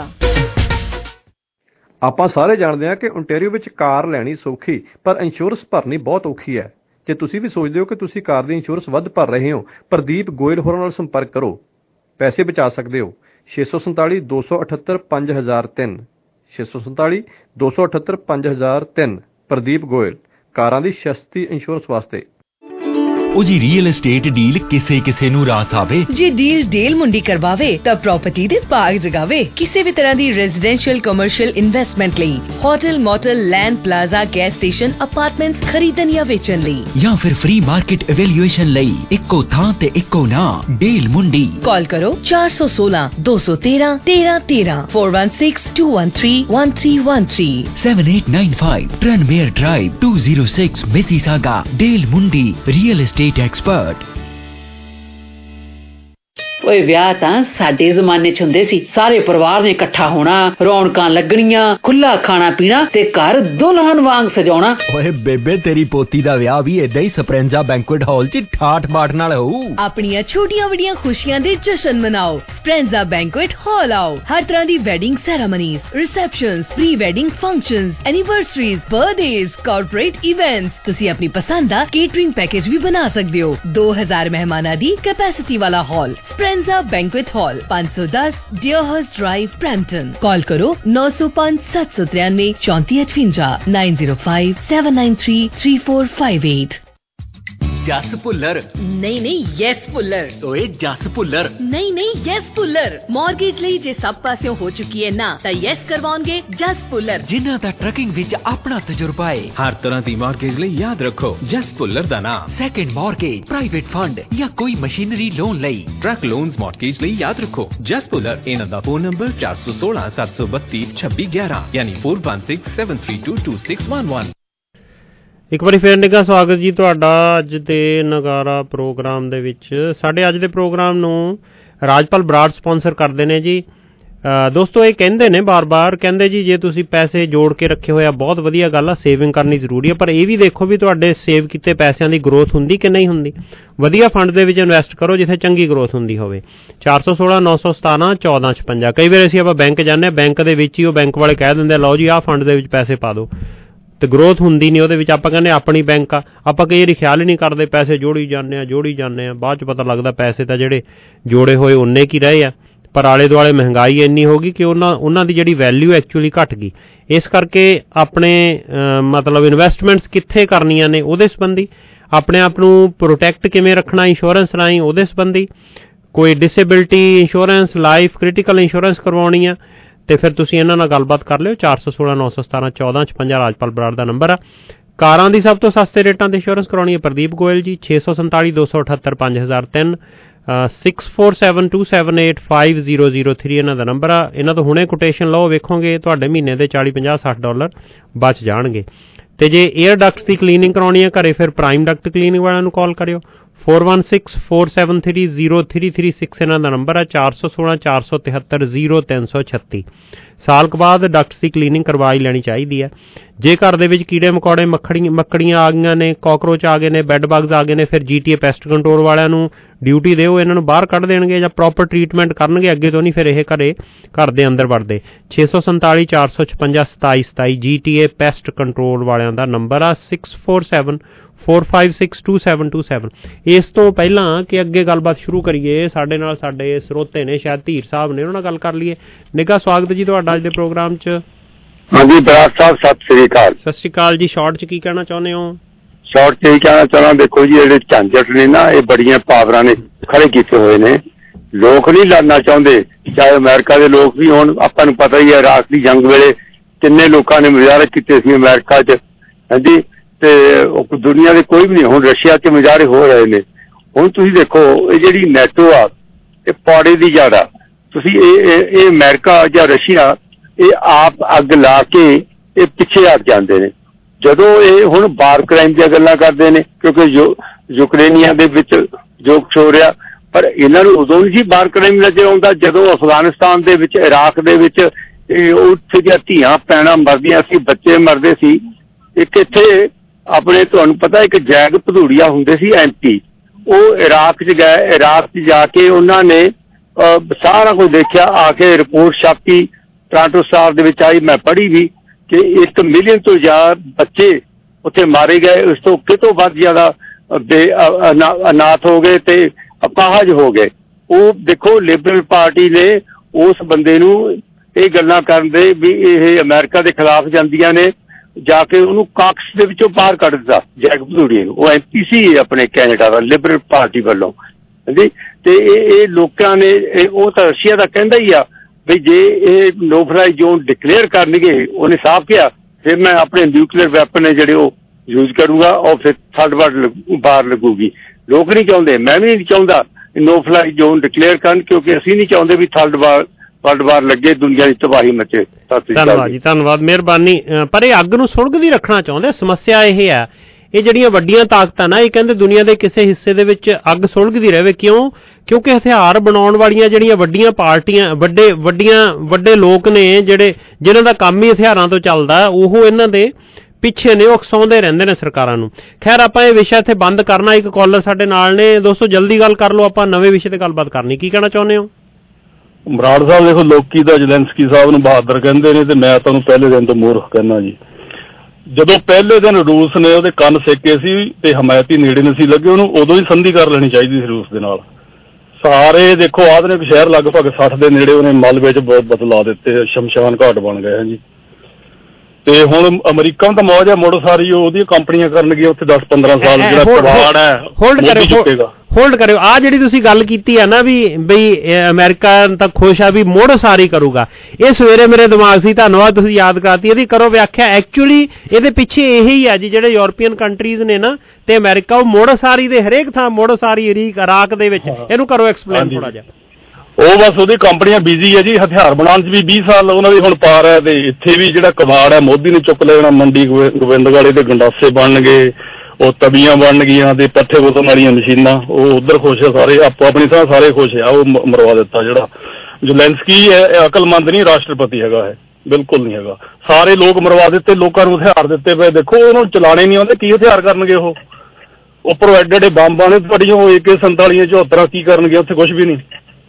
Q: ਆਪਾਂ ਸਾਰੇ ਜਾਣਦੇ ਹਾਂ ਕਿ ਓਨਟਾਰੀਓ ਵਿੱਚ ਕਾਰ ਲੈਣੀ ਸੌਖੀ, ਪਰ ਇੰਸ਼ੋਰੈਂਸ ਭਰਨੀ ਬਹੁਤ ਔਖੀ ਹੈ। ਜੇ ਤੁਸੀਂ ਵੀ ਸੋਚਦੇ ਹੋ ਕਿ ਤੁਸੀਂ ਕਾਰ ਦੀ ਇੰਸ਼ੋਰੈਂਸ ਵੱਧ ਭਰ ਰਹੇ ਹੋ, ਪ੍ਰਦੀਪ ਗੋਇਲ ਹੋਰਾਂ ਨਾਲ ਸੰਪਰਕ ਕਰੋ, ਪੈਸੇ ਬਚਾ ਸਕਦੇ ਹੋ। ਛੇ ਸੌ ਸੰਤਾਲੀ ਦੋ ਸੌ ਅਠੱਤਰ ਪੰਜ ਹਜ਼ਾਰ ਤਿੰਨ ਛੇ ਸੌ ਸੰਤਾਲੀ ਦੋ ਸੌ ਅਠੱਤਰ ਪੰਜ ਹਜ਼ਾਰ ਤਿੰਨ ਪ੍ਰਦੀਪ ਗੋਇਲ, ਕਾਰਾਂ ਦੀ ਸਸਤੀ ਇੰਸ਼ੋਰੈਂਸ ਵਾਸਤੇ।
O: ਉਹ ਜੀ ਰੀਅਲ estate ਡੀਲ ਕਿਸੇ ਕਿਸੇ ਨੂੰ ਰਾਸ ਆਵੇ।
B: ਜੇ ਡੀਲ ਡੇਲ ਮੁੰਡੀ ਕਰਵਾਵੇ ਤਾਂ ਪ੍ਰਾਪਰਟੀ ਦੇ ਬਾਗ ਜਗਾਵੇ। ਕਿਸੇ ਵੀ ਤਰ੍ਹਾਂ ਦੀ ਰੈਜ਼ੀਡੈਂਸ਼ੀਅਲ ਕਮਰਸ਼ੀਅਲ ਇਨਵੈਸਟਮੈਂਟ ਲਈ, hotel, motel, land, plaza, gas station, apartments ਖਰੀਦਣ ਜਾਂ ਵੇਚਣ ਲਈ,
O: ਜਾਂ ਫਿਰ ਫ੍ਰੀ ਮਾਰਕੀਟ ਇਵੈਲੂਏਸ਼ਨ ਲਈ ਇੱਕੋ ਥਾਂ ਤੇ ਇੱਕੋ ਨਾਂ, ਡੇਲ ਮੁੰਡੀ।
B: ਕਾਲ ਕਰੋ ਚਾਰ ਸੌ ਸੋਲਾਂ ਦੋ ਸੌ ਤੇਰਾਂ ਤੇਰਾਂ ਤੇਰਾਂ four one six two one three one three one three
O: seven eight nine five Tranmere Drive two oh six Mississauga। Dale Mundi real estate expert।
R: ਓਏ ਵਿਆਹ ਤਾਂ ਸਾਡੇ ਜ਼ਮਾਨੇ ਚ ਹੁੰਦੇ ਸੀ, ਸਾਰੇ ਪਰਿਵਾਰ ਨੇ ਇਕੱਠਾ ਹੋਣਾ, ਰੌਣਕਾਂ ਲੱਗਣੀਆਂ, ਖੁੱਲਾ ਖਾਣਾ ਪੀਣਾ ਤੇ ਘਰ ਦੁਲਹਨ ਵਾਂਗ ਸਜਾਉਣਾ।
O: ਓਏ ਬੇਬੇ, ਤੇਰੀ ਪੋਤੀ ਦਾ ਵਿਆਹ ਵੀ ਏਦਾਂ ਹੀ ਸਪਰੈਂਜ਼ਾ ਬੈਂਕੁਏਟ ਹਾਲ ਚ ਠਾਠ ਬਾਠ ਨਾਲ ਹੋਊ।
B: ਆਪਣੀਆਂ ਛੋਟੀਆਂ ਵੱਡੀਆਂ ਖੁਸ਼ੀਆਂ ਦੇ ਜਸ਼ਨ ਮਨਾਓ, ਸਪਰੈਂਜ਼ਾ ਬੈਂਕੁਏਟ ਹਾਲ ਆਓ। ਹਰ ਤਰ੍ਹਾਂ ਦੀ wedding ceremonies, receptions, pre wedding functions, anniversaries, birthdays, corporate events, ਤੁਸੀਂ ਆਪਣੀ ਪਸੰਦ ਦਾ ਕੇਟਰਿੰਗ ਪੈਕੇਜ ਵੀ ਬਣਾ ਸਕਦੇ ਹੋ। ਦੋ ਹਜ਼ਾਰ ਮਹਿਮਾਨਾਂ ਦੀ ਕੈਪੈਸਿਟੀ ਵਾਲਾ ਹਾਲ, ਸਪਰੈਂਜ਼ਾ ਬੈਂਕੁਏਟ ਹਾਲ, ਪੰਜ ਸੌ ਦਸ ਡਿਅਰਹਰਸਟ ਡਰਾਈਵ, ਬਰੈਂਪਟਨ। ਕਾਲ ਕਰੋ ਨੌ ਸੌ ਪੰਜ ਸੱਤ ਸੌ ਤਰਿਆਨਵੇਂ ਚੌਂਤੀ ਅਠਵੰਜਾ nine zero five seven nine three three four five eight।
O: ਜਸ ਭੁੱਲਰ।
B: ਨਹੀਂ ਨਹੀਂ, ਯੈਸ ਭੁੱਲਰ।
O: ਓਏ ਜਸ ਭੁੱਲਰ।
B: ਨਹੀਂ ਨਹੀਂ, ਯੈਸ ਭੁੱਲਰ। ਮਾਰਗੇਜ ਲਈ ਜੇ ਸਭ ਪਾਸਿਓਂ ਹੋ ਚੁੱਕੀ ਹੈ ਨਾ, ਤਾਂ ਯੈਸ ਕਰਵਾਉਣਗੇ ਜਸ ਭੁੱਲਰ,
O: ਜਿਨ੍ਹਾਂ ਦਾ ਟਰੱਕਿੰਗ ਵਿੱਚ ਆਪਣਾ ਤਜਰਬਾ ਹੈ।
S: ਹਰ ਤਰ੍ਹਾਂ ਦੀ ਮਾਰਗੇਜ ਲਈ ਯਾਦ ਰੱਖੋ ਜਸ ਭੁੱਲਰ ਦਾ ਨਾਮ।
O: ਸੈਕੰਡ ਮਾਰਗੇਜ, ਪ੍ਰਾਈਵੇਟ ਫੰਡ ਜਾਂ ਕੋਈ ਮਸ਼ੀਨਰੀ ਲੋਨ ਲਈ,
S: ਟਰੱਕ ਲੋਨਸ ਮਾਰਗੇਜ ਲਈ ਯਾਦ ਰੱਖੋ ਜਸ ਭੁੱਲਰ। ਇਹਨਾਂ ਦਾ ਫੋਨ ਨੰਬਰ ਚਾਰ ਸੌ ਸੋਲਾਂ ਸੱਤ ਸੌ ਬੱਤੀ ਛੱਬੀ ਗਿਆਰਾਂ ਯਾਨੀ four one six seven three two two six one one।
H: ਇੱਕ ਵਾਰੀ ਫੇਰ ਨਿੱਘਾ ਸਵਾਗਤ ਜੀ ਤੁਹਾਡਾ ਅੱਜ ਦੇ ਨਗਾਰਾ ਪ੍ਰੋਗਰਾਮ ਦੇ ਵਿੱਚ। ਸਾਡੇ ਅੱਜ ਦੇ ਪ੍ਰੋਗਰਾਮ ਨੂੰ ਰਾਜਪਾਲ ਬਰਾੜ ਸਪਾਂਸਰ ਕਰਦੇ ਨੇ ਜੀ। ਦੋਸਤੋ, ਇਹ ਕਹਿੰਦੇ ਨੇ ਬਾਰ-ਬਾਰ, ਕਹਿੰਦੇ ਜੀ ਜੇ ਤੁਸੀਂ ਪੈਸੇ ਜੋੜ ਕੇ ਰੱਖੇ ਹੋਏ ਆ ਬਹੁਤ ਵਧੀਆ ਗੱਲ ਆ, ਸੇਵਿੰਗ ਕਰਨੀ ਜ਼ਰੂਰੀ ਆ, ਪਰ ਇਹ ਵੀ ਦੇਖੋ ਵੀ ਤੁਹਾਡੇ ਸੇਵ ਕੀਤੇ ਪੈਸਿਆਂ ਦੀ ਗਰੋਥ ਹੁੰਦੀ ਕਿ ਨਹੀਂ ਹੁੰਦੀ। ਵਧੀਆ ਫੰਡ ਦੇ ਵਿੱਚ ਇਨਵੈਸਟ ਕਰੋ ਜਿੱਥੇ ਚੰਗੀ ਗਰੋਥ ਹੁੰਦੀ ਹੋਵੇ। ਚਾਰ ਸੌ ਸੋਲਾਂ ਨੌ ਸੌ ਸਤਾਰਾਂ ਚੌਦਾਂ ਛਪੰਜਾ। ਕਈ ਵਾਰ ਅਸੀਂ ਆਪਾਂ ਬੈਂਕ ਜਾਂਦੇ ਹਾਂ, ਬੈਂਕ ਦੇ ਵਿੱਚ ਹੀ ਉਹ ਬੈਂਕ ਵਾਲੇ ਕਹਿ ਦਿੰਦੇ ਲਓ ਜੀ ਆਹ ਫੰਡ ਦੇ ਵਿੱਚ ਪੈਸੇ ਪਾ ਦਿਓ, ਤੇ ਗਰੋਥ ਹੁੰਦੀ ਨਹੀਂ ਉਹਦੇ ਵਿੱਚ। ਆਪਾਂ ਕਹਿੰਦੇ ਆਪਣੀ ਬੈਂਕ ਆ, ਆਪਾਂ ਕਈ ਵਾਰੀ ਖਿਆਲ ਹੀ ਨਹੀਂ ਕਰਦੇ, ਪੈਸੇ ਜੋੜੀ ਜਾਂਦੇ ਆ ਜੋੜੀ ਜਾਂਦੇ ਆ, ਬਾਅਦ 'ਚ ਪਤਾ ਲੱਗਦਾ ਪੈਸੇ ਤਾਂ ਜਿਹੜੇ ਜੋੜੇ ਹੋਏ ਉਨੇ ਕੀ ਰਹੇ ਆ, ਪਰ ਆਲੇ ਦੁਆਲੇ ਮਹਿੰਗਾਈ ਇੰਨੀ ਹੋ ਗਈ ਕਿ ਉਹਨਾਂ ਉਹਨਾਂ ਦੀ ਜਿਹੜੀ ਵੈਲਿਊ ਐਕਚੁਅਲੀ ਘੱਟ ਗਈ। ਇਸ ਕਰਕੇ ਆਪਣੇ ਮਤਲਬ ਇਨਵੈਸਟਮੈਂਟਸ ਕਿੱਥੇ ਕਰਨੀਆਂ ਨੇ ਉਹਦੇ ਸੰਬੰਧੀ, ਆਪਣੇ ਆਪ ਨੂੰ ਪ੍ਰੋਟੈਕਟ ਕਿਵੇਂ ਰੱਖਣਾ ਇੰਸ਼ੋਰੈਂਸ ਰਾਹੀਂ ਉਹਦੇ ਸੰਬੰਧੀ, ਕੋਈ disability insurance, life, critical insurance ਕਰਵਾਉਣੀ ਆ, ਤੇ ਫਿਰ ਤੁਸੀਂ ਇਹਨਾਂ ਨਾਲ ਗੱਲਬਾਤ ਕਰ ਲਿਓ। ਚਾਰ ਸੌ ਸੋਲਾਂ ਨੌ ਸੌ ਸਤਾਰਾਂ ਚੌਦਾਂ ਛਪੰਜਾ ਰਾਜਪਾਲ ਬਰਾੜ ਦਾ ਨੰਬਰ ਆ। ਕਾਰਾਂ ਦੀ ਸਭ ਤੋਂ ਸਸਤੇ ਰੇਟਾਂ ਤੇ ਇੰਸ਼ੋਰੈਂਸ ਕਰਾਉਣੀ ਹੈ ਪ੍ਰਦੀਪ ਗੋਇਲ ਜੀ। ਛੇ ਸੌ ਸੰਤਾਲੀ ਦੋ ਸੌ ਅਠੱਤਰ ਪੰਜ ਹਜ਼ਾਰ ਤਿੰਨ six four seven two seven eight five zero zero three ਇਹਨਾਂ ਦਾ ਨੰਬਰ ਆ। ਇਹਨਾਂ ਤੋਂ ਹੁਣੇ ਕੋਟੇਸ਼ਨ ਲਓ, ਵੇਖੋਗੇ ਤੁਹਾਡੇ ਮਹੀਨੇ ਦੇ ਚਾਲੀ ਪੰਜਾਹ ਸੱਠ ਡਾਲਰ ਬਚ ਜਾਣਗੇ। ਤੇ ਜੇ ਏਅਰ ਡਕਟਸ ਦੀ ਕਲੀਨਿੰਗ ਕਰਾਉਣੀ ਹੈ ਘਰੇ, ਫਿਰ ਪ੍ਰਾਈਮ ਡਕਟ ਕਲੀਨਿੰਗ ਵਾਲਿਆਂ ਨੂੰ ਕਾਲ ਕਰਿਓ। four one six four seven three zero three three six ਇਹਨਾਂ ਦਾ ਨੰਬਰ ਹੈ। ਚਾਰ ਸੌ ਸੋਲਾਂ ਚਾਰ ਸੌ ਤਿਹੱਤਰ ਜ਼ੀਰੋ ਤਿੰਨ ਸੌ ਛੱਤੀ। ਸਾਲ ਕੁ ਬਾਅਦ ਡਕਟਸ ਦੀ ਕਲੀਨਿੰਗ ਕਰਵਾ ਹੀ ਲੈਣੀ ਚਾਹੀਦੀ ਹੈ। ਜੇ ਘਰ ਦੇ ਵਿੱਚ ਕੀੜੇ ਮਕੌੜੇ ਮੱਖੜੀ ਮੱਕੜੀਆਂ ਆ ਗਈਆਂ ਨੇ, ਕਾਕਰੋਚ ਆ ਗਏ ਨੇ, ਬੈੱਡ ਬਗਸ ਆ ਗਏ ਨੇ, ਫਿਰ ਜੀ ਟੀ ਏ ਪੈਸਟ ਕੰਟਰੋਲ ਵਾਲਿਆਂ ਨੂੰ ਡਿਊਟੀ ਦਿਓ, ਇਹਨਾਂ ਨੂੰ ਬਾਹਰ ਕੱਢ ਦੇਣਗੇ ਜਾਂ ਪ੍ਰੋਪਰ ਟਰੀਟਮੈਂਟ ਕਰਨਗੇ, ਅੱਗੇ ਤੋਂ ਨਹੀਂ ਫਿਰ ਇਹ ਘਰੇ ਘਰ ਦੇ ਅੰਦਰ ਵੜਦੇ। ਛੇ ਸੌ ਸੰਤਾਲੀ ਚਾਰ ਸੌ ਛਪੰਜਾ ਸਤਾਈ ਸਤਾਈ ਜੀ ਟੀ ਏ ਪੈਸਟ ਕੰਟਰੋਲ ਵਾਲਿਆਂ ਦਾ ਨੰਬਰ ਆ six four seven four five six two seven two seven. ਇਸ ਤੋਂ ਪਹਿਲਾਂ ਕਿ ਅੱਗੇ ਗੱਲਬਾਤ ਸ਼ੁਰੂ ਕਰੀਏ, ਸਾਡੇ ਨਾਲ ਸਾਡੇ ਸਰੋਤੇ ਨੇ, ਸ਼ਾਇਦ ਧੀਰ ਸਾਹਿਬ ਨੇ, ਉਹਨਾਂ ਨਾਲ ਗੱਲ ਕਰ ਲਈਏ। ਨਿੱਘਾ ਸਵਾਗਤ ਜੀ ਤੁਹਾਡਾ ਅੱਜ ਦੇ ਪ੍ਰੋਗਰਾਮ 'ਚ।
T: ਹਾਂਜੀ ਬਰਾੜ ਸਾਹਿਬ, ਸਤਿ ਸ੍ਰੀ ਅਕਾਲ।
H: ਸਤਿ ਸ੍ਰੀ ਅਕਾਲ ਜੀ। ਸ਼ਾਰਟ 'ਚ ਕੀ ਕਹਿਣਾ ਚਾਹੁੰਦੇ ਹੋ?
T: ਸ਼ਾਰਟ 'ਚ ਇਹ ਕਹਿਣਾ ਚਾਹੁੰਦਾ, ਦੇਖੋ ਜੀ ਜਿਹੜੇ ਝੰਜਟ ਨੇ ਨਾ, ਇਹ ਬੜੀਆਂ ਪਾਵਰਾਂ ਨੇ ਖੜੇ ਕੀਤੇ ਹੋਏ ਨੇ। ਲੋਕ ਨਹੀਂ ਲੜਨਾ ਚਾਹੁੰਦੇ, ਚਾਹੇ ਅਮਰੀਕਾ ਦੇ ਲੋਕ ਵੀ ਹੋਣ। ਆਪਾਂ ਨੂੰ ਪਤਾ ਹੀ ਹੈ ਇਰਾਕ ਦੀ ਜੰਗ ਵੇਲੇ ਕਿੰਨੇ ਲੋਕਾਂ ਨੇ ਮੁਜ਼ਾਹਰੇ ਕੀਤੇ ਸੀ ਅਮਰੀਕਾ 'ਚ, ਹਾਂਜੀ, ਤੇ ਦੁਨੀਆ ਦੇ ਕੋਈ ਵੀ ਨਹੀਂ। ਹੁਣ ਰਸ਼ੀਆ 'ਚ ਮੁਜ਼ਾਹਰੇ ਹੋ ਰਹੇ ਨੇ। ਹੁਣ ਤੁਸੀਂ ਦੇਖੋ ਇਹ ਜਿਹੜੀ ਨੈਟੋ ਆ, ਇਹ ਪੌੜੇ ਦੀ ਜ਼ਿਆਦਾ। ਤੁਸੀਂ ਇਹ ਇਹ ਅਮਰੀਕਾ ਜਾਂ ਰਸ਼ੀਆ ਇਹ ਆਪ ਅੱਗ ਲਾ ਕੇ ਇਹ ਪਿੱਛੇ ਹਟ ਜਾਂਦੇ ਨੇ। ਜਦੋਂ ਇਹ ਹੁਣ ਵਾਰ ਕ੍ਰਾਈਮ ਦੀਆਂ ਗੱਲਾਂ ਕਰਦੇ ਨੇ, ਕਿਉਂਕਿ ਯੂਕਰੇਨੀਆ ਦੇ ਵਿੱਚ ਜੋ ਕੁਛ ਹੋ ਰਿਹਾ, ਪਰ ਇਹਨਾਂ ਨੂੰ ਉਦੋਂ ਨਹੀਂ ਸੀ ਵਾਰ ਕ੍ਰਾਈਮ ਨਜ਼ਰ ਆਉਂਦਾ ਜਦੋਂ ਅਫਗਾਨਿਸਤਾਨ ਦੇ ਵਿੱਚ, ਇਰਾਕ ਦੇ ਵਿੱਚ ਇਹ ਉੱਥੇ ਦੀਆਂ ਧੀਆਂ ਭੈਣਾਂ ਮਰਦੀਆਂ ਸੀ, ਬੱਚੇ ਮਰਦੇ ਸੀ। ਇੱਕ ਇੱਥੇ ਆਪਣੇ ਤੁਹਾਨੂੰ ਪਤਾ ਇੱਕ ਜੈਗ ਭਦੂੜੀਆ ਹੁੰਦੇ ਸੀ ਐਮ ਪੀ, ਉਹ ਇਰਾਕ 'ਚ ਗਏ। ਇਰਾਕ 'ਚ ਜਾ ਕੇ ਉਹਨਾਂ ਨੇ ਸਾਰਾ ਕੁਝ ਦੇਖਿਆ, ਆ ਕੇ ਰਿਪੋਰਟ ਛਾਪੀ, ਟੋਰਾਂਟੋ ਸਟਾਰ ਦੇ ਵਿੱਚ ਆਈ, ਮੈਂ ਪੜ੍ਹੀ ਵੀ ਕਿ ਇੱਕ ਮਿਲੀਅਨ ਤੋਂ ਜ਼ਿਆਦਾ ਬੱਚੇ ਉੱਥੇ ਮਾਰੇ ਗਏ। ਉਸ ਤੋਂ ਕਿਤੋਂ ਵੱਧ ਜ਼ਿਆਦਾ ਬੇ ਅਨਾਥ ਹੋ ਗਏ ਤੇ ਅਪਾਹਜ ਹੋ ਗਏ। ਉਹ ਦੇਖੋ ਲਿਬਰਲ ਪਾਰਟੀ ਨੇ ਉਸ ਬੰਦੇ ਨੂੰ ਇਹ ਗੱਲਾਂ ਕਰਨ ਦੇ ਵੀ ਇਹ ਅਮਰੀਕਾ ਦੇ ਖਿਲਾਫ ਜਾਂਦੀਆਂ ਨੇ, ਜਾ ਕੇ ਉਹਨੂੰ ਕਾਕਸ ਦੇ ਵਿੱਚੋਂ ਬਾਹਰ ਕੱਢ ਦਿੱਤਾ ਜੈਕ ਭਦੂੜੀਏ ਨੂੰ। ਉਹ ਐਮ ਪੀ ਸੀ ਆਪਣੇ ਕੈਨੇਡਾ ਦਾ ਲਿਬਰਲ ਪਾਰਟੀ ਵੱਲੋਂ, ਹਾਂਜੀ। ਤੇ ਇਹ ਇਹ ਲੋਕਾਂ ਨੇ ਉਹ ਤਾਂ ਰਸ਼ੀਆ ਦਾ ਕਹਿੰਦਾ ਹੀ ਆ ਵੀ ਜੇ ਇਹ ਨੋ ਫਲਾਈ ਜ਼ੋਨ ਡਿਕਲੇਅਰ ਕਰਨਗੇ, ਉਹਨੇ ਸਾਫ਼ ਕਿਹਾ, ਫਿਰ ਮੈਂ ਆਪਣੇ ਨਿਊਕਲੀਅਰ ਵੈਪਨ ਨੇ ਜਿਹੜੇ ਉਹ ਯੂਜ਼ ਕਰੂਗਾ ਔਰ ਫਿਰ ਥਰਡ ਵਰਲਡ ਬਾਹਰ ਲੱਗੂਗੀ। ਲੋਕ ਨਹੀਂ ਚਾਹੁੰਦੇ, ਮੈਂ ਵੀ ਨਹੀਂ ਚਾਹੁੰਦਾ ਨੋ ਫਲਾਈ ਜ਼ੋਨ ਡਿਕਲੇਅਰ ਕਰਨ, ਕਿਉਂਕਿ ਅਸੀਂ ਨਹੀਂ ਚਾਹੁੰਦੇ ਵੀ ਥਰਡ ਵਰਲਡ ਵਾਰ ਲੱਗੇ, ਦੁਨੀਆ ਦੀ ਤਬਾਹੀ ਮਚੇ।
H: ਧੰਨਵਾਦ ਜੀ, ਧੰਨਵਾਦ, ਮਿਹਰਬਾਨੀ। ਪਰ ਇਹ ਅੱਗ ਨੂੰ ਸੁਲਗਦੀ ਰੱਖਣਾ ਚਾਹੁੰਦੇ। ਸਮੱਸਿਆ ਇਹ ਆ, ਇਹ ਜਿਹੜੀਆਂ ਵੱਡੀਆਂ ਤਾਕਤਾਂ ਨਾ, ਇਹ ਕਹਿੰਦੇ ਦੁਨੀਆ ਦੇ ਕਿਸੇ ਹਿੱਸੇ ਦੇ ਵਿੱਚ ਅੱਗ ਸੁਲਗਦੀ ਰਹੇ। ਕਿਉਂ? ਕਿਉਂਕਿ ਹਥਿਆਰ ਬਣਾਉਣ ਵਾਲੀਆਂ ਜਿਹੜੀਆਂ ਵੱਡੀਆਂ ਪਾਰਟੀਆਂ, ਵੱਡੇ ਵੱਡੀਆਂ ਵੱਡੇ ਲੋਕ ਨੇ ਜਿਹੜੇ ਜਿਨ੍ਹਾਂ ਦਾ ਕੰਮ ਹੀ ਹਥਿਆਰਾਂ ਤੋਂ ਚੱਲਦਾ, ਉਹ ਇਹਨਾਂ ਦੇ ਪਿੱਛੇ ਨੇ, ਉਹ ਉਕਸਾਉਂਦੇ ਰਹਿੰਦੇ ਨੇ ਸਰਕਾਰਾਂ ਨੂੰ। ਖੈਰ, ਆਪਾਂ ਇਹ ਵਿਸ਼ਾ ਇੱਥੇ ਬੰਦ ਕਰਨਾ। ਇੱਕ ਕਾਲਰ ਸਾਡੇ ਨਾਲ ਨੇ। ਦੋਸਤੋ ਜਲਦੀ ਗੱਲ ਕਰ ਲਓ, ਆਪਾਂ ਨਵੇਂ ਵਿਸ਼ੇ ਤੇ ਗੱਲਬਾਤ ਕਰਨੀ। ਕੀ ਕਹਿਣਾ ਚਾਹੁੰਦੇ ਹੋ?
U: ਬਰਾੜ ਸਾਹਿਬ, ਦੇਖੋ ਲੋਕੀ ਤਾਂ ਜ਼ੈਲੈਂਸਕੀ ਸਾਹਿਬ ਨੂੰ ਬਹਾਦਰ ਕਹਿੰਦੇ ਨੇ, ਤੇ ਮੈਂ ਤੁਹਾਨੂੰ ਪਹਿਲੇ ਦਿਨ ਤੋਂ ਮੂਰਖ ਕਹਿੰਦਾ ਜੀ। ਜਦੋਂ ਪਹਿਲੇ ਦਿਨ ਰੂਸ ਨੇ ਉਹਦੇ ਕੰਨ ਸੇਕੇ ਸੀ ਤੇ ਹਮਾਇਤੀ ਨੇੜੇ ਨਹੀਂ ਸੀ ਲੱਗੇ, ਉਹਨੂੰ ਉਦੋਂ ਹੀ ਸੰਧੀ ਕਰ ਲੈਣੀ ਚਾਹੀਦੀ ਸੀ ਰੂਸ ਦੇ ਨਾਲ। ਸਾਰੇ ਦੇਖੋ ਆਧੁਨਿਕ ਸ਼ਹਿਰ ਲਗਭਗ ਸੱਠ ਦੇ ਨੇੜੇ ਉਹਨੇ ਮਲਬੇ 'ਚ ਬਹੁਤ ਬਦਲਾ ਦਿੱਤੇ, ਸ਼ਮਸ਼ਾਨ ਘਾਟ ਬਣ ਗਏ ਜੀ। ਤੇ ਹੁਣ ਅਮਰੀਕਾ ਤਾਂ ਮੌਜ ਹੈ, ਮੁੜ ਸਾਰੀ ਉਹਦੀਆਂ ਕੰਪਨੀਆਂ ਕਰਨਗੀਆਂ ਉੱਥੇ ਦਸ ਪੰਦਰਾਂ ਸਾਲ। ਜਿਹੜਾ ਕਬਾੜ ਹੈ
H: ਹੋਲਡ ਕਰਿਓ, ਹੋਲਡ ਕਰਿਓ। ਆਹ ਜਿਹੜੀ ਤੁਸੀਂ ਗੱਲ ਕੀਤੀ ਹੈ ਨਾ ਵੀ ਬਈ ਅਮਰੀਕਾ ਤਾਂ ਖੁਸ਼ ਆ ਵੀ ਮੁੜ ਸਾਰੀ ਕਰੂਗਾ, ਇਹ ਸਵੇਰੇ ਮੇਰੇ ਦਿਮਾਗ ਸੀ, ਧੰਨਵਾਦ ਤੁਸੀਂ ਯਾਦ ਕਰਾਤੀ। ਇਹਦੀ ਕਰੋ ਵਿਆਖਿਆ। ਐਕਚੁਅਲੀ ਇਹਦੇ ਪਿੱਛੇ ਇਹੀ ਹੈ ਜੀ, ਜਿਹੜੇ ਯੂਰਪੀਅਨ ਕੰਟਰੀਜ਼ ਨੇ ਨਾ ਤੇ ਅਮਰੀਕਾ, ਉਹ ਮੁੜ ਸਾਰੀ ਦੇ ਹਰੇਕ ਥਾਂ ਮੁੜ ਸਾਰੀ ਇਰਾਕ ਦੇ ਵਿੱਚ। ਇਹਨੂੰ ਕਰੋ ਐਕਸਪਲੇਨ ਥੋੜਾ ਜਿਹਾ।
U: ਉਹ ਬਸ ਉਹਦੀ ਕੰਪਨੀਆਂ ਬਿਜ਼ੀ ਹੈ ਜੀ, ਹਥਿਆਰ ਬਣਾਉਣ 'ਚ ਵੀ ਵੀਹ ਸਾਲ ਉਹਨਾਂ ਦੀ ਹੁਣ ਪਾਰ ਹੈ। ਤੇ ਇੱਥੇ ਵੀ ਜਿਹੜਾ ਕਬਾੜ ਹੈ ਮੋਦੀ ਨੇ ਚੁੱਕ ਲੈਣਾ। ਮੰਡੀ ਗੋਬਿੰਦਗੜ੍ਹ ਦੇ ਗੰਡਾਸੇ ਬਣ ਗਏ, ਉਹ ਤਵੀਆਂ ਬਣ ਗਈਆਂ ਤੇ ਪੱਠੇ ਕੁਤਰਨ ਵਾਲੀਆਂ ਮਸ਼ੀਨਾਂ, ਉਹ ਉੱਧਰ ਖੁਸ਼ ਹੈ ਸਾਰੇ, ਆਪੋ ਆਪਣੀ ਥਾਂ ਸਾਰੇ ਖੁਸ਼ ਆ। ਉਹ ਮਰਵਾ ਦਿੱਤਾ ਜਿਹੜਾ ਜ਼ੈਲੈਂਸਕੀ ਹੈ, ਅਕਲਮੰਦ ਨਹੀਂ ਰਾਸ਼ਟਰਪਤੀ ਹੈਗਾ, ਹੈ ਬਿਲਕੁਲ ਨਹੀਂ ਹੈਗਾ। ਸਾਰੇ ਲੋਕ ਮਰਵਾ ਦਿੱਤੇ, ਲੋਕਾਂ ਨੂੰ ਹਥਿਆਰ ਦਿੱਤੇ ਪਏ। ਦੇਖੋ ਉਹਨੂੰ ਚਲਾਣੇ ਨਹੀਂ ਆਉਂਦੇ, ਕੀ ਹਥਿਆਰ ਕਰਨਗੇ ਉਹ? ਉੱਪਰੋਂ ਐਡੇ ਐਡੇ ਬੰਬਾਂ ਨੇ ਤੁਹਾਡੀਆਂ, ਉਹ ਏ ਕੇ ਸੰਤਾਲੀਆਂ ਚੌਹੱਤਰਾਂ ਕੀ ਕਰਨਗੇ ਉੱਥੇ? ਕੁਛ ਵੀ ਨਹੀਂ।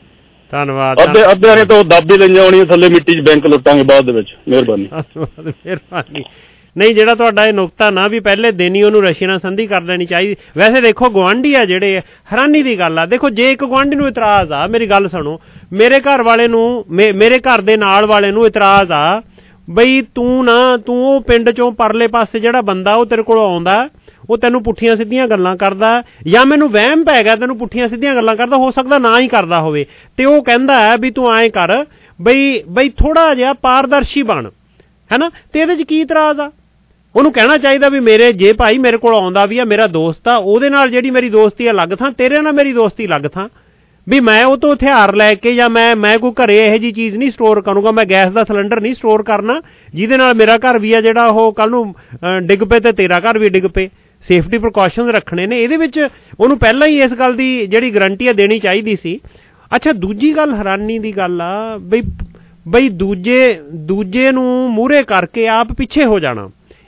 H: ਧੰਨਵਾਦ।
U: ਅੱਧੇ ਅੱਧਿਆਂ ਨੇ ਤਾਂ ਦੱਬ ਹੀ ਲਈਆਂ ਹੋਣੀਆਂ ਥੱਲੇ ਮਿੱਟੀ 'ਚ, ਬੈਂਕ ਲੁੱਟਾਂਗੇ ਬਾਅਦ ਦੇ ਵਿੱਚ। ਮਿਹਰਬਾਨੀ।
H: ਮਿਹਰਬਾਨੀ। ਨਹੀਂ, ਜਿਹੜਾ ਤੁਹਾਡਾ ਇਹ ਨੁਕਤਾ ਨਾ ਵੀ ਪਹਿਲੇ ਦਿਨ ਹੀ ਉਹਨੂੰ ਰਸ਼ੀਆ ਨਾਲ ਸੰਧੀ ਕਰ ਦੇਣੀ ਚਾਹੀਦੀ। ਵੈਸੇ ਦੇਖੋ ਗੁਆਂਢੀ ਆ ਜਿਹੜੇ, ਹੈਰਾਨੀ ਦੀ ਗੱਲ ਆ। ਦੇਖੋ ਜੇ ਇੱਕ ਗੁਆਂਢੀ ਨੂੰ ਇਤਰਾਜ਼ ਆ, ਮੇਰੀ ਗੱਲ ਸੁਣੋ, ਮੇਰੇ ਘਰ ਵਾਲੇ ਨੂੰ, ਮੇਰੇ ਘਰ ਦੇ ਨਾਲ ਵਾਲੇ ਨੂੰ ਇਤਰਾਜ਼ ਆ ਬਈ ਤੂੰ ਨਾ, ਤੂੰ ਉਹ ਪਿੰਡ 'ਚੋਂ ਪਰਲੇ ਪਾਸੇ ਜਿਹੜਾ ਬੰਦਾ ਉਹ ਤੇਰੇ ਕੋਲ ਆਉਂਦਾ, ਉਹ ਤੈਨੂੰ ਪੁੱਠੀਆਂ ਸਿੱਧੀਆਂ ਗੱਲਾਂ ਕਰਦਾ, ਜਾਂ ਮੈਨੂੰ ਵਹਿਮ ਪੈ ਗਿਆ ਤੈਨੂੰ ਪੁੱਠੀਆਂ ਸਿੱਧੀਆਂ ਗੱਲਾਂ ਕਰਦਾ, ਹੋ ਸਕਦਾ ਨਾ ਹੀ ਕਰਦਾ ਹੋਵੇ, ਤੇ ਉਹ ਕਹਿੰਦਾ ਹੈ ਵੀ ਤੂੰ ਐਂ ਕਰ ਬਈ ਬਈ ਥੋੜਾ ਜਿਹਾ ਪਾਰਦਰਸ਼ੀ ਬਣ, ਹੈ ਨਾ। ਤੇ ਇਹਦੇ 'ਚ ਕੀ ਇਤਰਾਜ਼ ਆ? ਉਹਨੂੰ ਕਹਿਣਾ ਚਾਹੀਦਾ ਵੀ ਮੇਰੇ ਜੇ ਭਾਈ ਮੇਰੇ ਕੋਲ ਆਉਂਦਾ ਵੀ ਆ, ਮੇਰਾ ਦੋਸਤ ਆ, ਉਹਦੇ ਨਾਲ ਜਿਹੜੀ ਮੇਰੀ ਦੋਸਤੀ ਅਲੱਗ ਥਾਂ, ਤੇਰੇ ਨਾਲ ਮੇਰੀ ਦੋਸਤੀ ਅਲੱਗ ਥਾਂ। ਵੀ ਮੈਂ ਉਹ ਤੋਂ ਹਥਿਆਰ ਲੈ ਕੇ ਜਾਂ ਮੈਂ ਮੈਂ ਕੋਈ ਘਰੇ ਇਹੋ ਜਿਹੀ ਚੀਜ਼ ਨਹੀਂ ਸਟੋਰ ਕਰੂੰਗਾ, ਮੈਂ ਗੈਸ ਦਾ ਸਿਲੰਡਰ ਨਹੀਂ ਸਟੋਰ ਕਰਨਾ ਜਿਹਦੇ ਨਾਲ ਮੇਰਾ ਘਰ ਵੀ ਆ ਜਿਹੜਾ ਉਹ ਕੱਲ੍ਹ ਨੂੰ ਡਿੱਗ ਪਏ ਤੇ ਤੇਰਾ ਘਰ ਵੀ ਡਿੱਗ ਪਏ। ਸੇਫਟੀ ਪ੍ਰੀਕਾਸ਼ਨਸ ਰੱਖਣੇ ਨੇ। ਇਹਦੇ ਵਿੱਚ ਉਹਨੂੰ ਪਹਿਲਾਂ ਹੀ ਇਸ ਗੱਲ ਦੀ ਜਿਹੜੀ ਗਰੰਟੀ ਆ ਦੇਣੀ ਚਾਹੀਦੀ ਸੀ। ਅੱਛਾ, ਦੂਜੀ ਗੱਲ ਹੈਰਾਨੀ ਦੀ ਗੱਲ ਆ ਬਈ ਬਈ ਦੂਜੇ ਦੂਜੇ ਨੂੰ ਮੂਹਰੇ ਕਰਕੇ ਆਪ ਪਿੱਛੇ ਹੋ ਜਾਣਾ।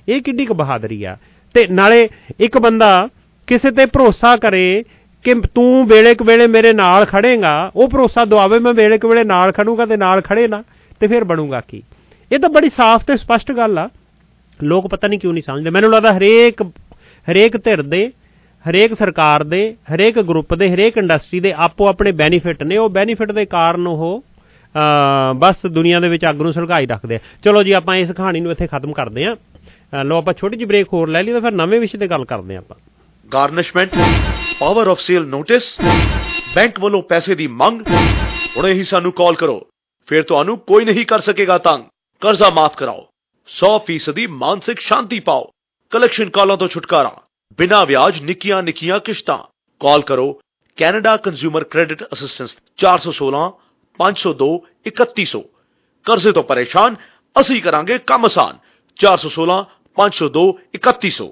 H: ਇਹ ਕਿੱਡੀ ਕੁ ਬਹਾਦਰੀ ਆ। ਤੇ ਨਾਲੇ ਇੱਕ ਬੰਦਾ ਕਿਸੇ ਤੇ ਭਰੋਸਾ ਕਰੇ ਕਿ ਤੂੰ ਵੇਲੇ ਕੁ ਵੇਲੇ ਮੇਰੇ ਨਾਲ ਖੜੇਗਾ, ਉਹ ਭਰੋਸਾ ਦਵਾਵੇ ਮੈਂ ਵੇਲੇ ਕੁ ਵੇਲੇ ਨਾਲ ਖੜੂਗਾ ਤੇ ਨਾਲ ਖੜੇ ਨਾ, ਤੇ ਫਿਰ ਬਣੂਗਾ ਕੀ। ਇਹ ਤਾਂ ਬੜੀ ਸਾਫ਼ ਤੇ ਸਪਸ਼ਟ ਗੱਲ ਆ, ਲੋਕ ਪਤਾ ਨਹੀਂ ਕਿਉਂ ਨਹੀਂ ਸਮਝਦੇ। ਮੈਨੂੰ ਲੱਗਦਾ ਹਰੇਕ ਹਰੇਕ ਧਿਰ ਦੇ, ਹਰੇਕ ਸਰਕਾਰ ਦੇ, ਹਰੇਕ ਗਰੁੱਪ ਦੇ, ਹਰੇਕ ਇੰਡਸਟਰੀ ਦੇ ਆਪੋ ਆਪਣੇ ਬੈਨੀਫਿਟ ਨੇ। ਉਹ ਬੈਨੀਫਿਟ ਦੇ ਕਾਰਨ ਉਹ ਬਸ ਦੁਨੀਆ ਦੇ ਵਿੱਚ ਅੱਗ ਨੂੰ ਸੁਲਗਾਈ ਰੱਖਦੇ ਆ। ਚਲੋ ਜੀ ਆਪਾਂ ਇਸ ਕਹਾਣੀ ਨੂੰ ਇੱਥੇ ਖਤਮ ਕਰਦੇ ਹਾਂ। ਲਓ ਆਪਾਂ ਛੋਟੀ ਜਿਹੀ ਬ੍ਰੇਕ ਹੋਰ ਲੈ ਲਈ ਤਾਂ ਫਿਰ ਨਵੇਂ ਵਿਸ਼ੇ 'ਤੇ ਗੱਲ ਕਰਦੇ ਹਾਂ ਆਪਾਂ।
A: Garnishment, power of sale notice, bank ਵੱਲੋਂ ਪੈਸੇ ਦੀ ਮੰਗ। ਹੁਣੇ ਹੀ ਸਾਨੂੰ ਕਾਲ ਕਰੋ, ਫਿਰ ਤੁਹਾਨੂੰ ਕੋਈ ਨਹੀਂ ਕਰ ਸਕੇਗਾ ਤੰਗ। ਕਰਜ਼ਾ ਮਾਫ ਕਰਾਓ, ਸੌ ਫੀਸਦੀ ਮਾਨਸਿਕ ਸ਼ਾਂਤੀ ਪਾਓ। ਕਲੈਕਸ਼ਨ ਕਾਲਾਂ ਤੋਂ ਛੁਟਕਾਰਾ, ਬਿਨਾਂ ਵਿਆਜ ਨਿੱਕੀਆਂ ਨਿੱਕੀਆਂ ਕਿਸ਼ਤਾਂ। ਕਾਲ ਕਰੋ ਕੈਨੇਡਾ ਕੰਜ਼ਿਊਮਰ ਕ੍ਰੈਡਿਟ ਅਸਿਸਟੈਂਸ ਚਾਰ ਸੌ ਸੋਲਾਂ ਪੰਜ ਸੌ ਦੋ ਇਕੱਤੀ ਸੌ। ਕਰਜ਼ੇ ਤੋਂ ਪਰੇਸ਼ਾਨ, ਅਸੀਂ ਕਰਾਂਗੇ ਕੰਮ ਆਸਾਨ। ਚਾਰ ਸੌ ਸੋਲਾਂ ਪੰਜ ਸੌ ਦੋ ਇਕੱਤੀ ਸੌ।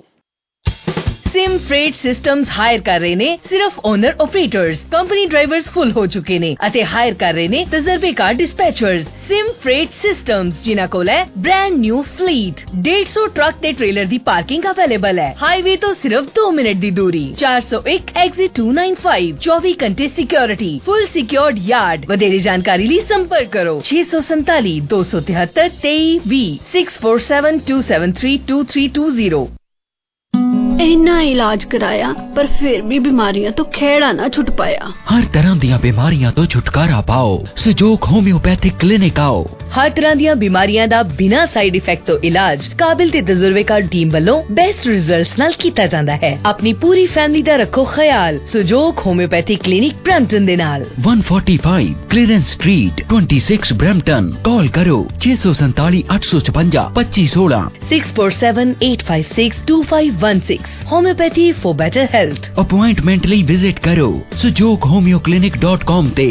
B: सिम फ्रेट सिस्टम्स हायर कर रहे ने सिर्फ owner operators. Company drivers full हो चुके ने ਅਤੇ ਹਾਇਰ ਕਰ ਰਹੇ ਨੇ ਤਜਰਬੇਕਾਰ ਡਿਸਪੈਚਰਸ। सिम फ्रेट सिस्टम्स जिन्हां कोल है ब्रांड न्यू फ्लीट। डेढ़ सौ ट्रक ते ट्रेलर दी पार्किंग अवेलेबल है। हाईवे तो सिर्फ दो मिनट दी दूरी। चार सौ एक एग्जिट टू नाइन फाइव। चौबीस घंटे सिक्योरिटी, फुल सिक्योर्ड यार्ड। वधेरे जानकारी ਲਈ संपर्क करो छे सौ संताली दो सौ तिहत्तर तेई भी six four seven two seven three two three two zero.
V: इन्ना इलाज कराया पर फिर भी बीमारियां तो खेड़ा ना छुट पाया।
O: हर तरह दियां बीमारियां तो छुटकारा पाओ, सुजोग होम्योपैथिक क्लिनिक आओ।
B: हर तरह दियां बीमारियां दा बिना साइड इफेक्ट तो इलाज काबिल ते तजुर्बेकार टीम वालों बेस्ट रिजल्ट्स नाल कीता जांदा है। अपनी पूरी फैमिली दा रखो ख्याल सुजोग होम्योपैथिक क्लिनिक ब्रैम्पटन दे नाल
O: एक सौ पैंतालीस क्लीयरेंस स्ट्रीट छब्बीस ब्रैम्पटन। कॉल करो छे सौ सैंताली आठ सौ छपंजा पच्चीस सोलह
B: six four seven eight five six two five one six. Homeopathy for better health.
O: Appointment ਲਈ विजिट करो Sujog homeo clinic dot com ते।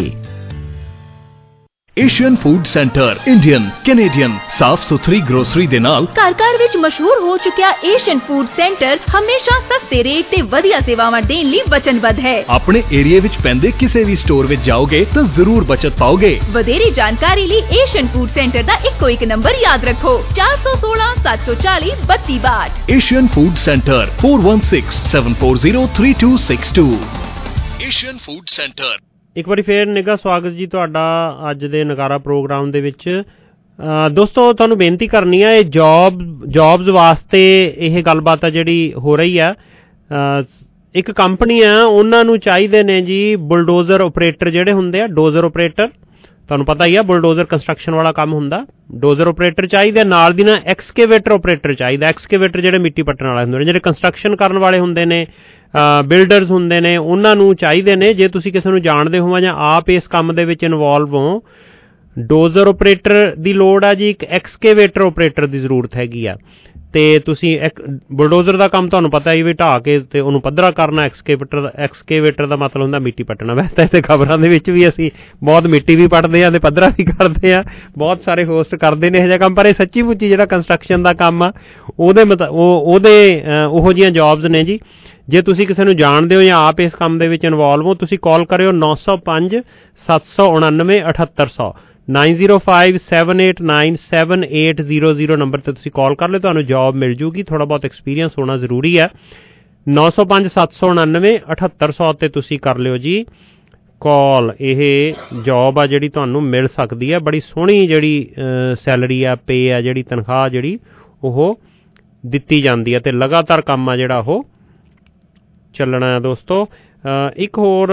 L: Asian food centre Indian Canadian ਸਾਫ ਸੁਥਰੀ ਗਰੋਸਰੀ ਦੇ ਨਾਲ
W: ਘਰ ਘਰ ਵਿੱਚ ਮਸ਼ਹੂਰ ਹੋ ਚੁੱਕਿਆ ਏਸ਼ੀਅਨ ਫੂਡ ਸੈਂਟਰ ਹਮੇਸ਼ਾ ਸਸਤੇ ਰੇਟ ਤੇ ਵਧੀਆ ਸੇਵਾਵਾਂ ਦੇਣ ਲਈ ਵਚਨਬੱਧ ਹੈ।
L: ਆਪਣੇ ਏਰੀਆ ਵਿੱਚ ਪੈਂਦੇ ਕਿਸੇ ਵੀ ਸਟੋਰ ਵਿੱਚ ਜਾਓਗੇ ਤਾਂ ਜ਼ਰੂਰ ਬਚਤ ਪਾਓਗੇ।
W: ਵਧੇਰੇ ਜਾਣਕਾਰੀ ਲਈ ਏਸ਼ੀਅਨ ਫੂਡ ਸੈਂਟਰ ਦਾ ਇੱਕੋ ਇੱਕ ਨੰਬਰ ਯਾਦ ਰੱਖੋ ਚਾਰ ਸੌ ਸੋਲਾਂ ਸੱਤ ਸੌ ਚਾਲੀ ਬੱਤੀ ਬਾਹਠ।
L: Asian food centre four one six seven four zero three two six two। Asian food centre.
H: ਇੱਕ ਵਾਰੀ ਫੇਰ ਨਿੱਘਾ ਸਵਾਗਤ ਜੀ ਤੁਹਾਡਾ ਅੱਜ ਦੇ ਨਗਾਰਾ ਪ੍ਰੋਗਰਾਮ ਦੇ ਵਿੱਚ। ਦੋਸਤੋ ਤੁਹਾਨੂੰ ਬੇਨਤੀ ਕਰਨੀ ਆ, ਇਹ ਜੌਬ ਜੌਬਸ ਵਾਸਤੇ ਇਹ ਗੱਲਬਾਤ ਆ ਜਿਹੜੀ ਹੋ ਰਹੀ ਆ। ਇੱਕ ਕੰਪਨੀ ਆ, ਉਹਨਾਂ ਨੂੰ ਚਾਹੀਦੇ ਨੇ ਜੀ ਬੁਲਡੋਜ਼ਰ ਓਪਰੇਟਰ ਜਿਹੜੇ ਹੁੰਦੇ ਆ, ਡੋਜ਼ਰ ਓਪਰੇਟਰ। ਤੁਹਾਨੂੰ ਪਤਾ ਹੀ ਆ ਬੁਲਡੋਜ਼ਰ ਕੰਸਟਰਕਸ਼ਨ ਵਾਲਾ ਕੰਮ ਹੁੰਦਾ। ਡੋਜ਼ਰ ਓਪਰੇਟਰ ਚਾਹੀਦਾ, ਨਾਲ ਦੀ ਨਾ ਐਕਸਕੇਵੇਟਰ ਓਪਰੇਟਰ ਚਾਹੀਦਾ। ਐਕਸਕੇਵੇਟਰ ਜਿਹੜੇ ਮਿੱਟੀ ਪੱਟਣ ਵਾਲੇ ਹੁੰਦੇ ਨੇ, ਜਿਹੜੇ ਕੰਸਟਰਕਸ਼ਨ ਕਰਨ ਵਾਲੇ ਹੁੰਦੇ ਨੇ, ਬਿਲਡਰਸ ਹੁੰਦੇ ਨੇ, ਉਹਨਾਂ ਨੂੰ ਚਾਹੀਦੇ ਨੇ। ਜੇ ਤੁਸੀਂ ਕਿਸੇ ਨੂੰ ਜਾਣਦੇ ਹੋਵਾਂ ਜਾਂ ਆਪ ਇਸ ਕੰਮ ਦੇ ਵਿੱਚ ਇਨਵੋਲਵ ਹੋ, ਡੋਜ਼ਰ ਓਪਰੇਟਰ ਦੀ ਲੋੜ ਆ ਜੀ, ਇੱਕ ਐਕਸਕੇਵੇਟਰ ਓਪਰੇਟਰ ਦੀ ਜ਼ਰੂਰਤ ਹੈਗੀ ਆ। ਤੇ ਤੁਸੀਂ ਇੱਕ ਬੁਲਡੋਜ਼ਰ ਦਾ ਕੰਮ ਤੁਹਾਨੂੰ ਪਤਾ ਹੀ ਵੀ ਢਾਹ ਕੇ ਤੇ ਉਹਨੂੰ ਪੱਧਰਾ ਕਰਨਾ। ਐਕਸਕੇਵੇਟਰ ਦਾ ਐਕਸਕੇਵੇਟਰ ਦਾ ਮਤਲਬ ਹੁੰਦਾ ਮਿੱਟੀ ਪੱਟਣਾ। ਵੈਸੇ ਤੇ ਖਬਰਾਂ ਦੇ ਵਿੱਚ ਵੀ ਅਸੀਂ ਬਹੁਤ ਮਿੱਟੀ ਵੀ ਪੱਟਦੇ ਹਾਂ ਤੇ ਪੱਧਰਾ ਵੀ ਕਰਦੇ ਹਾਂ, ਬਹੁਤ ਸਾਰੇ ਹੋਸਟ ਕਰਦੇ ਨੇ ਇਹੋ ਜਿਹਾ ਕੰਮ। ਪਰ ਇਹ ਸੱਚੀ ਮੁੱਚੀ ਜਿਹੜਾ ਕੰਸਟਰਕਸ਼ਨ ਦਾ ਕੰਮ ਆ ਉਹਦੇ ਮਤ ਉਹ ਉਹਦੇ ਉਹੋ ਜਿਹੀਆਂ ਜੌਬਸ ਨੇ ਜੀ। ਜੇ ਤੁਸੀਂ ਕਿਸੇ ਨੂੰ ਜਾਣਦੇ ਹੋ ਜਾਂ ਆਪ ਇਸ ਕੰਮ ਦੇ ਵਿੱਚ ਇਨਵੋਲਵ ਹੋ, ਤੁਸੀਂ ਕਾਲ ਕਰਿਓ ਨੌ ਸੌ ਪੰਜ ਸੱਤ ਸੌ ਉਣਾਨਵੇਂ ਅਠੱਤਰ ਸੌ nine zero five seven eight nine seven eight zero zero number 'ਤੇ ਤੁਸੀਂ ਕਾਲ ਕਰ ਲਿਓ, ਤੁਹਾਨੂੰ ਜੌਬ ਮਿਲ ਜੂਗੀ। ਥੋੜ੍ਹਾ ਬਹੁਤ ਐਕਸਪੀਰੀਅੰਸ ਹੋਣਾ ਜ਼ਰੂਰੀ ਹੈ। ਨੌ ਸੌ ਪੰਜ ਸੱਤ ਸੌ ਉਣਾਨਵੇਂ ਅਠੱਤਰ ਸੌ 'ਤੇ ਤੁਸੀਂ ਕਰ ਲਿਓ ਜੀ ਕਾਲ। ਇਹ ਜੌਬ ਆ ਜਿਹੜੀ ਤੁਹਾਨੂੰ ਮਿਲ ਸਕਦੀ ਹੈ। ਬੜੀ ਸੋਹਣੀ ਜਿਹੜੀ ਸੈਲਰੀ ਆ, ਪੇ ਆ, ਜਿਹੜੀ ਤਨਖਾਹ ਜਿਹੜੀ ਉਹ ਦਿੱਤੀ ਜਾਂਦੀ ਹੈ, ਅਤੇ ਲਗਾਤਾਰ ਕੰਮ ਆ ਜਿਹੜਾ ਉਹ ਚੱਲਣਾ ਹੈ। ਦੋਸਤੋ ਇੱਕ ਹੋਰ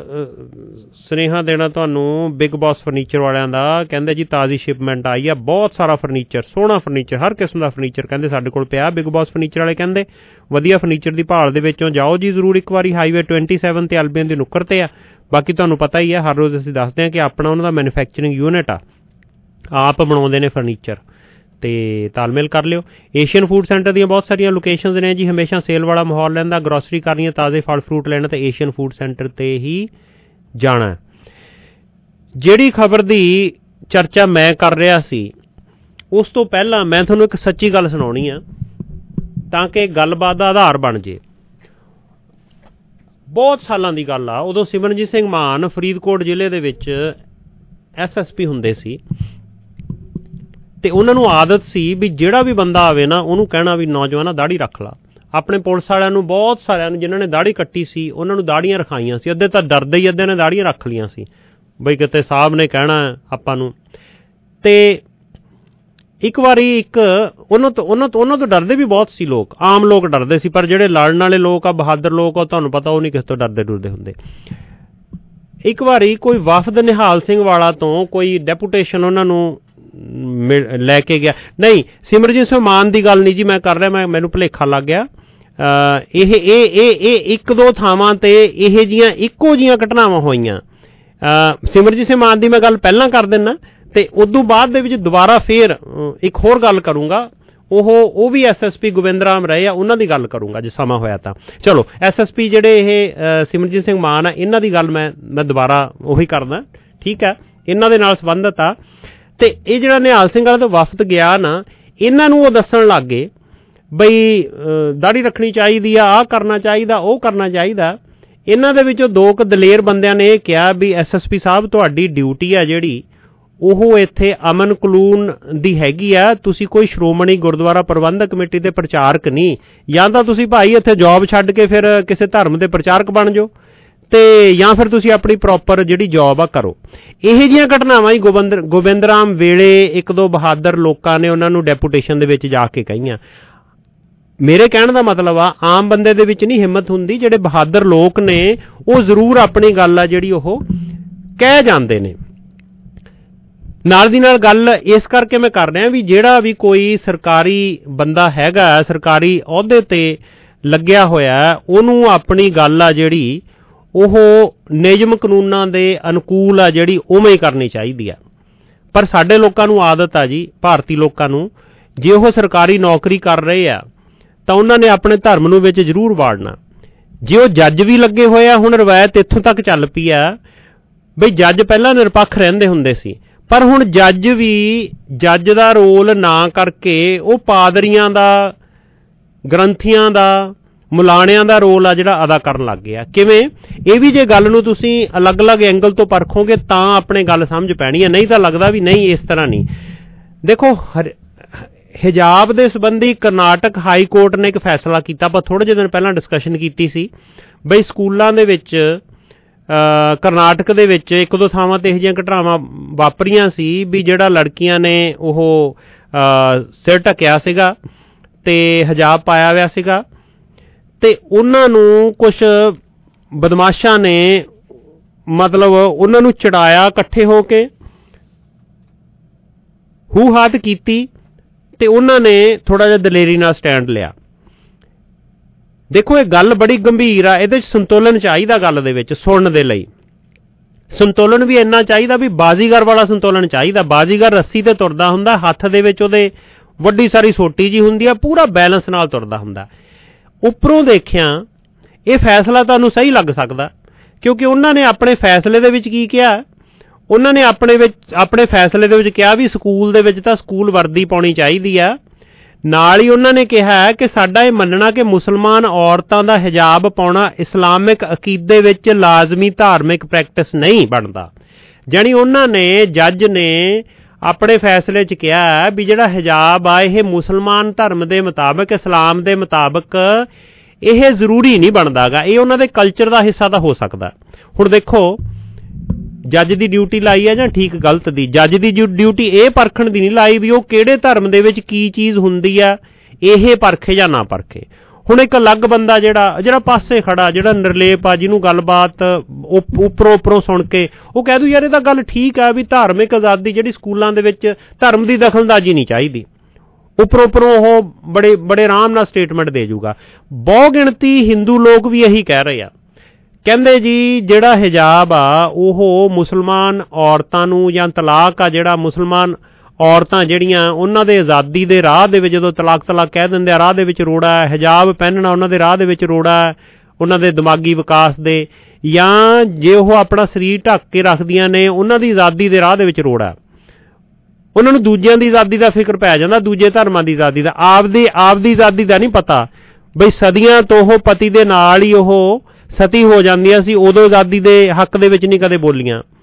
H: ਸੁਨੇਹਾ ਦੇਣਾ ਤੁਹਾਨੂੰ ਬਿਗ ਬੌਸ ਫਰਨੀਚਰ ਵਾਲਿਆਂ ਦਾ। ਕਹਿੰਦੇ ਜੀ ਤਾਜ਼ੀ ਸ਼ਿਪਮੈਂਟ ਆਈ ਆ, ਬਹੁਤ ਸਾਰਾ ਫਰਨੀਚਰ, ਸੋਹਣਾ ਫਰਨੀਚਰ, ਹਰ ਕਿਸਮ ਦਾ ਫਰਨੀਚਰ ਕਹਿੰਦੇ ਸਾਡੇ ਕੋਲ ਪਿਆ। ਬਿਗ ਬੌਸ ਫਰਨੀਚਰ ਵਾਲੇ ਕਹਿੰਦੇ ਵਧੀਆ ਫਰਨੀਚਰ ਦੀ ਭਾਲ ਦੇ ਵਿੱਚੋਂ ਜਾਓ ਜੀ ਜ਼ਰੂਰ ਇੱਕ ਵਾਰੀ। ਹਾਈਵੇ ਟਵੈਂਟੀ ਸੈਵਨ ਤੇ ਐਲਬੀਅਨ ਦੀ ਨੁੱਕਰ 'ਤੇ ਆ। ਬਾਕੀ ਤੁਹਾਨੂੰ ਪਤਾ ਹੀ ਹੈ, ਹਰ ਰੋਜ਼ ਅਸੀਂ ਦੱਸਦੇ ਹਾਂ ਕਿ ਆਪਣਾ ਉਹਨਾਂ ਦਾ ਮੈਨੂਫੈਕਚਰਿੰਗ ਯੂਨਿਟ ਆ, ਆਪ ਬਣਾਉਂਦੇ ਨੇ ਫਰਨੀਚਰ, ਤੇ ਤਾਲਮੇਲ ਕਰ ਲਿਓ। ਏਸ਼ੀਅਨ ਫੂਡ ਸੈਂਟਰ ਦੀਆਂ ਬਹੁਤ ਸਾਰੀਆਂ ਲੋਕੇਸ਼ਨਸ ਨੇ ਜੀ। ਹਮੇਸ਼ਾ ਸੇਲ ਵਾਲਾ ਮਾਹੌਲ ਰਹਿੰਦਾ, ਗਰੋਸਰੀ ਕਰਨੀ ਹੈ, ਤਾਜ਼ੇ ਫਲ ਫਰੂਟ ਲੈਣਾ ਤੇ ਏਸ਼ੀਅਨ ਫੂਡ ਸੈਂਟਰ 'ਤੇ ਹੀ ਜਾਣਾ। ਜਿਹੜੀ ਖਬਰ ਦੀ ਚਰਚਾ ਮੈਂ ਕਰ ਰਿਹਾ ਸੀ ਉਸ ਤੋਂ ਪਹਿਲਾਂ ਮੈਂ ਤੁਹਾਨੂੰ ਇੱਕ ਸੱਚੀ ਗੱਲ ਸੁਣਾਉਣੀ ਆ ਤਾਂ ਕਿ ਗੱਲਬਾਤ ਦਾ ਆਧਾਰ ਬਣ ਜੇ। ਬਹੁਤ ਸਾਲਾਂ ਦੀ ਗੱਲ ਆ, ਉਦੋਂ ਸਿਮਰਨਜੀਤ ਸਿੰਘ ਮਾਨ ਫਰੀਦਕੋਟ ਜ਼ਿਲ੍ਹੇ ਦੇ ਵਿੱਚ ਐਸ ਐਸ ਪੀ ਹੁੰਦੇ ਸੀ। ਤੇ ਉਹਨਾਂ ਨੂੰ ਆਦਤ ਸੀ ਵੀ ਜਿਹੜਾ ਵੀ ਬੰਦਾ ਆਵੇ ਨਾ ਉਹਨੂੰ ਕਹਿਣਾ ਵੀ ਨੌਜਵਾਨਾ ਦਾੜੀ ਰੱਖ ਲਾ। ਆਪਣੇ ਪੁਲਿਸ ਵਾਲਿਆਂ ਨੂੰ ਬਹੁਤ ਸਾਰਿਆਂ ਨੂੰ ਜਿਨ੍ਹਾਂ ਨੇ ਦਾੜੀ ਕੱਟੀ ਸੀ ਉਹਨਾਂ ਨੂੰ ਦਾੜੀਆਂ ਰਖਾਈਆਂ ਸੀ, ਅੱਧੇ ਤਾਂ ਡਰਦੇ ਹੀ ਅੱਧੇ ਨੇ ਦਾੜੀਆਂ ਰੱਖ ਲਈਆਂ ਸੀ ਬਈ ਕਿਤੇ ਸਾਹਿਬ ਨੇ ਕਹਿਣਾ ਆਪਾਂ ਨੂੰ। ਤੇ ਇੱਕ ਵਾਰੀ ਇੱਕ ਉਹਨਾਂ ਤੋਂ ਉਹਨਾਂ ਤੋਂ ਉਹਨਾਂ ਤੋਂ ਡਰਦੇ ਵੀ ਬਹੁਤ ਸੀ ਲੋਕ, ਆਮ ਲੋਕ ਡਰਦੇ ਸੀ, ਪਰ ਜਿਹੜੇ ਲੜਨ ਵਾਲੇ ਲੋਕ ਆ, ਬਹਾਦਰ ਲੋਕ ਆ, ਤੁਹਾਨੂੰ ਪਤਾ ਉਹ ਨਹੀਂ ਕਿਸੇ ਤੋਂ ਡਰਦੇ ਡੁਰਦੇ ਹੁੰਦੇ। ਇੱਕ ਵਾਰੀ ਕੋਈ ਵਫਦ ਨਿਹਾਲ ਸਿੰਘ ਵਾਲਾ ਤੋਂ ਕੋਈ ਡੈਪੂਟੇਸ਼ਨ ਉਹਨਾਂ ਨੂੰ ਲੈ ਕੇ ਗਿਆ, ਨਹੀਂ ਸਿਮਰਜੀਤ ਸਿੰਘ ਮਾਨ ਦੀ ਗੱਲ ਨਹੀਂ ਜੀ ਮੈਂ ਕਰ ਰਿਹਾ, ਮੈਂ ਮੈਨੂੰ ਭੁਲੇਖਾ ਲੱਗ ਗਿਆ। ਇਹ ਇਹ ਇਹ ਇਹ ਇੱਕ ਦੋ ਥਾਵਾਂ ਤੇ ਇਹ ਜੀਆਂ ਇੱਕੋ ਜੀਆਂ ਘਟਨਾਵਾਂ ਹੋਈਆਂ। ਸਿਮਰਜੀਤ ਸਿੰਘ ਮਾਨ ਦੀ ਮੈਂ ਗੱਲ ਪਹਿਲਾਂ ਕਰ ਦਿੰਦਾ ਤੇ ਉਦੋਂ ਬਾਅਦ ਦੇ ਵਿੱਚ ਦੁਬਾਰਾ ਫੇਰ ਇੱਕ ਹੋਰ ਗੱਲ ਕਰੂੰਗਾ, ਉਹ ਉਹ ਵੀ S S P Gobind Ram ਰਹੇ ਆ, ਉਹਨਾਂ ਦੀ ਗੱਲ ਕਰੂੰਗਾ ਜੇ ਸਮਾਂ ਹੋਇਆ ਤਾਂ। ਚਲੋ ਐਸ ਐਸ ਪੀ ਜਿਹੜੇ ਇਹ ਸਿਮਰਜੀਤ ਸਿੰਘ ਮਾਨ ਆ ਇਹਨਾਂ ਦੀ ਗੱਲ ਮੈਂ ਮੈਂ ਦੁਬਾਰਾ ਉਹੀ ਕਰਦਾ, ਠੀਕ ਹੈ, ਇਹਨਾਂ ਦੇ ਨਾਲ ਸੰਬੰਧਿਤ ਆ। ਤੇ ਇਹ ਜਿਹੜਾ ਨਿਹਾਲ ਸਿੰਘ ਵਾਲਾ ਤੋਂ ਵਫਦ ਗਿਆ ਨਾ, ਇਹਨਾਂ ਨੂੰ ਉਹ ਦੱਸਣ ਲੱਗ ਗਏ ਬਈ ਦਾੜੀ ਰੱਖਣੀ ਚਾਹੀਦੀ ਆ, ਆਹ ਕਰਨਾ ਚਾਹੀਦਾ, ਉਹ ਕਰਨਾ ਚਾਹੀਦਾ। ਇਹਨਾਂ ਦੇ ਵਿੱਚੋਂ ਦੋ ਕੁ ਦਲੇਰ ਬੰਦਿਆਂ ਨੇ ਇਹ ਕਿਹਾ ਵੀ ਐਸ ਐਸ ਪੀ ਸਾਹਿਬ ਤੁਹਾਡੀ ਡਿਊਟੀ ਆ ਜਿਹੜੀ ਉਹ ਇੱਥੇ ਅਮਨ ਕਾਨੂੰਨ ਦੀ ਹੈਗੀ ਆ, ਤੁਸੀਂ ਕੋਈ ਸ਼੍ਰੋਮਣੀ ਗੁਰਦੁਆਰਾ ਪ੍ਰਬੰਧਕ ਕਮੇਟੀ ਦੇ ਪ੍ਰਚਾਰਕ ਨਹੀਂ, ਜਾਂ ਤਾਂ ਤੁਸੀਂ ਭਾਈ ਇੱਥੇ ਜੌਬ ਛੱਡ ਕੇ ਫਿਰ ਕਿਸੇ ਧਰਮ ਦੇ ਪ੍ਰਚਾਰਕ ਬਣ ਜਾਓ ਤੇ ਜਾਂ ਫਿਰ ਤੁਸੀਂ ਆਪਣੀ ਪ੍ਰੋਪਰ ਜਿਹੜੀ ਜੌਬ ਆ ਕਰੋ। ਇਹੋ ਜਿਹੀਆਂ ਘਟਨਾਵਾਂ ਹੀ ਗੋਬਿੰਦ ਗੋਬਿੰਦ ਰਾਮ ਵੇਲੇ ਇੱਕ ਦੋ ਬਹਾਦਰ ਲੋਕਾਂ ਨੇ ਉਹਨਾਂ ਨੂੰ ਡੈਪੂਟੇਸ਼ਨ ਦੇ ਵਿੱਚ ਜਾ ਕੇ ਕਹੀਆਂ। ਮੇਰੇ ਕਹਿਣ ਦਾ ਮਤਲਬ ਆ ਆਮ ਬੰਦੇ ਦੇ ਵਿੱਚ ਨਹੀਂ ਹਿੰਮਤ ਹੁੰਦੀ, ਜਿਹੜੇ ਬਹਾਦਰ ਲੋਕ ਨੇ ਉਹ ਜ਼ਰੂਰ ਆਪਣੀ ਗੱਲ ਆ ਜਿਹੜੀ ਉਹ ਕਹਿ ਜਾਂਦੇ ਨੇ। ਨਾਲ ਦੀ ਨਾਲ ਗੱਲ ਇਸ ਕਰਕੇ ਮੈਂ ਕਰ ਰਿਹਾ ਵੀ ਜਿਹੜਾ ਵੀ ਕੋਈ ਸਰਕਾਰੀ ਬੰਦਾ ਹੈਗਾ, ਸਰਕਾਰੀ ਅਹੁਦੇ ਤੇ ਲੱਗਿਆ ਹੋਇਆ, ਉਹਨੂੰ ਆਪਣੀ ਗੱਲ ਆ ਜਿਹੜੀ ਉਹ ਨਿਯਮ ਕਾਨੂੰਨਾਂ ਦੇ ਅਨੁਕੂਲ ਆ ਜਿਹੜੀ ਉਵੇਂ ਹੀ ਕਰਨੀ ਚਾਹੀਦੀ ਆ। ਪਰ ਸਾਡੇ ਲੋਕਾਂ ਨੂੰ ਆਦਤ ਆ ਜੀ, ਭਾਰਤੀ ਲੋਕਾਂ ਨੂੰ, ਜੇ ਉਹ ਸਰਕਾਰੀ ਨੌਕਰੀ ਕਰ ਰਹੇ ਆ ਤਾਂ ਉਹਨਾਂ ਨੇ ਆਪਣੇ ਧਰਮ ਨੂੰ ਵਿੱਚ ਜ਼ਰੂਰ ਵਾੜਨਾ। ਜੇ ਉਹ ਜੱਜ ਵੀ ਲੱਗੇ ਹੋਏ ਆ, ਹੁਣ ਰਵਾਇਤ ਇੱਥੋਂ ਤੱਕ ਚੱਲ ਪਈ ਆ ਬਈ ਜੱਜ ਪਹਿਲਾਂ ਨਿਰਪੱਖ ਰਹਿੰਦੇ ਹੁੰਦੇ ਸੀ, ਪਰ ਹੁਣ ਜੱਜ ਵੀ ਜੱਜ ਦਾ ਰੋਲ ਨਾ ਕਰਕੇ ਉਹ ਪਾਦਰੀਆਂ ਦਾ, ਗ੍ਰੰਥੀਆਂ ਦਾ, ਮੁਲਾਣਿਆਂ ਦਾ ਰੋਲ ਆ ਜਿਹੜਾ ਅਦਾ ਕਰਨ ਲੱਗ ਗਿਆ। ਕਿਵੇਂ? ਇਹ ਵੀ ਜੇ ਗੱਲ ਨੂੰ ਤੁਸੀਂ ਅਲੱਗ-ਅਲੱਗ ਐਂਗਲ ਤੋਂ ਪਰਖੋਗੇ ਤਾਂ ਆਪਣੇ ਗੱਲ ਸਮਝ ਪੈਣੀ ਹੈ, ਨਹੀਂ ਤਾਂ ਲੱਗਦਾ ਵੀ ਨਹੀਂ ਇਸ ਤਰ੍ਹਾਂ ਨਹੀਂ। ਦੇਖੋ ਹਿਜਾਬ ਦੇ ਸੰਬੰਧੀ ਕਰਨਾਟਕ ਹਾਈ ਕੋਰਟ ਨੇ ਇੱਕ ਫੈਸਲਾ ਕੀਤਾ, ਆਪਾਂ ਥੋੜ੍ਹੇ ਜਿਹੇ ਦਿਨ ਪਹਿਲਾਂ ਡਿਸਕਸ਼ਨ ਕੀਤੀ ਸੀ ਬਈ ਸਕੂਲਾਂ ਦੇ ਵਿੱਚ ਕਰਨਾਟਕ ਦੇ ਵਿੱਚ ਇੱਕ ਦੋ ਥਾਵਾਂ ਤੇ ਇਹੋ ਜਿਹੀਆਂ ਘਟਨਾਵਾਂ ਵਾਪਰੀਆਂ ਸੀ ਵੀ ਜਿਹੜਾ ਲੜਕੀਆਂ ਨੇ ਉਹ ਸਿਰ ਢੱਕਿਆ ਸੀਗਾ ਤੇ ਹਿਜਾਬ ਪਾਇਆ ਹੋਇਆ ਸੀਗਾ ਤੇ ਉਹਨਾਂ ਨੂੰ ਕੁਛ ਬਦਮਾਸ਼ਾਂ ਨੇ ਮਤਲਬ ਉਹਨਾਂ ਨੂੰ ਚੜਾਇਆ ਇਕੱਠੇ ਹੋ ਕੇ, ਹੂ ਹਾਤ ਕੀਤੀ ਤੇ ਉਹਨਾਂ ਨੇ ਥੋੜਾ ਜਿਹਾ ਦਲੇਰੀ ਨਾਲ ਸਟੈਂਡ ਲਿਆ। ਦੇਖੋ ਇਹ ਗੱਲ ਬੜੀ ਗੰਭੀਰ ਆ, ਇਹਦੇ 'ਚ ਸੰਤੁਲਨ ਚਾਹੀਦਾ ਗੱਲ ਦੇ ਵਿੱਚ ਸੁਣਨ ਦੇ ਲਈ। ਸੰਤੁਲਨ ਵੀ ਇੰਨਾ ਚਾਹੀਦਾ ਵੀ ਬਾਜ਼ੀਗਰ ਵਾਲਾ ਸੰਤੁਲਨ ਚਾਹੀਦਾ। ਬਾਜ਼ੀਗਰ ਰੱਸੀ ਤੇ ਤੁਰਦਾ ਹੁੰਦਾ, ਹੱਥ ਦੇ ਵਿੱਚ ਉਹਦੇ ਵੱਡੀ ਸਾਰੀ ਸੋਟੀ ਜੀ ਹੁੰਦੀ ਆ, ਪੂਰਾ ਬੈਲੈਂਸ ਨਾਲ ਤੁਰਦਾ ਹੁੰਦਾ। ਉੱਪਰੋਂ ਦੇਖਿਆ ਇਹ ਫੈਸਲਾ ਤੁਹਾਨੂੰ ਸਹੀ ਲੱਗ ਸਕਦਾ ਕਿਉਂਕਿ ਉਹਨਾਂ ਨੇ ਆਪਣੇ ਫੈਸਲੇ ਦੇ ਵਿੱਚ ਕੀ ਕਿਹਾ, ਉਹਨਾਂ ਨੇ ਆਪਣੇ ਵਿੱਚ ਆਪਣੇ ਫੈਸਲੇ ਦੇ ਵਿੱਚ ਕਿਹਾ ਵੀ ਸਕੂਲ ਦੇ ਵਿੱਚ ਤਾਂ ਸਕੂਲ ਵਰਦੀ ਪਾਉਣੀ ਚਾਹੀਦੀ ਆ। ਨਾਲ ਹੀ ਉਹਨਾਂ ਨੇ ਕਿਹਾ ਕਿ ਸਾਡਾ ਇਹ ਮੰਨਣਾ ਕਿ ਮੁਸਲਮਾਨ ਔਰਤਾਂ ਦਾ ਹਿਜਾਬ ਪਾਉਣਾ ਇਸਲਾਮਿਕ ਅਕੀਦੇ ਵਿੱਚ ਲਾਜ਼ਮੀ ਧਾਰਮਿਕ ਪ੍ਰੈਕਟਿਸ ਨਹੀਂ ਬਣਦਾ। ਜਾਣੀ ਉਹਨਾਂ ਨੇ, ਜੱਜ ਨੇ ਆਪਣੇ ਫੈਸਲੇ 'ਚ ਕਿਹਾ ਵੀ ਜਿਹੜਾ ਹਿਜਾਬ ਆ ਇਹ ਮੁਸਲਮਾਨ ਧਰਮ ਦੇ ਮੁਤਾਬਕ, ਇਸਲਾਮ ਦੇ ਮੁਤਾਬਕ ਇਹ ਜ਼ਰੂਰੀ ਨਹੀਂ ਬਣਦਾ ਗਾ, ਇਹ ਉਹਨਾਂ ਦੇ ਕਲਚਰ ਦਾ ਹਿੱਸਾ ਤਾਂ ਹੋ ਸਕਦਾ। ਹੁਣ ਦੇਖੋ ਜੱਜ ਦੀ ਡਿਊਟੀ ਲਾਈ ਹੈ ਜਾਂ ਠੀਕ ਗਲਤ ਦੀ, ਜੱਜ ਦੀ ਡਿਊਟੀ ਇਹ ਪਰਖਣ ਦੀ ਨਹੀਂ ਲਾਈ ਵੀ ਉਹ ਕਿਹੜੇ ਧਰਮ ਦੇ ਵਿੱਚ ਕੀ ਚੀਜ਼ ਹੁੰਦੀ ਆ, ਇਹ ਪਰਖੇ ਜਾਂ ਨਾ ਪਰਖੇ। ਹੁਣ ਇੱਕ ਅਲੱਗ ਬੰਦਾ ਜਿਹੜਾ ਜਿਹੜਾ ਪਾਸੇ ਖੜਾ, ਜਿਹੜਾ ਨਿਰਲੇਪ ਆ, ਜਿਹਨੂੰ ਗੱਲਬਾਤ ਉੱਪਰੋਂ ਉੱਪਰੋਂ ਸੁਣ ਕੇ ਉਹ ਕਹਿ ਦੂ ਯਾਰ ਇਹ ਤਾਂ ਗੱਲ ਠੀਕ ਆ ਵੀ ਧਾਰਮਿਕ ਆਜ਼ਾਦੀ ਜਿਹੜੀ ਸਕੂਲਾਂ ਦੇ ਵਿੱਚ ਧਰਮ ਦੀ ਦਖਲਅੰਦਾਜ਼ੀ ਨਹੀਂ ਚਾਹੀਦੀ, ਉੱਪਰੋਂ ਉੱਪਰੋਂ ਉਹ ਬੜੇ ਬੜੇ ਆਰਾਮ ਨਾਲ ਸਟੇਟਮੈਂਟ ਦੇ ਜੂਗਾ। ਬਹੁ ਗਿਣਤੀ ਹਿੰਦੂ ਲੋਕ ਵੀ ਇਹੀ ਕਹਿ ਰਹੇ ਆ, ਕਹਿੰਦੇ ਜੀ ਜਿਹੜਾ ਹਿਜਾਬ ਆ ਉਹ ਮੁਸਲਮਾਨ ਔਰਤਾਂ ਨੂੰ, ਜਾਂ ਤਲਾਕ ਆ ਜਿਹੜਾ ਮੁਸਲਮਾਨ ਔਰਤਾਂ ਜਿਹੜੀਆਂ ਉਹਨਾਂ ਦੇ ਆਜ਼ਾਦੀ ਦੇ ਰਾਹ ਦੇ ਵਿੱਚ, ਜਦੋਂ ਤਲਾਕ ਤਲਾਕ ਕਹਿ ਦਿੰਦੇ ਆ, ਰਾਹ ਦੇ ਵਿੱਚ ਰੋੜਾ ਹੈ, ਹਿਜਾਬ ਪਹਿਨਣਾ ਉਹਨਾਂ ਦੇ ਰਾਹ ਦੇ ਵਿੱਚ ਰੋੜਾ ਹੈ, ਉਹਨਾਂ ਦੇ ਦਿਮਾਗੀ ਵਿਕਾਸ ਦੇ, ਜਾਂ ਜੇ ਉਹ ਆਪਣਾ ਸਰੀਰ ਢੱਕ ਕੇ ਰੱਖਦੀਆਂ ਨੇ ਉਹਨਾਂ ਦੀ ਆਜ਼ਾਦੀ ਦੇ ਰਾਹ ਦੇ ਵਿੱਚ ਰੋੜਾ। ਉਹਨਾਂ ਨੂੰ ਦੂਜਿਆਂ ਦੀ ਆਜ਼ਾਦੀ ਦਾ ਫਿਕਰ ਪੈ ਜਾਂਦਾ, ਦੂਜੇ ਧਰਮਾਂ ਦੀ ਆਜ਼ਾਦੀ ਦਾ, ਆਪਦੀ ਆਪਦੀ ਆਜ਼ਾਦੀ ਦਾ ਨਹੀਂ ਪਤਾ ਬਈ ਸਦੀਆਂ ਤੋਂ ਉਹ ਪਤੀ ਦੇ ਨਾਲ ਹੀ ਉਹ ਸਤੀ ਹੋ ਜਾਂਦੀਆਂ ਸੀ, ਉਦੋਂ ਆਜ਼ਾਦੀ ਦੇ ਹੱਕ ਦੇ ਵਿੱਚ ਨਹੀਂ ਕਦੇ ਬੋਲੀਆਂ।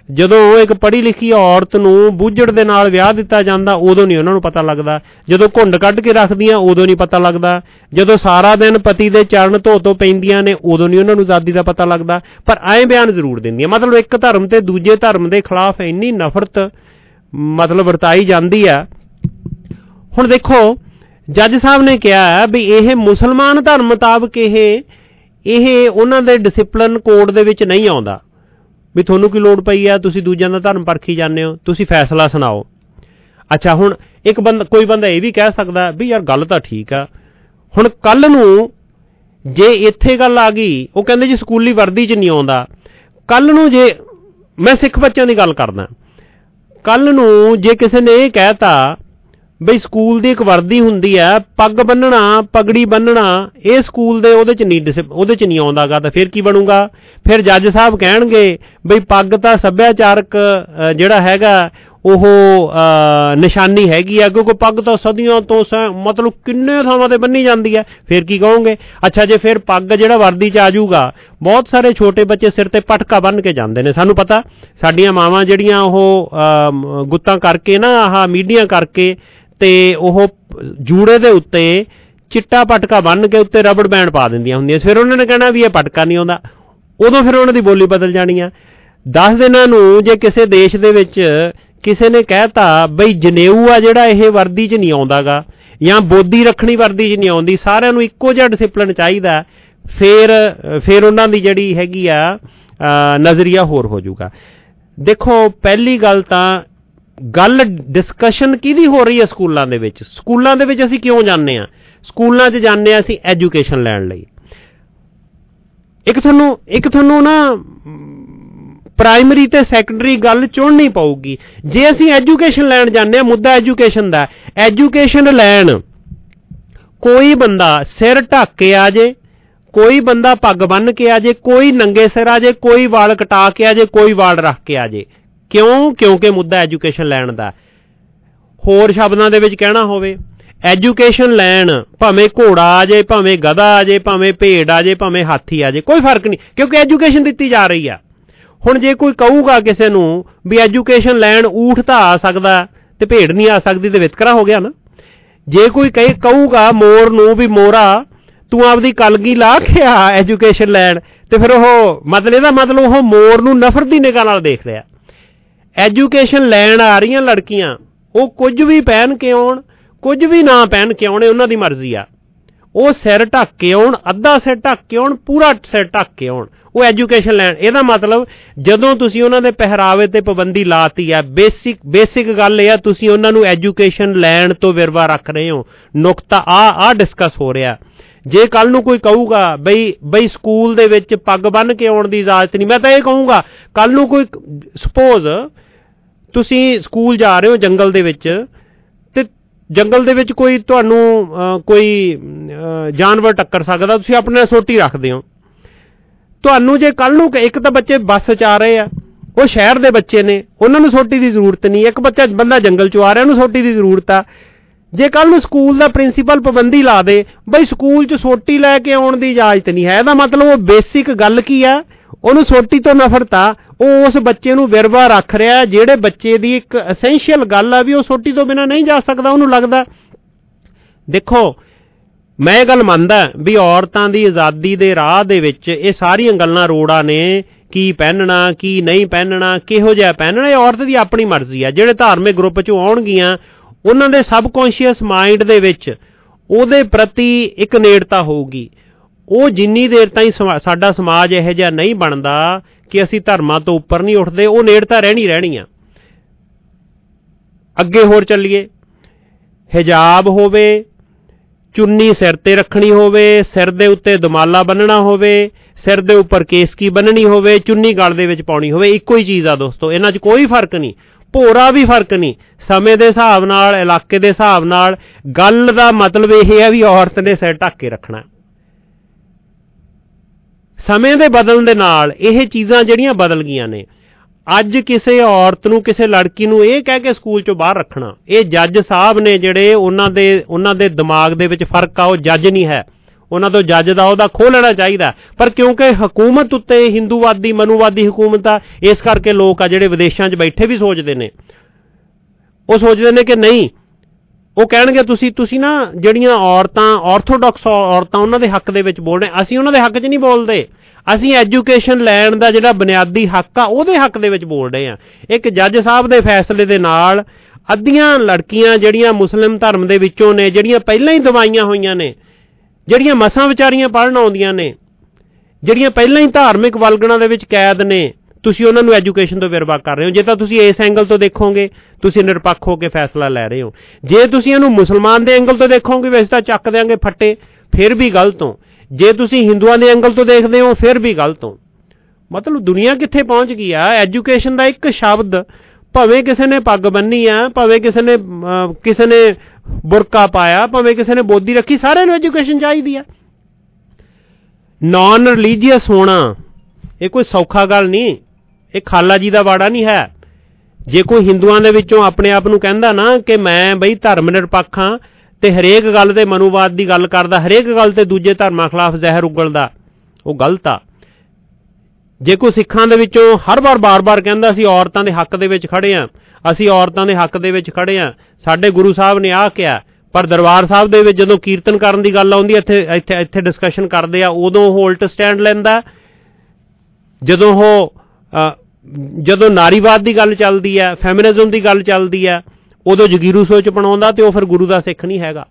H: ਜਦੋਂ ਇੱਕ ਪੜ੍ਹੀ ਲਿਖੀ ਔਰਤ ਨੂੰ ਬੁੱਝੜ ਦੇ ਨਾਲ ਵਿਆਹ ਦਿੱਤਾ ਜਾਂਦਾ ਉਦੋਂ ਨਹੀਂ ਉਹਨਾਂ ਨੂੰ ਪਤਾ ਲੱਗਦਾ, ਜਦੋਂ ਘੁੰਡ ਕੱਢ ਕੇ ਰੱਖਦੀਆਂ ਉਦੋਂ ਨਹੀਂ ਪਤਾ ਲੱਗਦਾ, ਜਦੋਂ ਸਾਰਾ ਦਿਨ ਪਤੀ ਦੇ ਚਰਨ ਧੋ ਧੋ ਪੈਂਦੀਆਂ ਨੇ ਉਦੋਂ ਨਹੀਂ ਉਹਨਾਂ ਨੂੰ ਆਜ਼ਾਦੀ ਦਾ ਪਤਾ ਲੱਗਦਾ। ਪਰ ਐਂ ਬਿਆਨ ਜ਼ਰੂਰ ਦਿੰਦੀਆਂ। ਮਤਲਬ ਇੱਕ ਧਰਮ ਤੇ ਦੂਜੇ ਧਰਮ ਦੇ ਖਿਲਾਫ ਇੰਨੀ ਨਫ਼ਰਤ ਮਤਲਬ ਵਰਤਾਈ ਜਾਂਦੀ ਆ। ਹੁਣ ਦੇਖੋ ਜੱਜ ਸਾਹਿਬ ਨੇ ਕਿਹਾ ਵੀ ਇਹ ਮੁਸਲਮਾਨ ਧਰਮ ਮੁਤਾਬਕ ਇਹ ਇਹ ਉਹਨਾਂ ਦੇ ਡਿਸਿਪਲਿਨ ਕੋਡ ਦੇ ਵਿੱਚ ਨਹੀਂ ਆਉਂਦਾ, ਵੀ ਤੁਹਾਨੂੰ ਕੀ ਲੋੜ ਪਈ ਆ, ਤੁਸੀਂ ਦੂਜਿਆਂ ਦਾ ਧਰਮ ਪਰਖੀ ਜਾਂਦੇ ਹੋ, ਤੁਸੀਂ ਫੈਸਲਾ ਸੁਣਾਓ। ਅੱਛਾ ਹੁਣ ਇੱਕ ਬੰਦਾ ਕੋਈ ਬੰਦਾ ਇਹ ਵੀ ਕਹਿ ਸਕਦਾ ਵੀ ਯਾਰ ਗੱਲ ਤਾਂ ਠੀਕ ਆ, ਹੁਣ ਕੱਲ ਨੂੰ ਜੇ ਇੱਥੇ ਗੱਲ ਆ ਗਈ, ਉਹ ਕਹਿੰਦੇ ਜੀ ਸਕੂਲੀ ਵਰਦੀ 'ਚ ਨਹੀਂ ਆਉਂਦਾ, ਕੱਲ ਨੂੰ ਜੇ ਮੈਂ ਸਿੱਖ ਬੱਚਿਆਂ ਦੀ ਗੱਲ ਕਰਦਾ, ਕੱਲ ਨੂੰ ਜੇ ਕਿਸੇ ਨੇ ਇਹ ਕਹਿਤਾ ਬਈ ਸਕੂਲ ਦੀ ਇੱਕ ਵਰਦੀ ਹੁੰਦੀ ਹੈ, ਪੱਗ ਬੰਨਣਾ ਪਗੜੀ ਬੰਨਣਾ ਇਹ ਸਕੂਲ ਦੇ ਉਹਦੇ 'ਚ ਨਹੀਂ ਉਹਦੇ 'ਚ ਨਹੀਂ ਆਉਂਦਾਗਾ, ਤਾਂ ਫਿਰ ਕੀ ਬਣੂਗਾ? ਫਿਰ ਜੱਜ ਸਾਹਿਬ ਕਹਿਣਗੇ ਬਈ ਪੱਗ ਤਾਂ ਸੱਭਿਆਚਾਰਕ ਜਿਹੜਾ ਹੈਗਾ ਉਹ ਨਿਸ਼ਾਨੀ ਹੈਗੀ ਆ, ਕਿਉਂਕਿ ਪੱਗ ਤਾਂ ਸਦੀਆਂ ਤੋਂ ਮਤਲਬ ਕਿੰਨੇ ਥਾਵਾਂ ਤੇ ਬੰਨੀ ਜਾਂਦੀ ਹੈ। ਫਿਰ ਕੀ ਕਹੋਗੇ? ਅੱਛਾ ਜੇ ਫਿਰ ਪੱਗ ਜਿਹੜਾ ਵਰਦੀ 'ਚ ਆ ਜਾਊਗਾ, ਬਹੁਤ ਸਾਰੇ ਛੋਟੇ ਬੱਚੇ ਸਿਰ ਤੇ ਪਟਕਾ ਬੰਨ੍ਹ ਕੇ ਜਾਂਦੇ ਨੇ। ਸਾਨੂੰ ਪਤਾ ਸਾਡੀਆਂ ਮਾਵਾਂ ਜਿਹੜੀਆਂ ਉਹ ਗੁੱਤਾਂ ਕਰਕੇ ਨਾ ਆਹ ਮੀਡੀਆਂ ਕਰਕੇ ਤੇ ਉਹ ਜੂੜੇ ਦੇ ਉੱਤੇ ਚਿੱਟਾ ਪਟਕਾ ਬੰਨ੍ਹ ਕੇ ਉੱਤੇ ਰਬੜ ਬੈਂਡ ਪਾ ਦਿੰਦੀਆਂ ਹੁੰਦੀਆਂ। ਫਿਰ ਉਹਨਾਂ ਨੇ ਕਹਿਣਾ ਵੀ ਇਹ ਪਟਕਾ ਨਹੀਂ ਆਉਂਦਾ, ਉਦੋਂ ਫਿਰ ਉਹਨਾਂ ਦੀ ਬੋਲੀ ਬਦਲ ਜਾਣੀ ਆ। ਦਸ ਦਿਨਾਂ ਨੂੰ ਜੇ ਕਿਸੇ ਦੇਸ਼ ਦੇ ਵਿੱਚ ਕਿਸੇ ਨੇ ਕਹਿਤਾ ਬਈ ਜਨੇਊ ਆ ਜਿਹੜਾ ਇਹ ਵਰਦੀ 'ਚ ਨਹੀਂ ਆਉਂਦਾਗਾ, ਜਾਂ ਬੋਦੀ ਰੱਖਣੀ ਵਰਦੀ 'ਚ ਨਹੀਂ ਆਉਂਦੀ, ਸਾਰਿਆਂ ਨੂੰ ਇੱਕੋ ਜਿਹਾ ਡਿਸਿਪਲਿਨ ਚਾਹੀਦਾ, ਫਿਰ ਫਿਰ ਉਹਨਾਂ ਦੀ ਜਿਹੜੀ ਹੈਗੀ ਆ ਨਜ਼ਰੀਆ ਹੋਰ ਹੋ ਜਾਊਗਾ। ਦੇਖੋ ਪਹਿਲੀ ਗੱਲ ਤਾਂ ਗੱਲ ਡਿਸਕਸ਼ਨ ਕਿਹਦੀ ਹੋ ਰਹੀ ਹੈ ਸਕੂਲਾਂ ਦੇ ਵਿੱਚ। ਸਕੂਲਾਂ ਦੇ ਵਿੱਚ ਅਸੀਂ ਕਿਉਂ ਜਾਂਦੇ ਹਾਂ? ਸਕੂਲਾਂ 'ਚ ਜਾਂਦੇ ਹਾਂ ਅਸੀਂ ਐਜੂਕੇਸ਼ਨ ਲੈਣ ਲਈ। ਇੱਕ ਤੁਹਾਨੂੰ ਇੱਕ ਤੁਹਾਨੂੰ ਨਾ ਪ੍ਰਾਇਮਰੀ ਤੇ ਸੈਕੰਡਰੀ ਗੱਲ ਚੁਣਨੀ ਪਊਗੀ। ਜੇ ਅਸੀਂ ਐਜੂਕੇਸ਼ਨ ਲੈਣ ਜਾਂਦੇ ਹਾਂ, ਮੁੱਦਾ ਐਜੂਕੇਸ਼ਨ ਦਾ, ਐਜੂਕੇਸ਼ਨ ਲੈਣ ਕੋਈ ਬੰਦਾ ਸਿਰ ਢੱਕ ਕੇ ਆ ਜੇ, ਕੋਈ ਬੰਦਾ ਪੱਗ ਬੰਨ੍ਹ ਕੇ ਆ ਜੇ, ਕੋਈ ਨੰਗੇ ਸਿਰ ਆ ਜੇ, ਕੋਈ ਵਾਲ ਕਟਾ ਕੇ ਆ ਜੇ, ਕੋਈ ਵਾਲ ਰੱਖ ਕੇ ਆ ਜੇ। ਕਿਉਂ? ਕਿਉਂਕਿ ਮੁੱਦਾ ਐਜੂਕੇਸ਼ਨ ਲੈਣ ਦਾ। ਹੋਰ ਸ਼ਬਦਾਂ ਦੇ ਵਿੱਚ ਕਹਿਣਾ ਹੋਵੇ, ਐਜੂਕੇਸ਼ਨ ਲੈਣ ਭਾਵੇਂ ਘੋੜਾ ਆ ਜੇ, ਭਾਵੇਂ ਗਧਾ ਆ ਜੇ, ਭਾਵੇਂ ਭੇਡ ਆ ਜੇ, ਭਾਵੇਂ ਹਾਥੀ ਆ ਜੇ, ਕੋਈ ਫਰਕ ਨਹੀਂ, ਕਿਉਂਕਿ ਐਜੂਕੇਸ਼ਨ ਦਿੱਤੀ ਜਾ ਰਹੀ ਆ। ਹੁਣ ਜੇ ਕੋਈ ਕਹੂਗਾ ਕਿਸੇ ਨੂੰ ਵੀ ਐਜੂਕੇਸ਼ਨ ਲੈਣ ਊਠ ਤਾਂ ਆ ਸਕਦਾ ਤੇ ਭੇਡ ਨਹੀਂ ਆ ਸਕਦੀ, ਤੇ ਵਿਤਕਰਾ ਹੋ ਗਿਆ ਨਾ। ਜੇ ਕੋਈ ਕਹੇ ਕਹੂਗਾ ਮੋਰ ਨੂੰ ਵੀ ਮੋਰਾ ਤੂੰ ਆਪਦੀ ਕਲਗੀ ਲਾ ਕੇ ਆ ਐਜੂਕੇਸ਼ਨ ਲੈਣ, ਤੇ ਫਿਰ ਉਹ ਮਤਲਬ ਇਹਦਾ ਮਤਲਬ ਉਹ ਮੋਰ ਨੂੰ ਨਫ਼ਰਤ ਦੀ ਨਿਗਾਹ ਨਾਲ ਦੇਖ ਰਿਹਾ। ਐਜੂਕੇਸ਼ਨ ਲੈਣ ਆ ਰਹੀਆਂ ਲੜਕੀਆਂ, ਉਹ ਕੁਝ ਵੀ ਪਹਿਨ ਕੇ ਆਉਣ, ਕੁਝ ਵੀ ਨਾ ਪਹਿਨ ਕੇ ਆਉਣ, ਉਹਨਾਂ ਦੀ ਮਰਜ਼ੀ ਆ। ਉਹ ਸਿਰ ਢੱਕ ਕੇ ਆਉਣ, ਅੱਧਾ ਸਿਰ ਢੱਕ ਕੇ ਆਉਣ, ਪੂਰਾ ਸਿਰ ਢੱਕ ਕੇ ਆਉਣ, ਉਹ ਐਜੂਕੇਸ਼ਨ ਲੈਣ। ਇਹਦਾ ਮਤਲਬ ਜਦੋਂ ਤੁਸੀਂ ਉਹਨਾਂ ਦੇ ਪਹਿਰਾਵੇ ਤੇ ਪਾਬੰਦੀ ਲਾਤੀ ਆ, ਬੇਸਿਕ ਬੇਸਿਕ ਗੱਲ ਇਹ ਆ ਤੁਸੀਂ ਉਹਨਾਂ ਨੂੰ ਐਜੂਕੇਸ਼ਨ ਲੈਣ ਤੋਂ ਵਿਰਵਾ ਰੱਖ ਰਹੇ ਹੋ। ਨੁਕਤਾ ਆ ਆ ਡਿਸਕਸ ਹੋ ਰਿਹਾ। ਜੇ ਕੱਲ ਨੂੰ ਕੋਈ ਕਹੂਗਾ ਬਈ ਬਈ ਸਕੂਲ ਦੇ ਵਿੱਚ ਪੱਗ ਬੰਨ੍ਹ ਕੇ ਆਉਣ ਦੀ ਇਜਾਜ਼ਤ ਨਹੀਂ, ਮੈਂ ਤਾਂ ਇਹ ਕਹੂੰਗਾ ਕੱਲ ਨੂੰ ਕੋਈ ਸਪੋਜ਼ ਤੁਸੀਂ ਸਕੂਲ ਜਾ ਰਹੇ ਹੋ ਜੰਗਲ ਦੇ ਵਿੱਚ, ਤੇ ਜੰਗਲ ਦੇ ਵਿੱਚ ਕੋਈ ਤੁਹਾਨੂੰ ਕੋਈ ਜਾਨਵਰ ਟੱਕਰ ਸਕਦਾ, ਤੁਸੀਂ ਆਪਣੇ ਨਾਲ ਸੋਟੀ ਰੱਖਦੇ ਹੋ। ਤੁਹਾਨੂੰ ਜੇ ਕੱਲ ਨੂੰ ਇੱਕ ਤਾਂ ਬੱਚੇ ਬੱਸ 'ਚ ਆ ਰਹੇ ਆ, ਉਹ ਸ਼ਹਿਰ ਦੇ ਬੱਚੇ ਨੇ, ਉਹਨਾਂ ਨੂੰ ਸੋਟੀ ਦੀ ਜ਼ਰੂਰਤ ਨਹੀਂ। ਇੱਕ ਬੱਚਾ ਬੰਦਾ ਜੰਗਲ 'ਚੋਂ ਆ ਰਿਹਾ, ਉਹਨੂੰ ਸੋਟੀ ਦੀ ਜ਼ਰੂਰਤ ਆ। ਜੇ ਕੱਲ ਨੂੰ ਸਕੂਲ ਦਾ ਪ੍ਰਿੰਸੀਪਲ ਪਾਬੰਦੀ ਲਾ ਦੇ ਬਈ ਸਕੂਲ 'ਚ ਸੋਟੀ ਲੈ ਕੇ ਆਉਣ ਦੀ ਇਜਾਜ਼ਤ ਨਹੀਂ ਹੈ, ਇਹਦਾ ਮਤਲਬ ਉਹ ਬੇਸਿਕ ਗੱਲ ਕੀ ਆ, ਉਹਨੂੰ ਸੋਟੀ ਤੋਂ ਨਫ਼ਰਤ ਆ। ਉਹ ਉਸ ਬੱਚੇ ਨੂੰ ਵਿਰਵਾ ਰੱਖ ਰਿਹਾ ਜਿਹੜੇ ਬੱਚੇ ਦੀ ਇੱਕ ਐਸੈਂਸ਼ੀਅਲ ਗੱਲ ਆ ਵੀ ਉਹ ਸੋਟੀ ਤੋਂ ਬਿਨਾਂ ਨਹੀਂ ਜਾ ਸਕਦਾ, ਉਹਨੂੰ ਲੱਗਦਾ। ਦੇਖੋ ਮੈਂ ਇਹ ਗੱਲ ਮੰਨਦਾ ਵੀ ਔਰਤਾਂ ਦੀ ਆਜ਼ਾਦੀ ਦੇ ਰਾਹ ਦੇ ਵਿੱਚ ਇਹ ਸਾਰੀਆਂ ਗੱਲਾਂ ਰੋੜਾਂ ਨੇ, ਕੀ ਪਹਿਨਣਾ ਕੀ ਨਹੀਂ ਪਹਿਨਣਾ, ਕਿਹੋ ਜਿਹਾ ਪਹਿਨਣਾ, ਇਹ ਔਰਤ ਦੀ ਆਪਣੀ ਮਰਜ਼ੀ ਆ। ਜਿਹੜੇ ਧਾਰਮਿਕ ਗਰੁੱਪ 'ਚੋਂ ਆਉਣਗੀਆਂ ਉਹਨਾਂ ਦੇ ਸਬਕੌਂਸ਼ੀਅਸ ਮਾਈਂਡ ਦੇ ਵਿੱਚ ਉਹਦੇ ਪ੍ਰਤੀ ਇੱਕ ਨੇੜਤਾ ਹੋਊਗੀ। ਉਹ ਜਿੰਨੀ ਦੇਰ ਤਾਈਂ ਸਾਡਾ ਸਮਾਜ ਇਹੋ ਜਿਹਾ ਨਹੀਂ ਬਣਦਾ ਕਿ ਅਸੀਂ ਧਰਮਾਂ ਤੋਂ ਉੱਪਰ ਨਹੀਂ ਉੱਠਦੇ, ਉਹ ਨੇੜਤਾ ਰਹਿਣੀ ਰਹਿਣੀ ਆ। ਅੱਗੇ ਹੋਰ ਚੱਲੀਏ, ਹਿਜਾਬ ਹੋਵੇ, ਚੁੰਨੀ ਸਿਰ ਤੇ ਰੱਖਣੀ ਹੋਵੇ, ਸਿਰ ਦੇ ਉੱਤੇ ਦੁਮਾਲਾ ਬੰਨਣਾ ਹੋਵੇ, ਸਿਰ ਦੇ ਉੱਪਰ ਕੇਸਕੀ ਬੰਨਣੀ ਹੋਵੇ, ਚੁੰਨੀ ਗਲ ਦੇ ਵਿੱਚ ਪਾਉਣੀ ਹੋਵੇ, ਇੱਕੋ ਹੀ ਚੀਜ਼ ਆ ਦੋਸਤੋ, ਇਹਨਾਂ 'ਚ ਕੋਈ ਫਰਕ ਨਹੀਂ, ਭੋਰਾ ਵੀ ਫਰਕ ਨਹੀਂ। ਸਮੇਂ ਦੇ ਹਿਸਾਬ ਨਾਲ, ਇਲਾਕੇ ਦੇ ਹਿਸਾਬ ਨਾਲ ਗੱਲ ਦਾ ਮਤਲਬ ਇਹ ਹੈ ਵੀ ਔਰਤ ਨੇ ਸਿਰ ਢੱਕ ਕੇ ਰੱਖਣਾ। ਸਮੇਂ ਦੇ ਬਦਲਣ ਦੇ ਨਾਲ ਇਹ ਚੀਜ਼ਾਂ ਜਿਹੜੀਆਂ ਬਦਲ ਗਈਆਂ ਨੇ। ਅੱਜ ਕਿਸੇ ਔਰਤ ਨੂੰ, ਕਿਸੇ ਲੜਕੀ ਨੂੰ ਇਹ ਕਹਿ ਕੇ ਸਕੂਲ 'ਚੋਂ ਬਾਹਰ ਰੱਖਣਾ, ਇਹ ਜੱਜ ਸਾਹਿਬ ਨੇ ਜਿਹੜੇ ਉਹਨਾਂ ਦੇ ਉਹਨਾਂ ਦੇ ਦਿਮਾਗ ਦੇ ਵਿੱਚ ਫਰਕ ਆ, ਉਹ ਜੱਜ ਨਹੀਂ ਹੈ, ਉਹਨਾਂ ਤੋਂ ਜੱਜ ਦਾ ਉਹਦਾ ਖੋਹ ਲੈਣਾ ਚਾਹੀਦਾ। ਪਰ ਕਿਉਂਕਿ ਹਕੂਮਤ ਉੱਤੇ ਹਿੰਦੂਵਾਦੀ ਮਨੂਵਾਦੀ ਹਕੂਮਤ ਆ, ਇਸ ਕਰਕੇ ਲੋਕ ਆ ਜਿਹੜੇ ਵਿਦੇਸ਼ਾਂ 'ਚ ਬੈਠੇ ਵੀ ਸੋਚਦੇ ਨੇ, ਉਹ ਸੋਚਦੇ ਨੇ ਕਿ ਨਹੀਂ, ਉਹ ਕਹਿਣਗੇ ਤੁਸੀਂ ਤੁਸੀਂ ਨਾ ਜਿਹੜੀਆਂ ਔਰਤਾਂ ਆਰਥੋਡਾਕਸ ਔਰਤਾਂ ਉਹਨਾਂ ਦੇ ਹੱਕ ਦੇ ਵਿੱਚ ਬੋਲ ਰਹੇ, ਅਸੀਂ ਉਹਨਾਂ ਦੇ ਹੱਕ 'ਚ ਨਹੀਂ ਬੋਲਦੇ, ਅਸੀਂ ਐਜੂਕੇਸ਼ਨ ਲੈਣ ਦਾ ਜਿਹੜਾ ਬੁਨਿਆਦੀ ਹੱਕ ਆ ਉਹਦੇ ਹੱਕ ਦੇ ਵਿੱਚ ਬੋਲ ਰਹੇ ਹਾਂ। ਇੱਕ ਜੱਜ ਸਾਹਿਬ ਦੇ ਫੈਸਲੇ ਦੇ ਨਾਲ ਅੱਧੀਆਂ ਲੜਕੀਆਂ ਜਿਹੜੀਆਂ ਮੁਸਲਿਮ ਧਰਮ ਦੇ ਵਿੱਚੋਂ ਨੇ, ਜਿਹੜੀਆਂ ਪਹਿਲਾਂ ਹੀ ਦਵਾਈਆਂ ਹੋਈਆਂ ਨੇ, ਜਿਹੜੀਆਂ ਮਸਾਂ ਵਿਚਾਰੀਆਂ ਪੜ੍ਹਨ ਆਉਂਦੀਆਂ ਨੇ, ਜਿਹੜੀਆਂ ਪਹਿਲਾਂ ਹੀ ਧਾਰਮਿਕ ਵਲਗਣਾਂ ਦੇ ਵਿੱਚ ਕੈਦ ਨੇ, ਤੁਸੀਂ ਉਹਨਾਂ ਨੂੰ ਐਜੂਕੇਸ਼ਨ ਤੋਂ ਵਿਰਵਾ ਕਰ ਰਹੇ ਹੋ। ਜੇ ਤਾਂ ਤੁਸੀਂ ਇਸ ਐਂਗਲ ਤੋਂ ਦੇਖੋਗੇ ਤੁਸੀਂ ਨਿਰਪੱਖ ਹੋ ਕੇ ਫੈਸਲਾ ਲੈ ਰਹੇ ਹੋ, ਜੇ ਤੁਸੀਂ ਇਹਨੂੰ ਮੁਸਲਮਾਨ ਦੇ ਐਂਗਲ ਤੋਂ ਦੇਖੋਗੇ ਵੈਸੇ ਤਾਂ ਚੱਕ ਦਿਆਂਗੇ ਫੱਟੇ, ਫਿਰ ਵੀ ਗਲਤ ਹੋ। ਜੇ ਤੁਸੀਂ ਹਿੰਦੂਆਂ ਦੇ ਐਂਗਲ ਤੋਂ ਦੇਖਦੇ ਹੋ ਫਿਰ ਵੀ ਗਲਤ ਹੋ। ਮਤਲਬ ਦੁਨੀਆ ਕਿੱਥੇ ਪਹੁੰਚ ਗਈ ਆ। ਐਜੂਕੇਸ਼ਨ ਦਾ ਇੱਕ ਸ਼ਬਦ, ਭਾਵੇਂ ਕਿਸੇ ਨੇ ਪੱਗ ਬੰਨੀ ਆ, ਭਾਵੇਂ ਕਿਸੇ ਨੇ ਕਿਸੇ ਨੇ ਬੁਰਕਾ ਪਾਇਆ, ਭਾਵੇਂ ਕਿਸੇ ਨੇ ਬੋਦੀ ਰੱਖੀ, ਸਾਰਿਆਂ ਨੂੰ ਐਜੂਕੇਸ਼ਨ ਚਾਹੀਦੀ ਆ। ਨਾਨ ਰਿਲੀਜੀਅਸ ਹੋਣਾ ਇਹ ਕੋਈ ਸੌਖਾ ਗੱਲ ਨਹੀਂ, ਇਹ ਖਾਲਾ ਜੀ ਦਾ ਵਾੜਾ ਨਹੀਂ ਹੈ। ਜੇ ਕੋਈ ਹਿੰਦੂਆਂ ਦੇ ਵਿੱਚੋਂ ਆਪਣੇ ਆਪ ਨੂੰ ਕਹਿੰਦਾ ਨਾ ਕਿ ਮੈਂ ਬਈ ਧਰਮ ਨਿਰਪੱਖ ਹਾਂ ਤੇ ਹਰੇਕ ਗੱਲ ਤੇ ਮਨੂਵਾਦ ਦੀ ਗੱਲ ਕਰਦਾ, ਹਰੇਕ ਗੱਲ ਤੇ ਦੂਜੇ ਧਰਮਾਂ ਖਿਲਾਫ ਜ਼ਹਿਰ ਉਗਲਦਾ, ਉਹ ਗਲਤ ਆ। ਜੇ ਕੋਈ ਸਿੱਖਾਂ ਦੇ ਵਿੱਚੋਂ ਹਰ ਵਾਰ ਬਾਰ-ਬਾਰ ਕਹਿੰਦਾ ਅਸੀਂ ਔਰਤਾਂ ਦੇ ਹੱਕ ਦੇ ਵਿੱਚ ਖੜੇ ਹਾਂ, ਅਸੀਂ ਔਰਤਾਂ ਦੇ ਹੱਕ ਦੇ ਵਿੱਚ ਖੜੇ ਹਾਂ, ਸਾਡੇ ਗੁਰੂ ਸਾਹਿਬ ਨੇ ਆਹ ਕਿਹਾ, ਪਰ ਦਰਬਾਰ ਸਾਹਿਬ ਦੇ ਵਿੱਚ ਜਦੋਂ ਕੀਰਤਨ ਕਰਨ ਦੀ ਗੱਲ ਆਉਂਦੀ, ਇੱਥੇ ਇੱਥੇ ਇੱਥੇ ਡਿਸਕਸ਼ਨ ਕਰਦੇ ਆ, ਉਦੋਂ ਉਹ ਉਲਟ ਸਟੈਂਡ ਲੈਂਦਾ। ਜਦੋਂ ਉਹ ਜਦੋਂ ਨਾਰੀਵਾਦ ਦੀ ਗੱਲ ਚੱਲਦੀ ਹੈ, ਫੈਮਿਨਿਜ਼ਮ ਦੀ ਗੱਲ ਚੱਲਦੀ ਹੈ, ਉਦੋਂ ਜਗੀਰੂ ਸੋਚ ਬਣਾਉਂਦਾ ਤੇ ਉਹ ਫਿਰ ਗੁਰੂ ਦਾ ਸਿੱਖ ਨਹੀਂ ਹੈਗਾ।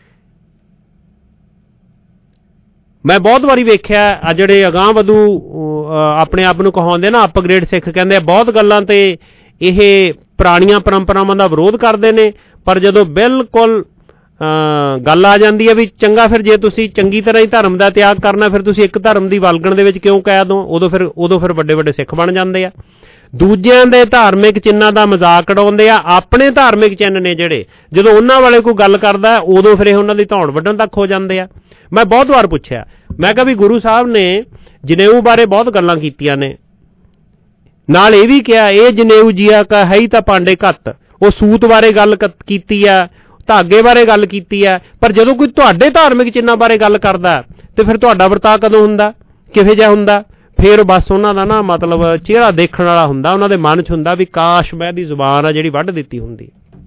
H: ਮੈਂ ਬਹੁਤ ਵਾਰੀ ਵੇਖਿਆ ਆ ਜਿਹੜੇ ਅਗਾਂਹ ਵਧੂ ਆਪਣੇ ਆਪ ਨੂੰ ਕਹਾਉਂਦੇ ਨਾ ਅਪਗ੍ਰੇਡ ਸਿੱਖ ਕਹਿੰਦੇ ਆ, ਬਹੁਤ ਗੱਲਾਂ ਤੇ ਇਹ ਪੁਰਾਣੀਆਂ ਪਰੰਪਰਾਵਾਂ ਦਾ ਵਿਰੋਧ ਕਰਦੇ ਨੇ, ਪਰ ਜਦੋਂ ਬਿਲਕੁਲ ਗੱਲ ਆ ਜਾਂਦੀ ਹੈ ਵੀ ਚੰਗਾ ਫਿਰ ਜੇ ਤੁਸੀਂ ਚੰਗੀ ਤਰ੍ਹਾਂ ਹੀ ਧਰਮ ਦਾ ਤਿਆਗ ਕਰਨਾ, ਫਿਰ ਤੁਸੀਂ ਇੱਕ ਧਰਮ ਦੀ ਵਲਗਣ ਦੇ ਵਿੱਚ ਕਿਉਂ ਕੈਦ ਹੋ, ਉਦੋਂ ਫਿਰ ਉਦੋਂ ਫਿਰ ਵੱਡੇ ਵੱਡੇ ਸਿੱਖ ਬਣ ਜਾਂਦੇ ਆ। ਦੂਜਿਆਂ ਦੇ ਧਾਰਮਿਕ ਚਿੰਨ੍ਹਾਂ ਦਾ ਮਜ਼ਾਕ ਉਡਾਉਂਦੇ ਆ, ਆਪਣੇ ਧਾਰਮਿਕ ਚਿੰਨ੍ਹ ਨੇ ਜਿਹੜੇ, ਜਦੋਂ ਉਹਨਾਂ ਵਾਲੇ ਕੋਈ ਗੱਲ ਕਰਦਾ ਉਦੋਂ ਫਿਰ ਇਹ ਉਹਨਾਂ ਦੀ ਧੌਣ ਵੱਢਣ ਤੱਕ ਹੋ ਜਾਂਦੇ ਆ। ਮੈਂ ਬਹੁਤ ਵਾਰ ਪੁੱਛਿਆ, ਮੈਂ ਕਿਹਾ ਵੀ ਗੁਰੂ ਸਾਹਿਬ ਨੇ ਜਨੇਊ ਬਾਰੇ ਬਹੁਤ ਗੱਲਾਂ ਕੀਤੀਆਂ ਨੇ, ਨਾਲ ਇਹ ਵੀ ਕਿਹਾ ਇਹ ਜਨੇਊ ਜੀਆ ਕਾ ਹੈ ਹੀ ਤਾਂ ਪਾਂਡੇ ਘੱਤ, ਉਹ ਸੂਤ ਬਾਰੇ ਗੱਲ ਕੀਤੀ ਆ, ਧਾਗੇ ਬਾਰੇ ਗੱਲ ਕੀਤੀ ਹੈ, ਪਰ ਜਦੋਂ ਕੋਈ ਤੁਹਾਡੇ ਧਾਰਮਿਕ ਚਿੰਨ੍ਹਾਂ ਬਾਰੇ ਗੱਲ ਕਰਦਾ ਤੇ ਫਿਰ ਤੁਹਾਡਾ ਵਰਤਾਅ ਕਦੋਂ ਹੁੰਦਾ, ਕਿਹੋ ਜਿਹਾ ਹੁੰਦਾ? ਫਿਰ ਬਸ ਉਹਨਾਂ ਦਾ ਨਾ ਮਤਲਬ ਚਿਹਰਾ ਦੇਖਣ ਵਾਲਾ ਹੁੰਦਾ, ਉਹਨਾਂ ਦੇ ਮਨ 'ਚ ਹੁੰਦਾ ਵੀ ਕਾਸ਼ ਮੈਂ ਦੀ ਜ਼ੁਬਾਨ ਆ ਜਿਹੜੀ ਵੱਢ ਦਿੱਤੀ ਹੁੰਦੀ।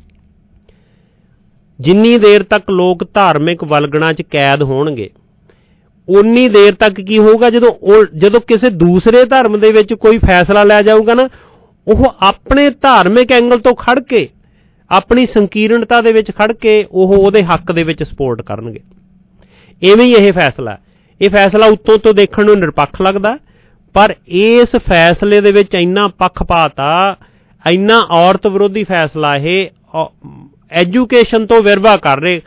H: ਜਿੰਨੀ ਦੇਰ ਤੱਕ ਲੋਕ ਧਾਰਮਿਕ ਵਲਗਣਾ 'ਚ ਕੈਦ ਹੋਣਗੇ ਉਨੀ ਦੇਰ ਤੱਕ ਕੀ ਹੋਊਗਾ, ਜਦੋਂ ਜਦੋਂ ਕਿਸੇ ਦੂਸਰੇ ਧਰਮ ਦੇ ਵਿੱਚ ਕੋਈ ਫੈਸਲਾ ਲਿਆ ਜਾਊਗਾ ਨਾ, ਉਹ ਆਪਣੇ ਧਾਰਮਿਕ ਐਂਗਲ ਤੋਂ ਖੜ ਕੇ, ਆਪਣੀ ਸੰਕੀਰਣਤਾ ਦੇ ਵਿੱਚ ਖੜ ਕੇ ਉਹ ਉਹਦੇ ਹੱਕ ਦੇ ਵਿੱਚ ਸਪੋਰਟ ਕਰਨਗੇ। ਇਵੇਂ ਹੀ ਇਹ ਫੈਸਲਾ ਇਹ ਫੈਸਲਾ ਉੱਤੋਂ ਤੋਂ ਦੇਖਣ ਨੂੰ ਨਿਰਪੱਖ ਲੱਗਦਾ, ਪਰ ਇਸ ਫੈਸਲੇ ਦੇ ਵਿੱਚ ਇੰਨਾ ਪੱਖਪਾਤ ਆ, ਇੰਨਾ ਔਰਤ ਵਿਰੋਧੀ ਫੈਸਲਾ ਇਹ ਐਜੂਕੇਸ਼ਨ ਤੋਂ ਵਿਰਵਾ ਕਰ ਰਹੇ।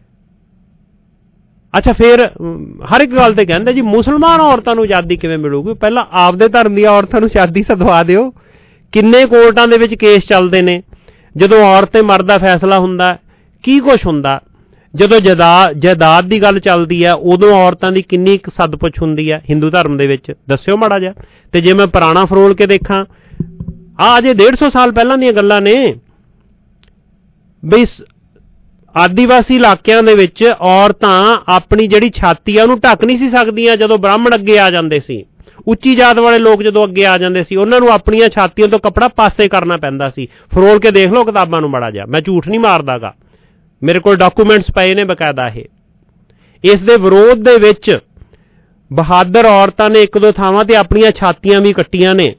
H: ਅੱਛਾ, ਫਿਰ ਹਰ ਇੱਕ ਗੱਲ ਤੇ ਕਹਿੰਦੇ ਜੀ ਮੁਸਲਮਾਨ ਔਰਤਾਂ ਨੂੰ ਆਜ਼ਾਦੀ ਕਿਵੇਂ ਮਿਲੂਗੀ? ਪਹਿਲਾਂ ਆਪਦੇ ਧਰਮ ਦੀਆਂ ਔਰਤਾਂ ਨੂੰ ਆਜ਼ਾਦੀ ਸਦਵਾ ਦਿਓ। ਕਿੰਨੇ ਕੋਰਟਾਂ ਦੇ ਵਿੱਚ ਕੇਸ ਚੱਲਦੇ ਨੇ, ਜਦੋਂ ਔਰਤ ਤੇ ਮਰਦ ਦਾ ਫੈਸਲਾ ਹੁੰਦਾ ਕੀ ਕੁਛ ਹੁੰਦਾ, ਜਦੋਂ ਜਾਇਦਾਦ ਜਾਇਦਾਦ ਦੀ ਗੱਲ ਚੱਲਦੀ ਹੈ ਉਦੋਂ ਔਰਤਾਂ ਦੀ ਕਿੰਨੀ ਕੁ ਸਦਪੁੱਛ ਹੁੰਦੀ ਹੈ ਹਿੰਦੂ ਧਰਮ ਦੇ ਵਿੱਚ, ਦੱਸਿਓ ਮਾੜਾ ਜਿਹਾ। ਤੇ ਜੇ ਮੈਂ ਪੁਰਾਣਾ ਫਰੋਲ ਕੇ ਦੇਖਾਂ, ਆਹ ਅਜੇ ਡੇਢ ਸੌ ਸਾਲ ਪਹਿਲਾਂ ਦੀਆਂ ਗੱਲਾਂ ਨੇ ਬਈ ਆਦੀਵਾਸੀ ਇਲਾਕਿਆਂ ਦੇ ਵਿੱਚ ਔਰਤਾਂ ਆਪਣੀ ਜਿਹੜੀ ਛਾਤੀ ਆ ਉਹਨੂੰ ਢੱਕ ਨਹੀਂ ਸੀ ਸਕਦੀਆਂ। ਜਦੋਂ ਬ੍ਰਾਹਮਣ ਅੱਗੇ ਆ ਜਾਂਦੇ ਸੀ, ਉੱਚੀ ਜਾਤ ਵਾਲੇ ਲੋਕ ਜਦੋਂ ਅੱਗੇ ਆ ਜਾਂਦੇ ਸੀ, ਉਹਨਾਂ ਨੂੰ ਆਪਣੀਆਂ ਛਾਤੀਆਂ ਤੋਂ ਕੱਪੜਾ ਪਾਸੇ ਕਰਨਾ ਪੈਂਦਾ ਸੀ। ਫਰੋਲ ਕੇ ਦੇਖ ਲਓ ਕਿਤਾਬਾਂ ਨੂੰ ਮਾੜਾ ਜਿਹਾ, ਮੈਂ ਝੂਠ ਨਹੀਂ ਮਾਰਦਾਗਾ, ਮੇਰੇ ਕੋਲ ਡਾਕੂਮੈਂਟਸ ਪਏ ਨੇ ਬਕਾਇਦਾ। ਇਹ ਇਸ ਦੇ ਵਿਰੋਧ ਦੇ ਵਿੱਚ ਬਹਾਦਰ ਔਰਤਾਂ ਨੇ ਇੱਕ ਦੋ ਥਾਵਾਂ ਤੇ ਆਪਣੀਆਂ ਛਾਤੀਆਂ ਵੀ ਕੱਟੀਆਂ ਨੇ।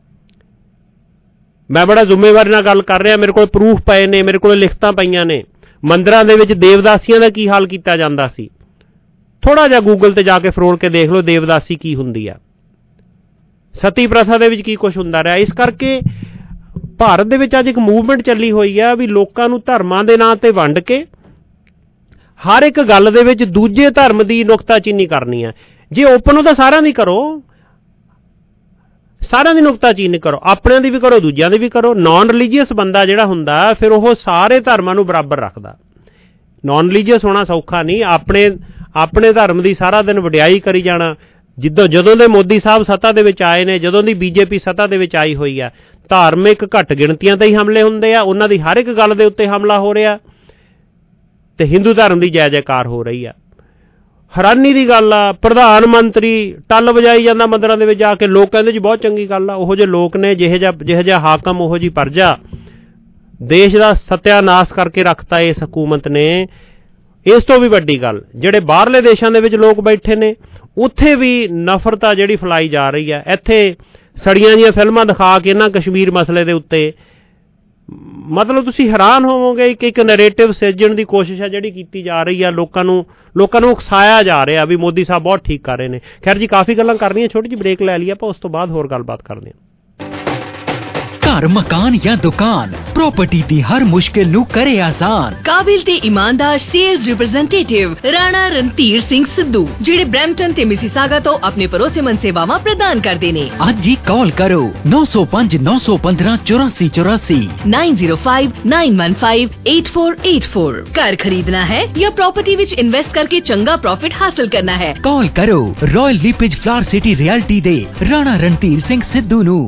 H: ਮੈਂ ਬੜਾ ਜ਼ਿੰਮੇਵਾਰੀ ਨਾਲ ਗੱਲ ਕਰ ਰਿਹਾ, ਮੇਰੇ ਕੋਲ ਪ੍ਰੂਫ ਪਏ ਨੇ, ਮੇਰੇ ਕੋਲ ਲਿਖਤਾਂ ਪਈਆਂ ਨੇ। ਮੰਦਰਾਂ ਦੇ ਵਿੱਚ ਦੇਵਦਾਸੀਆਂ ਦਾ ਕੀ ਹਾਲ ਕੀਤਾ ਜਾਂਦਾ ਸੀ, ਥੋੜਾ ਜਿਹਾ ਗੂਗਲ ਤੇ ਜਾ ਕੇ ਫਰੋਲ ਕੇ ਦੇਖ ਲਓ ਦੇਵਦਾਸੀ ਕੀ ਹੁੰਦੀ ਆ, ਸਤੀ ਪ੍ਰਥਾ ਦੇ ਵਿੱਚ ਕੀ ਕੁਛ ਹੁੰਦਾ ਰਿਹਾ। ਇਸ ਕਰਕੇ ਭਾਰਤ ਦੇ ਵਿੱਚ ਅੱਜ ਇੱਕ ਮੂਵਮੈਂਟ ਚੱਲੀ ਹੋਈ ਆ ਵੀ ਲੋਕਾਂ ਨੂੰ ਧਰਮਾਂ ਦੇ ਨਾਂ ਤੇ ਵੰਡ ਕੇ ਹਰ ਇੱਕ ਗੱਲ ਦੇ ਵਿੱਚ ਦੂਜੇ ਧਰਮ ਦੀ ਨੁਕਤਾਚੀਨੀ ਕਰਨੀ ਆ। ਜੇ ਓਪਨ ਹੋ ਤਾਂ ਸਾਰਿਆਂ ਦੀ ਕਰੋ, ਸਾਰਿਆਂ ਦੀ ਨੁਕਤਾਚੀਨੀ ਕਰੋ, ਆਪਣਿਆਂ ਦੀ ਵੀ ਕਰੋ, ਦੂਜਿਆਂ ਦੀ ਵੀ ਕਰੋ। ਨਾਨ ਰਿਲੀਜੀਅਸ ਬੰਦਾ ਜਿਹੜਾ ਹੁੰਦਾ ਫਿਰ ਉਹ ਸਾਰੇ ਧਰਮਾਂ ਨੂੰ ਬਰਾਬਰ ਰੱਖਦਾ। ਨਾਨ ਰਿਲੀਜੀਅਸ ਹੋਣਾ ਸੌਖਾ ਨਹੀਂ, ਆਪਣੇ ਆਪਣੇ ਧਰਮ ਦੀ ਸਾਰਾ ਦਿਨ ਵਡਿਆਈ ਕਰੀ ਜਾਣਾ। ਜਿੱਦੋਂ ਜਦੋਂ ਦੇ ਮੋਦੀ ਸਾਹਿਬ ਸੱਤਾ ਦੇ ਵਿੱਚ ਆਏ ਨੇ, ਜਦੋਂ ਦੀ ਬੀਜੇਪੀ ਸੱਤਾ ਦੇ ਵਿੱਚ ਆਈ ਹੋਈ ਆ, ਧਾਰਮਿਕ ਘੱਟ ਗਿਣਤੀਆਂ ਤੇ ਹੀ ਹਮਲੇ ਹੁੰਦੇ ਆ, ਉਹਨਾਂ ਦੀ ਹਰ ਇੱਕ ਗੱਲ ਦੇ ਉੱਤੇ ਹਮਲਾ ਹੋ ਰਿਹਾ ਤੇ ਹਿੰਦੂ ਧਰਮ ਦੀ ਜੈ ਜੈਕਾਰ ਹੋ ਰਹੀ ਆ। ਹੈਰਾਨੀ ਦੀ ਗੱਲ ਆ, ਪ੍ਰਧਾਨ ਮੰਤਰੀ ਟੱਲ ਵਜਾਈ ਜਾਂਦਾ ਮੰਦਰਾਂ ਦੇ ਵਿੱਚ ਜਾ ਕੇ, ਲੋਕ ਕਹਿੰਦੇ ਜੀ ਬਹੁਤ ਚੰਗੀ ਗੱਲ ਆ। ਉਹੋ ਜਿਹੇ ਲੋਕ ਨੇ, ਜਿਹੇ ਜਿਹਾ ਜਿਹੋ ਜਿਹਾ ਹਾਕਮ ਉਹੋ ਜਿਹੀ ਪ੍ਰਜਾ। ਦੇਸ਼ ਦਾ ਸਤਿਆਨਾਸ਼ ਕਰਕੇ ਰੱਖਤਾ ਇਸ ਹਕੂਮਤ ਨੇ। ਇਸ ਤੋਂ ਵੀ ਵੱਡੀ ਗੱਲ, ਜਿਹੜੇ ਬਾਹਰਲੇ ਦੇਸ਼ਾਂ ਦੇ ਵਿੱਚ ਲੋਕ ਬੈਠੇ ਨੇ ਉੱਥੇ ਵੀ ਨਫ਼ਰਤ ਆ ਜਿਹੜੀ ਫੈਲਾਈ ਜਾ ਰਹੀ ਹੈ। ਇੱਥੇ ਸੜੀਆਂ ਜਿਹੀਆਂ ਫਿਲਮਾਂ ਦਿਖਾ ਕੇ ਇਹਨਾਂ ਕਸ਼ਮੀਰ ਮਸਲੇ ਦੇ ਉੱਤੇ, ਮਤਲਬ ਤੁਸੀਂ ਹੈਰਾਨ ਹੋਵੋਗੇ ਕਿ ਇੱਕ ਨੈਰੇਟਿਵ ਸਿਰਜਣ ਦੀ ਕੋਸ਼ਿਸ਼ ਹੈ ਜਿਹੜੀ ਕੀਤੀ ਜਾ ਰਹੀ ਹੈ। ਲੋਕਾਂ ਨੂੰ ਲੋਕਾਂ ਨੂੰ ਉਕਸਾਇਆ ਜਾ ਰਿਹਾ ਵੀ ਮੋਦੀ ਸਾਹਿਬ ਬਹੁਤ ਠੀਕ ਕਰ ਰਹੇ ਨੇ। ਖੈਰ ਜੀ, ਕਾਫੀ ਗੱਲਾਂ ਕਰਨੀਆਂ, ਛੋਟੀ ਜਿਹੀ ਬ੍ਰੇਕ ਲੈ ਲਈ ਆਪਾਂ, ਉਸ ਤੋਂ ਬਾਅਦ ਹੋਰ ਗੱਲਬਾਤ ਕਰਦੇ ਹਾਂ।
O: घर मकान या दुकान प्रॉपर्टी दी हर मुश्किल नू करे आसान।
B: काबिल ते ईमानदार सेल्स रिप्रेजेंटेटिव राणा रणधीर सिंह सिद्धू, जेड़े ब्रैम्पटन ते मिसिसागा तो अपने भरोसेमंद सेवावां प्रदान करदे ने।
O: अज ही कॉल करो नौ सौ पांच नौ सौ पंद्रह चौरासी चौरासी
B: nine zero five nine one five eight four eight four. घर खरीदना है या प्रॉपर्टी विच इन्वेस्ट करके चंगा प्रॉफिट हासिल करना है,
O: कॉल करो Royal LePage Flower City Realty दे राणा रणधीर सिंह सिद्धू नू।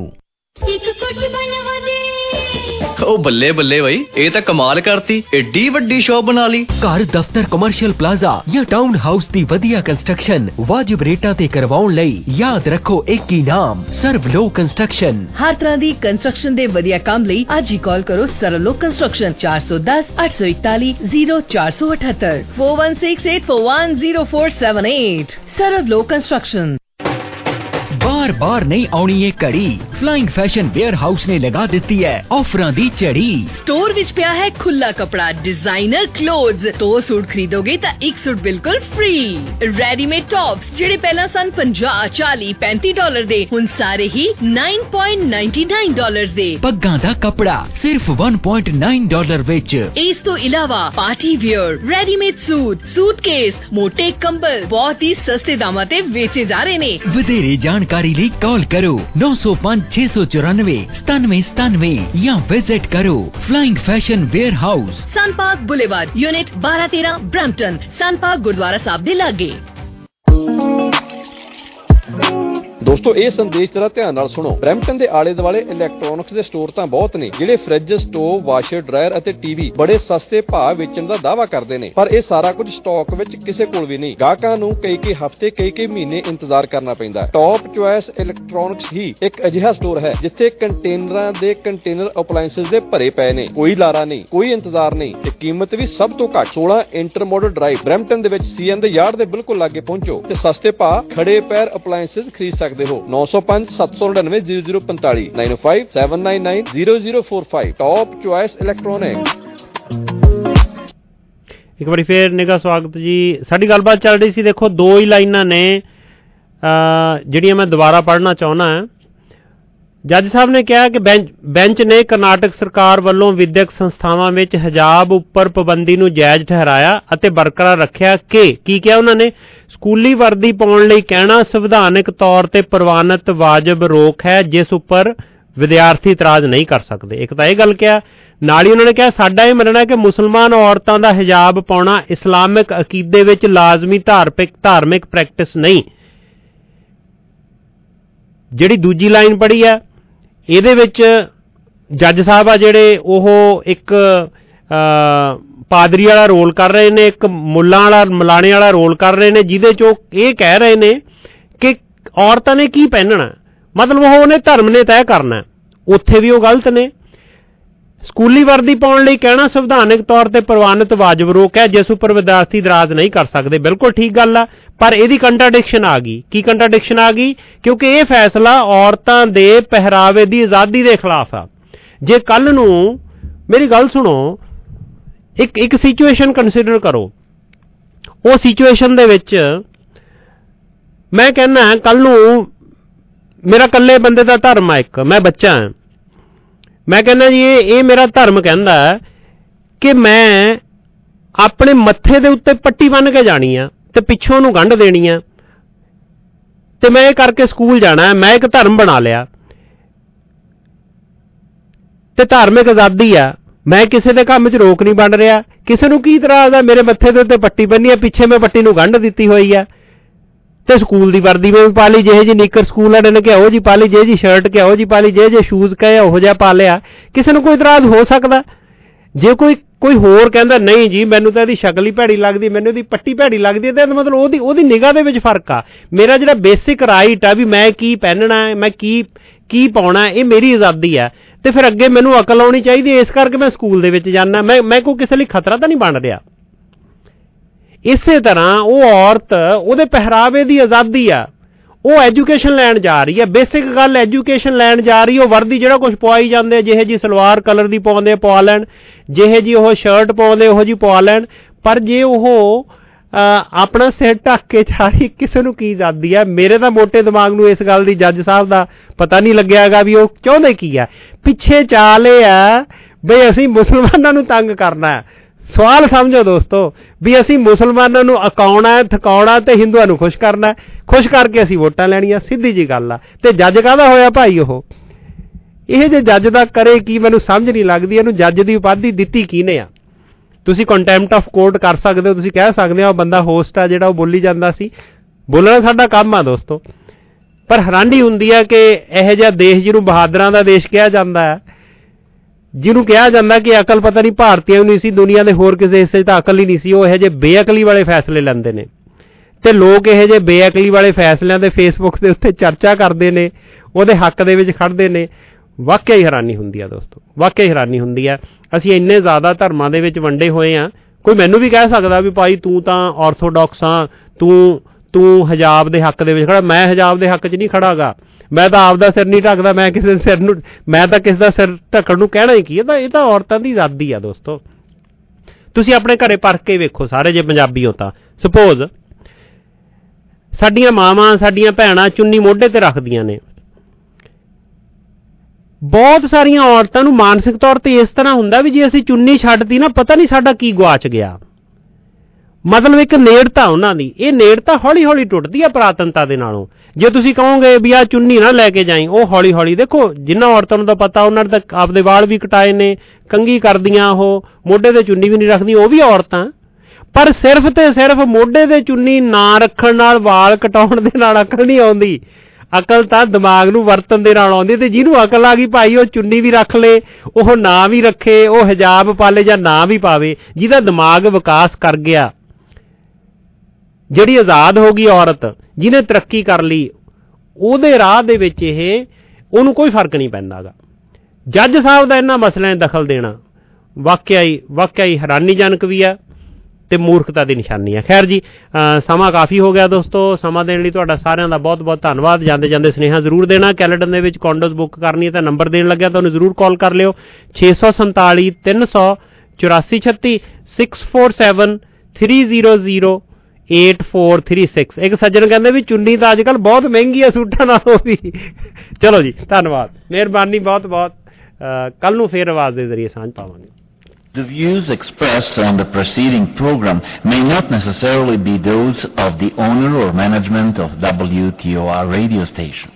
C: ओ बल्ले बल्ले भाई, ये तो कमाल करती, एडी वड्डी शॉप बना ली।
O: घर दफ्तर कमर्शियल प्लाजा या टाउन हाउस दी वधिया कंस्ट्रक्शन वाजिब रेटां ते करवाउण लई याद रखो एक ही नाम, सर्वलो कंस्ट्रक्शन।
B: हर तरह दी कंस्ट्रक्शन दे वधिया काम लई अज ही कॉल करो सर्वलो कंस्ट्रक्शन चार सौ दस अठ सौ इकतालीस जीरो चार सौ अठहत्तर four one six eight four one zero four seven eight. सर्वलो कंस्ट्रक्शन।
O: बार बार नहीं आउणी ये कड़ी, फ्लाइंग फैशन वेयर हाउस ने लगा दी है ऑफरां दी चढ़ी।
B: स्टोर विच पिया है खुला कपड़ा, डिजाइनर क्लोथ्स। दो सूट खरीदोगे तो एक सूट बिल्कुल फ्री। रेडीमेड टॉप्स जेडे पहला सन पचास चालीस पैंतीस डॉलर दे, हुण सारे ही नौ पॉइंट नौ नौ डॉलर दे।
O: पग्गां दा कपड़ा सिर्फ एक पॉइंट नौ डॉलर विच।
B: इस तो इलावा party wear, readymade suit, suitcase, मोटे कंबल बहुत ही सस्ते दामां ते बेचे जा रहे ने।
O: वधेरे जानकारी लिए कॉल करो नौ सौ पाँच छह सौ चौरानवे सतानवे सतानवे या विजिट करो Flying Fashion Wear House,
B: Sun Park Boulevard, unit बारह तेरह, ब्रैम्पटन। सन पार्क गुरुद्वारा साहब दे लागे।
D: ਦੋਸਤੋ ਇਹ ਸੰਦੇਸ਼ ਜਰਾ ਧਿਆਨ ਨਾਲ ਸੁਣੋ। ਬਰੈਂਪਟਨ ਦੇ ਆਲੇ ਦੁਆਲੇ ਇਲੈਕਟ੍ਰੋਨਿਕਸ ਦੇ ਸਟੋਰ ਤਾਂ ਬਹੁਤ ਨੇ ਜਿਹੜੇ ਫ੍ਰਿਜ, ਸਟੋਵ, ਵਾਸ਼ਰ, ਡਰਾਇਰ ਅਤੇ ਟੀਵੀ ਬੜੇ ਸਸਤੇ ਭਾਅ ਵੇਚਣ ਦਾ ਦਾਅਵਾ ਕਰਦੇ ਨੇ, ਪਰ ਇਹ ਸਾਰਾ ਕੁਝ ਸਟਾਕ ਵਿੱਚ ਕਿਸੇ ਕੋਲ ਵੀ ਨਹੀਂ। ਗਾਹਕਾਂ ਨੂੰ ਕਈ ਕਈ ਹਫ਼ਤੇ ਕਈ ਕਈ ਮਹੀਨੇ ਇੰਤਜ਼ਾਰ ਕਰਨਾ ਪੈਂਦਾ। ਟੌਪ ਚੁਆਇਸ ਇਲੈਕਟ੍ਰੋਨਿਕਸ ਹੀ ਇੱਕ ਅਜਿਹਾ ਸਟੋਰ ਹੈ ਜਿੱਥੇ ਕੰਟੇਨਰਾਂ ਦੇ ਕੰਟੇਨਰ ਅਪਲਾਇੰਸਸ ਦੇ ਭਰੇ ਪਏ ਨੇ। ਕੋਈ ਲਾਰਾ ਨਹੀਂ, ਕੋਈ ਇੰਤਜ਼ਾਰ ਨਹੀਂ ਤੇ ਕੀਮਤ ਵੀ ਸਭ ਤੋਂ ਘੱਟ। ਸੋਲਾਂ ਇੰਟਰਮੋਡਲ ਡਰਾਈਵ ਬਰੈਂਪਟਨ ਦੇ ਵਿੱਚ ਸੀਐਨ ਦੇ ਯਾਰਡ ਦੇ ਬਿਲਕੁਲ ਲਾਗੇ ਪਹੁੰਚੋ ਤੇ ਸਸਤੇ ਭਾਅ ਖੜੇ ਪੈਰ ਅਪਲਾਇੰਸਸ ਖਰੀਦ ਸਕਦੇ हो। नौ सौ पाँच सात सौ नड़िनवे जीरो जीरो पैंतालीस nine O five seven nine nine zero zero four five. Top choice electronic.
H: एक बार फिर निगा स्वागत जी। साडी गलबात चल रही सी, देखो दो ही लाइनां ने जिहड़ियां मैं दोबारा पढ़ना चाहुंदा हां। जज साहब ने कहा कि बेंच बेंच ने कर्नाटक सरकार ਵੱਲੋਂ ਵਿਦਿਅਕ ਸੰਸਥਾਵਾਂ ਵਿੱਚ ਹਿਜਾਬ ਉੱਪਰ ਪਾਬੰਦੀ ਨੂੰ ਜਾਇਜ਼ ਠਹਿਰਾਇਆ ਅਤੇ ਬਰਕਰਾਰ ਰੱਖਿਆ ਕਿ ਕੀ ਕਿਹਾ ਉਹਨਾਂ ਨੇ, ਸਕੂਲੀ ਵਰਦੀ ਪਾਉਣ ਲਈ ਕਹਿਣਾ ਸੰਵਿਧਾਨਿਕ ਤੌਰ ਤੇ ਪ੍ਰਵਾਨਿਤ ਵਾਜਬ ਰੋਕ ਹੈ ਜਿਸ ਉੱਪਰ ਵਿਦਿਆਰਥੀ ਇਤਰਾਜ਼ ਨਹੀਂ ਕਰ ਸਕਦੇ। ਇੱਕ ਤਾਂ ਇਹ ਗੱਲ ਕਿਹਾ, ਨਾਲ ਹੀ ਉਹਨਾਂ ਨੇ ਕਿਹਾ ਸਾਡਾ ਇਹ ਮੰਨਣਾ ਕਿ ਮੁਸਲਮਾਨ ਔਰਤਾਂ ਦਾ ਹਿਜਾਬ ਪਾਉਣਾ ਇਸਲਾਮਿਕ ਅਕੀਦੇ ਵਿੱਚ ਲਾਜ਼ਮੀ ਧਾਰਮਿਕ ਧਾਰਮਿਕ ਪ੍ਰੈਕਟਿਸ ਨਹੀਂ। ਜਿਹੜੀ ਦੂਜੀ ਲਾਈਨ ਪੜ੍ਹੀ ਆ ਇਹਦੇ ਵਿੱਚ ਜੱਜ ਸਾਹਿਬ ਆ ਜਿਹੜੇ ਉਹ ਇੱਕ ਪਾਦਰੀ ਵਾਲਾ ਰੋਲ ਕਰ ਰਹੇ ਨੇ, ਇੱਕ ਮੁੱਲਾਂ ਵਾਲਾ ਮਲਾਣੇ ਵਾਲਾ ਰੋਲ ਕਰ ਰਹੇ ਨੇ, ਜਿਹਦੇ 'ਚ ਉਹ ਇਹ ਕਹਿ ਰਹੇ ਨੇ ਕਿ ਔਰਤਾਂ ਨੇ ਕੀ ਪਹਿਨਣਾ, ਮਤਲਬ ਉਹ ਉਹਨੇ ਧਰਮ ਨੇ ਤੈਅ ਕਰਨਾ। ਉੱਥੇ ਵੀ ਉਹ ਗਲਤ ਨੇ। ਸਕੂਲੀ ਵਰਦੀ ਪਾਉਣ ਲਈ ਕਹਿਣਾ ਸੰਵਿਧਾਨਿਕ ਤੌਰ ਤੇ ਪ੍ਰਵਾਨਿਤ ਵਾਜਬ ਰੋਕ ਹੈ ਜਿਸ ਉੱਪਰ ਵਿਦਿਆਰਥੀ ਇਤਰਾਜ਼ ਨਹੀਂ ਕਰ ਸਕਦੇ। ਬਿਲਕੁਲ ਠੀਕ ਗੱਲ ਆ, ਪਰ ਇਹਦੀ ਕੰਟਰਾਡਿਕਸ਼ਨ ਆ ਗਈ। ਕੀ ਕੰਟਰਾਡਿਕਸ਼ਨ ਆ ਗਈ? ਕਿਉਂਕਿ ਇਹ ਫੈਸਲਾ ਔਰਤਾਂ ਦੇ ਪਹਿਰਾਵੇ ਦੀ ਆਜ਼ਾਦੀ ਦੇ ਖਿਲਾਫ ਆ। ਜੇ ਕੱਲ ਨੂੰ ਮੇਰੀ ਗੱਲ ਸੁਣੋ, ਇੱਕ ਇੱਕ ਸਿਚੁਏਸ਼ਨ ਕੰਸੀਡਰ ਕਰੋ। ਉਹ ਸਿਚੁਏਸ਼ਨ ਦੇ ਵਿੱਚ ਮੈਂ ਕਹਿੰਦਾ ਕੱਲ ਨੂੰ ਮੇਰਾ ਇਕੱਲੇ ਬੰਦੇ ਦਾ ਧਰਮ ਆ, ਇੱਕ ਮੈਂ ਬੱਚਾ ਹਾਂ, ਮੈਂ ਕਹਿੰਦਾ ਜੀ ਇਹ ਇਹ ਮੇਰਾ ਧਰਮ ਕਹਿੰਦਾ ਕਿ ਮੈਂ ਆਪਣੇ ਮੱਥੇ ਦੇ ਉੱਤੇ ਪੱਟੀ ਬੰਨ੍ਹ ਕੇ ਜਾਣੀ ਆ ਤੇ ਪਿੱਛੋਂ ਨੂੰ ਗੰਢ ਦੇਣੀ ਆ ਤੇ ਮੈਂ ਇਹ ਕਰਕੇ ਸਕੂਲ ਜਾਣਾ। ਮੈਂ ਇੱਕ ਧਰਮ ਬਣਾ ਲਿਆ ਤੇ ਧਾਰਮਿਕ ਆਜ਼ਾਦੀ ਆ, ਮੈਂ ਕਿਸੇ ਦੇ ਕੰਮ 'ਚ ਰੋਕ ਨਹੀਂ ਬਣ ਰਿਹਾ। ਕਿਸੇ ਨੂੰ ਕੀ ਇਤਰਾਜ਼ ਆ? ਮੇਰੇ ਮੱਥੇ ਦੇ ਉੱਤੇ ਪੱਟੀ ਬੰਨੀ ਆ, ਪਿੱਛੇ ਮੈਂ ਪੱਟੀ ਨੂੰ ਗੰਢ ਦਿੱਤੀ ਹੋਈ ਆ ਤੇ ਸਕੂਲ ਦੀ ਵਰਦੀ ਮੈਂ ਵੀ ਪਾ ਲਈ, ਜਿਹੇ ਜੀ ਨਿੱਕਰ ਸਕੂਲ ਵਾਲੇ ਨੇ ਕਿਹਾ ਉਹ ਜੀ ਪਾ ਲਈ, ਜਿਹੇ ਜੀ ਸ਼ਰਟ ਕਿਹਾ ਉਹ ਜੀ ਪਾ ਲਈ, ਜਿਹੇ ਜੇ ਸ਼ੂਜ਼ ਕਹੇ ਉਹੋ ਜਿਹਾ ਪਾ ਲਿਆ। ਕਿਸੇ ਨੂੰ ਕੋਈ ਇਤਰਾਜ਼ ਹੋ ਸਕਦਾ? ਜੇ ਕੋਈ ਕੋਈ ਹੋਰ ਕਹਿੰਦਾ ਨਹੀਂ ਜੀ ਮੈਨੂੰ ਤਾਂ ਇਹਦੀ ਸ਼ਕਲ ਹੀ ਭੈੜੀ ਲੱਗਦੀ, ਮੈਨੂੰ ਇਹਦੀ ਪੱਟੀ ਭੈੜੀ ਲੱਗਦੀ ਹੈ, ਤਾਂ ਮਤਲਬ ਉਹਦੀ ਉਹਦੀ ਨਿਗਾਹ ਦੇ ਵਿੱਚ ਫਰਕ ਆ। ਮੇਰਾ ਜਿਹੜਾ ਬੇਸਿਕ ਰਾਈਟ ਆ ਵੀ ਮੈਂ ਕੀ ਪਹਿਨਣਾ ਹੈ, ਮੈਂ ਕੀ ਕੀ ਪਾਉਣਾ, ਇਹ ਮੇਰੀ ਆਜ਼ਾਦੀ ਆ। ਤੇ ਫਿਰ ਅੱਗੇ ਮੈਨੂੰ ਅਕਲ ਆਉਣੀ ਚਾਹੀਦੀ, ਇਸ ਕਰਕੇ ਮੈਂ ਸਕੂਲ ਦੇ ਵਿੱਚ ਜਾਂਦਾ। ਮੈਂ ਮੈਂ ਕੋਈ ਕਿਸੇ ਲਈ ਖਤਰਾ ਤਾਂ ਨਹੀਂ ਬਣ ਰਿਹਾ। ਇਸੇ ਤਰ੍ਹਾਂ ਉਹ ਔਰਤ, ਉਹਦੇ ਪਹਿਰਾਵੇ ਦੀ ਆਜ਼ਾਦੀ ਆ, ਉਹ ਐਜੂਕੇਸ਼ਨ ਲੈਣ ਜਾ ਰਹੀ ਹੈ। ਬੇਸਿਕ ਗੱਲ ਐਜੂਕੇਸ਼ਨ ਲੈਣ ਜਾ ਰਹੀ ਹੈ। ਉਹ ਵਰਦੀ ਜਿਹੜਾ ਕੁਝ ਪਵਾਈ ਜਾਂਦੇ, ਜਿਹੇ ਜੀ ਸਲਵਾਰ ਕਲਰ ਦੀ ਪਾਉਂਦੇ ਪਵਾ ਲੈਣ, ਜਿਹੇ ਜੀ ਉਹ ਸ਼ਰਟ ਪਾਉਂਦੇ ਉਹੋ ਜੀ ਪਵਾ ਲੈਣ। ਪਰ ਜੇ ਉਹ ਆਪਣਾ ਸਿਰ ਢੱਕ ਕੇ ਜਾ ਰਹੀ, ਕਿਸੇ ਨੂੰ ਕੀ ਆਜ਼ਾਦੀ ਆ? ਮੇਰੇ ਤਾਂ ਮੋਟੇ ਦਿਮਾਗ ਨੂੰ ਇਸ ਗੱਲ ਦੀ ਜੱਜ ਸਾਹਿਬ ਦਾ ਪਤਾ ਨਹੀਂ ਲੱਗਿਆਗਾ ਵੀ ਉਹ ਚਾਹੁੰਦੇ ਕੀ ਆ। ਪਿੱਛੇ ਚਾਲ ਇਹ ਆ ਬਈ ਅਸੀਂ ਮੁਸਲਮਾਨਾਂ ਨੂੰ ਤੰਗ ਕਰਨਾ। ਸਵਾਲ ਸਮਝੋ ਦੋਸਤੋ, ਵੀ ਅਸੀਂ ਮੁਸਲਮਾਨਾਂ ਨੂੰ ਅਕਾਉਣਾ, ਥਕਾਉਣਾ ਤੇ ਹਿੰਦੂਆਂ ਨੂੰ ਖੁਸ਼ ਕਰਨਾ, ਖੁਸ਼ ਕਰਕੇ ਅਸੀਂ ਵੋਟਾਂ ਲੈਣੀਆਂ। ਸਿੱਧੀ ਜੀ ਗੱਲ ਆ। ਤੇ ਜੱਜ ਕਾਹਦਾ ਹੋਇਆ ਭਾਈ? ਉਹ ਇਹ ਜੇ ਜੱਜ ਦਾ ਕਰੇ ਕੀ, ਮੈਨੂੰ ਸਮਝ ਨਹੀਂ ਲੱਗਦੀ। ਇਹਨੂੰ ਜੱਜ ਦੀ ਉਪਾਧੀ ਦਿੱਤੀ ਕਿਹਨੇ ਆ? ਤੁਸੀਂ ਕੰਟੈਂਪਟ ਆਫ ਕੋਰਟ ਕਰ ਸਕਦੇ ਹੋ, ਤੁਸੀਂ ਕਹਿ ਸਕਦੇ ਹੋ ਬੰਦਾ ਹੋਸਟ ਆ ਜਿਹੜਾ ਉਹ ਬੋਲੀ ਜਾਂਦਾ ਸੀ। ਬੋਲਣਾ ਸਾਡਾ ਕੰਮ ਆ ਦੋਸਤੋ। ਪਰ ਹੈਰਾਨੀ ਹੁੰਦੀ ਹੈ ਕਿ ਇਹੋ ਜਿਹਾ ਦੇਸ਼ ਜਿਹਨੂੰ ਬਹਾਦਰਾਂ ਦਾ ਦੇਸ਼ ਕਿਹਾ ਜਾਂਦਾ ਹੈ, ਜਿਹਨੂੰ ਕਿਹਾ ਜਾਂਦਾ ਕਿ ਅਕਲ ਪਤਾ ਨਹੀਂ ਭਾਰਤੀਆਂ ਨੂੰ ਨਹੀਂ ਸੀ, ਦੁਨੀਆ ਦੇ ਹੋਰ ਕਿਸੇ ਹਿੱਸੇ 'ਚ ਤਾਂ ਅਕਲ ਹੀ ਨਹੀਂ ਸੀ, ਉਹ ਇਹੋ ਜਿਹੇ ਬੇਅਕਲੀ ਵਾਲੇ ਫੈਸਲੇ ਲੈਂਦੇ ਨੇ। ਤੇ ਲੋਕ ਇਹੋ ਜਿਹੇ ਬੇਅਕਲੀ ਵਾਲੇ ਫੈਸਲਿਆਂ ਦੇ ਫੇਸਬੁੱਕ ਦੇ ਉੱਤੇ ਚਰਚਾ ਕਰਦੇ ਨੇ, ਉਹਦੇ ਹੱਕ ਦੇ ਵਿੱਚ ਖੜਦੇ ਨੇ। ਵਾਕਿਆ ਹੀ ਹੈਰਾਨੀ ਹੁੰਦੀ ਆ ਦੋਸਤੋ, ਵਾਕਿਆ ਹੀ ਹੈਰਾਨੀ ਹੁੰਦੀ ਆ। ਅਸੀਂ ਇੰਨੇ ਜ਼ਿਆਦਾ ਧਰਮਾਂ ਦੇ ਵਿੱਚ ਵੰਡੇ ਹੋਏ ਆ। ਕੋਈ ਮੈਨੂੰ ਵੀ ਕਹਿ ਸਕਦਾ ਵੀ ਭਾਈ ਤੂੰ ਤਾਂ ਆਰਥੋਡਾਕਸ ਆ, ਤੂੰ ਤੂੰ ਹਜਾਬ ਦੇ ਹੱਕ ਦੇ ਵਿੱਚ ਖੜਾ। ਮੈਂ ਹਜਾਬ ਦੇ ਹੱਕ 'ਚ ਨਹੀਂ ਖੜਾਗਾ। ਮੈਂ ਤਾਂ ਆਪਦਾ ਸਿਰ ਨਹੀਂ ਢੱਕਦਾ, ਮੈਂ ਕਿਸੇ ਦੇ ਸਿਰ ਨੂੰ, ਮੈਂ ਤਾਂ ਕਿਸੇ ਦਾ ਸਿਰ ਢੱਕਣ ਨੂੰ ਕਹਿਣਾ ਹੀ ਕੀ। ਇਹ ਤਾਂ ਇਹ ਤਾਂ ਔਰਤਾਂ ਦੀ ਆਜ਼ਾਦੀ ਆ ਦੋਸਤੋ। ਤੁਸੀਂ ਆਪਣੇ ਘਰੇ ਪਰਖ ਕੇ ਵੇਖੋ ਸਾਰੇ, ਜੇ ਪੰਜਾਬੀ ਹੋ ਤਾਂ। ਸਪੋਜ਼ ਸਾਡੀਆਂ ਮਾਵਾਂ, ਸਾਡੀਆਂ ਭੈਣਾਂ ਚੁੰਨੀ ਮੋਢੇ ਤੇ ਰੱਖਦੀਆਂ ਨੇ। ਬਹੁਤ ਸਾਰੀਆਂ ਔਰਤਾਂ ਨੂੰ ਮਾਨਸਿਕ ਤੌਰ ਤੇ ਇਸ ਤਰ੍ਹਾਂ ਹੁੰਦਾ ਵੀ ਜੇ ਅਸੀਂ ਚੁੰਨੀ ਛੱਡਤੀ ਨਾ, ਪਤਾ ਨਹੀਂ ਸਾਡਾ ਕੀ ਗੁਆਚ ਗਿਆ। ਮਤਲਬ ਇੱਕ ਨੇੜਤਾ ਉਹਨਾਂ ਦੀ, ਇਹ ਨੇੜਤਾ ਹੌਲੀ ਹੌਲੀ ਟੁੱਟਦੀ ਆ ਪੁਰਾਤਨਤਾ ਦੇ ਨਾਲੋਂ। ਜੇ ਤੁਸੀਂ ਕਹੋਗੇ ਵੀ ਆਹ ਚੁੰਨੀ ਨਾ ਲੈ ਕੇ ਜਾਈਂ, ਉਹ ਹੌਲੀ ਹੌਲੀ, ਦੇਖੋ ਜਿਨ੍ਹਾਂ ਔਰਤਾਂ ਨੂੰ ਤਾਂ ਪਤਾ, ਉਹਨਾਂ ਨੇ ਤਾਂ ਆਪਦੇ ਵਾਲ ਵੀ ਕਟਾਏ ਨੇ, ਕੰਘੀ ਕਰਦੀਆਂ, ਉਹ ਮੋਢੇ ਤੇ ਚੁੰਨੀ ਵੀ ਨਹੀਂ ਰੱਖਦੀਆਂ, ਉਹ ਵੀ ਔਰਤਾਂ। ਪਰ ਸਿਰਫ ਤੇ ਸਿਰਫ ਮੋਢੇ ਤੇ ਚੁੰਨੀ ਨਾ ਰੱਖਣ ਨਾਲ, ਵਾਲ ਕਟਾਉਣ ਦੇ ਨਾਲ ਅਕਲ ਨਹੀਂ ਆਉਂਦੀ। ਅਕਲ ਤਾਂ ਦਿਮਾਗ ਨੂੰ ਵਰਤਣ ਦੇ ਨਾਲ ਆਉਂਦੀ। ਤੇ ਜਿਹਨੂੰ ਅਕਲ ਆ ਗਈ ਭਾਈ, ਉਹ ਚੁੰਨੀ ਵੀ ਰੱਖ ਲੇ, ਉਹ ਨਾ ਵੀ ਰੱਖੇ, ਉਹ ਹਿਜਾਬ ਪਾ ਲੇ ਜਾਂ ਨਾ ਵੀ ਪਾਵੇ। ਜਿਹਦਾ ਦਿਮਾਗ ਵਿਕਾਸ ਕਰ ਗਿਆ, ਜਿਹੜੀ ਆਜ਼ਾਦ ਹੋ ਗਈ ਔਰਤ, ਜਿਹਨੇ ਤਰੱਕੀ ਕਰ ਲਈ, ਉਹਦੇ ਰਾਹ ਦੇ ਵਿੱਚ ਇਹ ਉਹਨੂੰ ਕੋਈ ਫਰਕ ਨਹੀਂ ਪੈਂਦਾ ਗਾ। ਜੱਜ ਸਾਹਿਬ ਦਾ ਇਹਨਾਂ ਮਸਲਿਆਂ 'ਚ ਦਖਲ ਦੇਣਾ ਵਾਕਿਆ ਹੀ ਵਾਕਿਆ ਹੀ ਹੈਰਾਨੀਜਨਕ ਵੀ ਆ ਤੇ ਮੂਰਖਤਾ ਦੀ ਨਿਸ਼ਾਨੀ ਆ। ਖੈਰ ਜੀ, ਸਮਾਂ ਕਾਫੀ ਹੋ ਗਿਆ ਦੋਸਤੋ। ਸਮਾਂ ਦੇਣ ਲਈ ਤੁਹਾਡਾ ਸਾਰਿਆਂ ਦਾ ਬਹੁਤ ਬਹੁਤ ਧੰਨਵਾਦ। ਜਾਂਦੇ ਜਾਂਦੇ ਸੁਨੇਹਾ ਜ਼ਰੂਰ ਦੇਣਾ। ਕੈਲੇਡਨ ਦੇ ਵਿੱਚ ਕੌਂਡੋਜ਼ ਬੁੱਕ ਕਰਨੀ ਹੈ ਤਾਂ ਨੰਬਰ ਦੇਣ ਲੱਗਿਆ, ਤੁਹਾਨੂੰ ਜ਼ਰੂਰ ਕਾਲ ਕਰ ਲਿਓ। ਛੇ ਸੌ ਸੰਤਾਲੀ ਤਿੰਨ ਸੌ ਚੁਰਾਸੀ ਛੱਤੀ six four seven three zero zero eight four three six. ਇੱਕ ਸੱਜਣ ਕਹਿੰਦੇ ਵੀ ਚੁੰਨੀ ਤਾਂ ਅੱਜ ਕੱਲ੍ਹ ਬਹੁਤ ਮਹਿੰਗੀ ਆ ਸੂਟਾਂ ਨਾਲੋਂ ਵੀ। ਚਲੋ ਜੀ, ਧੰਨਵਾਦ, ਮਿਹਰਬਾਨੀ ਬਹੁਤ ਬਹੁਤ। ਕੱਲ ਨੂੰ ਫੇਰ ਆਵਾਜ਼ ਦੇ ਜ਼ਰੀਏ ਸਾਂਝ ਪਾਵਾਂਗੇ।
E: The views expressed on the preceding program may not necessarily be those of the owner or management of W T O R radio station.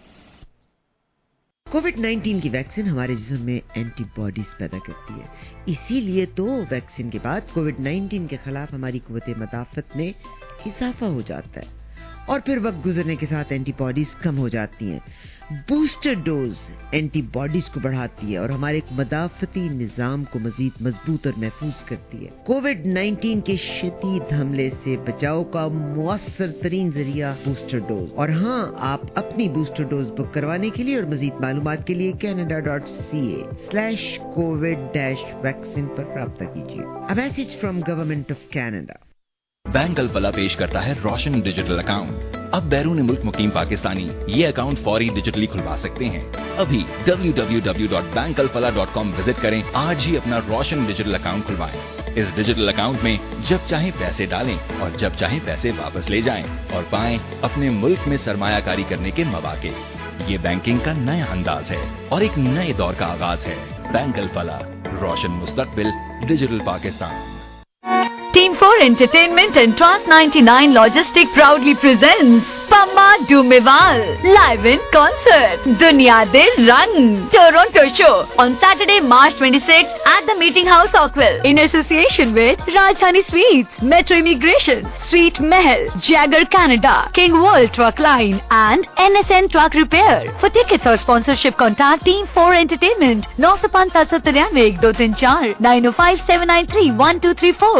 F: Covid nineteen की वैक्सीन हमारे जिस्म में एंटीबॉडीज पैदा करती है। इसीलिए तो वैक्सीन के बाद कोविड नाइन्टीन के खिलाफ हमारी कुव्वत मदाफ़त में इजाफा हो जाता है और फिर वक्त गुजरने के साथ एंटीबॉडीज कम हो जाती हैं। बूस्टर डोज एंटीबॉडीज को बढ़ाती है और हमारे मदाफ़ती निज़ाम को मज़ीद मजबूत और महफूज करती है। कोविड नाइन्टीन के शदीद हमले से बचाव का मुअस्सर तरीन जरिया बूस्टर डोज। और हाँ, आप अपनी बूस्टर डोज बुक करवाने के लिए और मज़ीद मालूमात के लिए Canada dot C A slash Covid dash vaccine पर राब्ता कीजिए। A message from government of Canada.
J: Bank Al-Falah पेश करता है रोशन डिजिटल अकाउंट। अब बैरून मुल्क मुकीम पाकिस्तानी ये अकाउंट फौरी डिजिटली खुलवा सकते हैं। अभी W W W dot bank Al Falah dot com visit करें। आज ही अपना रोशन डिजिटल अकाउंट खुलवाएं। इस डिजिटल अकाउंट में जब चाहें पैसे डालें और जब चाहें पैसे वापस ले जाएं और पाएं अपने मुल्क में सरमायाकारी करने के मौके। ये बैंकिंग का नया अंदाज है और एक नए दौर का आगाज है। बैंक अल फलाह, रोशन मुस्तकबिल, digital Pakistan.
W: Team four Entertainment and Trans ninety-nine Logistic proudly presents Pama Dumeval live in concert Duniya De Rang Toronto show on Saturday, March twenty-sixth at the Meeting House, Oakville in association with Rajdhani Sweets, Metro Immigration, Sweet Mahal, Jagger Canada, King World Truck Line and N S N Truck Repair. For tickets or sponsorship, contact Team four Entertainment nine zero five seven seven nine one two three four nine zero five seven nine three one two three four.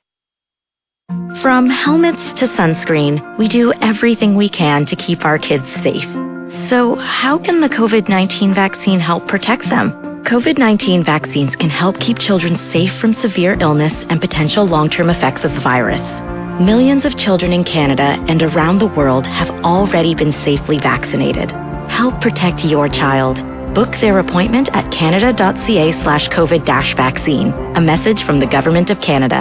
G: From helmets to sunscreen, we do everything we can to keep our kids safe. So how can the COVID nineteen vaccine help protect them? COVID nineteen vaccines can help keep children safe from severe illness and potential long-term effects of the virus. Millions of children in Canada and around the world have already been safely vaccinated. Help protect your child. Book their appointment at canada.ca slash COVID dash vaccine. A message from the Government of Canada.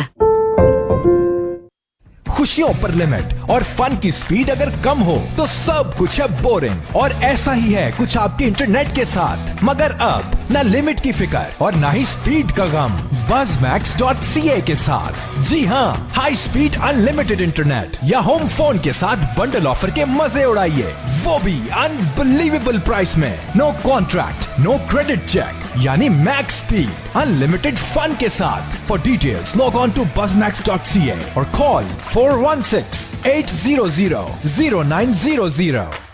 I: खुशियों पर limit और fun की speed अगर कम हो तो सब कुछ है बोरिंग, और ऐसा ही है कुछ आपके इंटरनेट के साथ। मगर अब न लिमिट की फिक्र और न ही स्पीड का गम Buzz Max dot C A के साथ। जी हाँ, हाई स्पीड अनलिमिटेड इंटरनेट या होम फोन के साथ बंडल ऑफर के मजे उड़ाइए, वो भी अनबिलीवेबल प्राइस में। No contract, no credit check, यानी मैक्स स्पीड अनलिमिटेड फन के साथ। For details log on to Buzz Max dot C A और call four one six eight zero zero zero nine zero zero.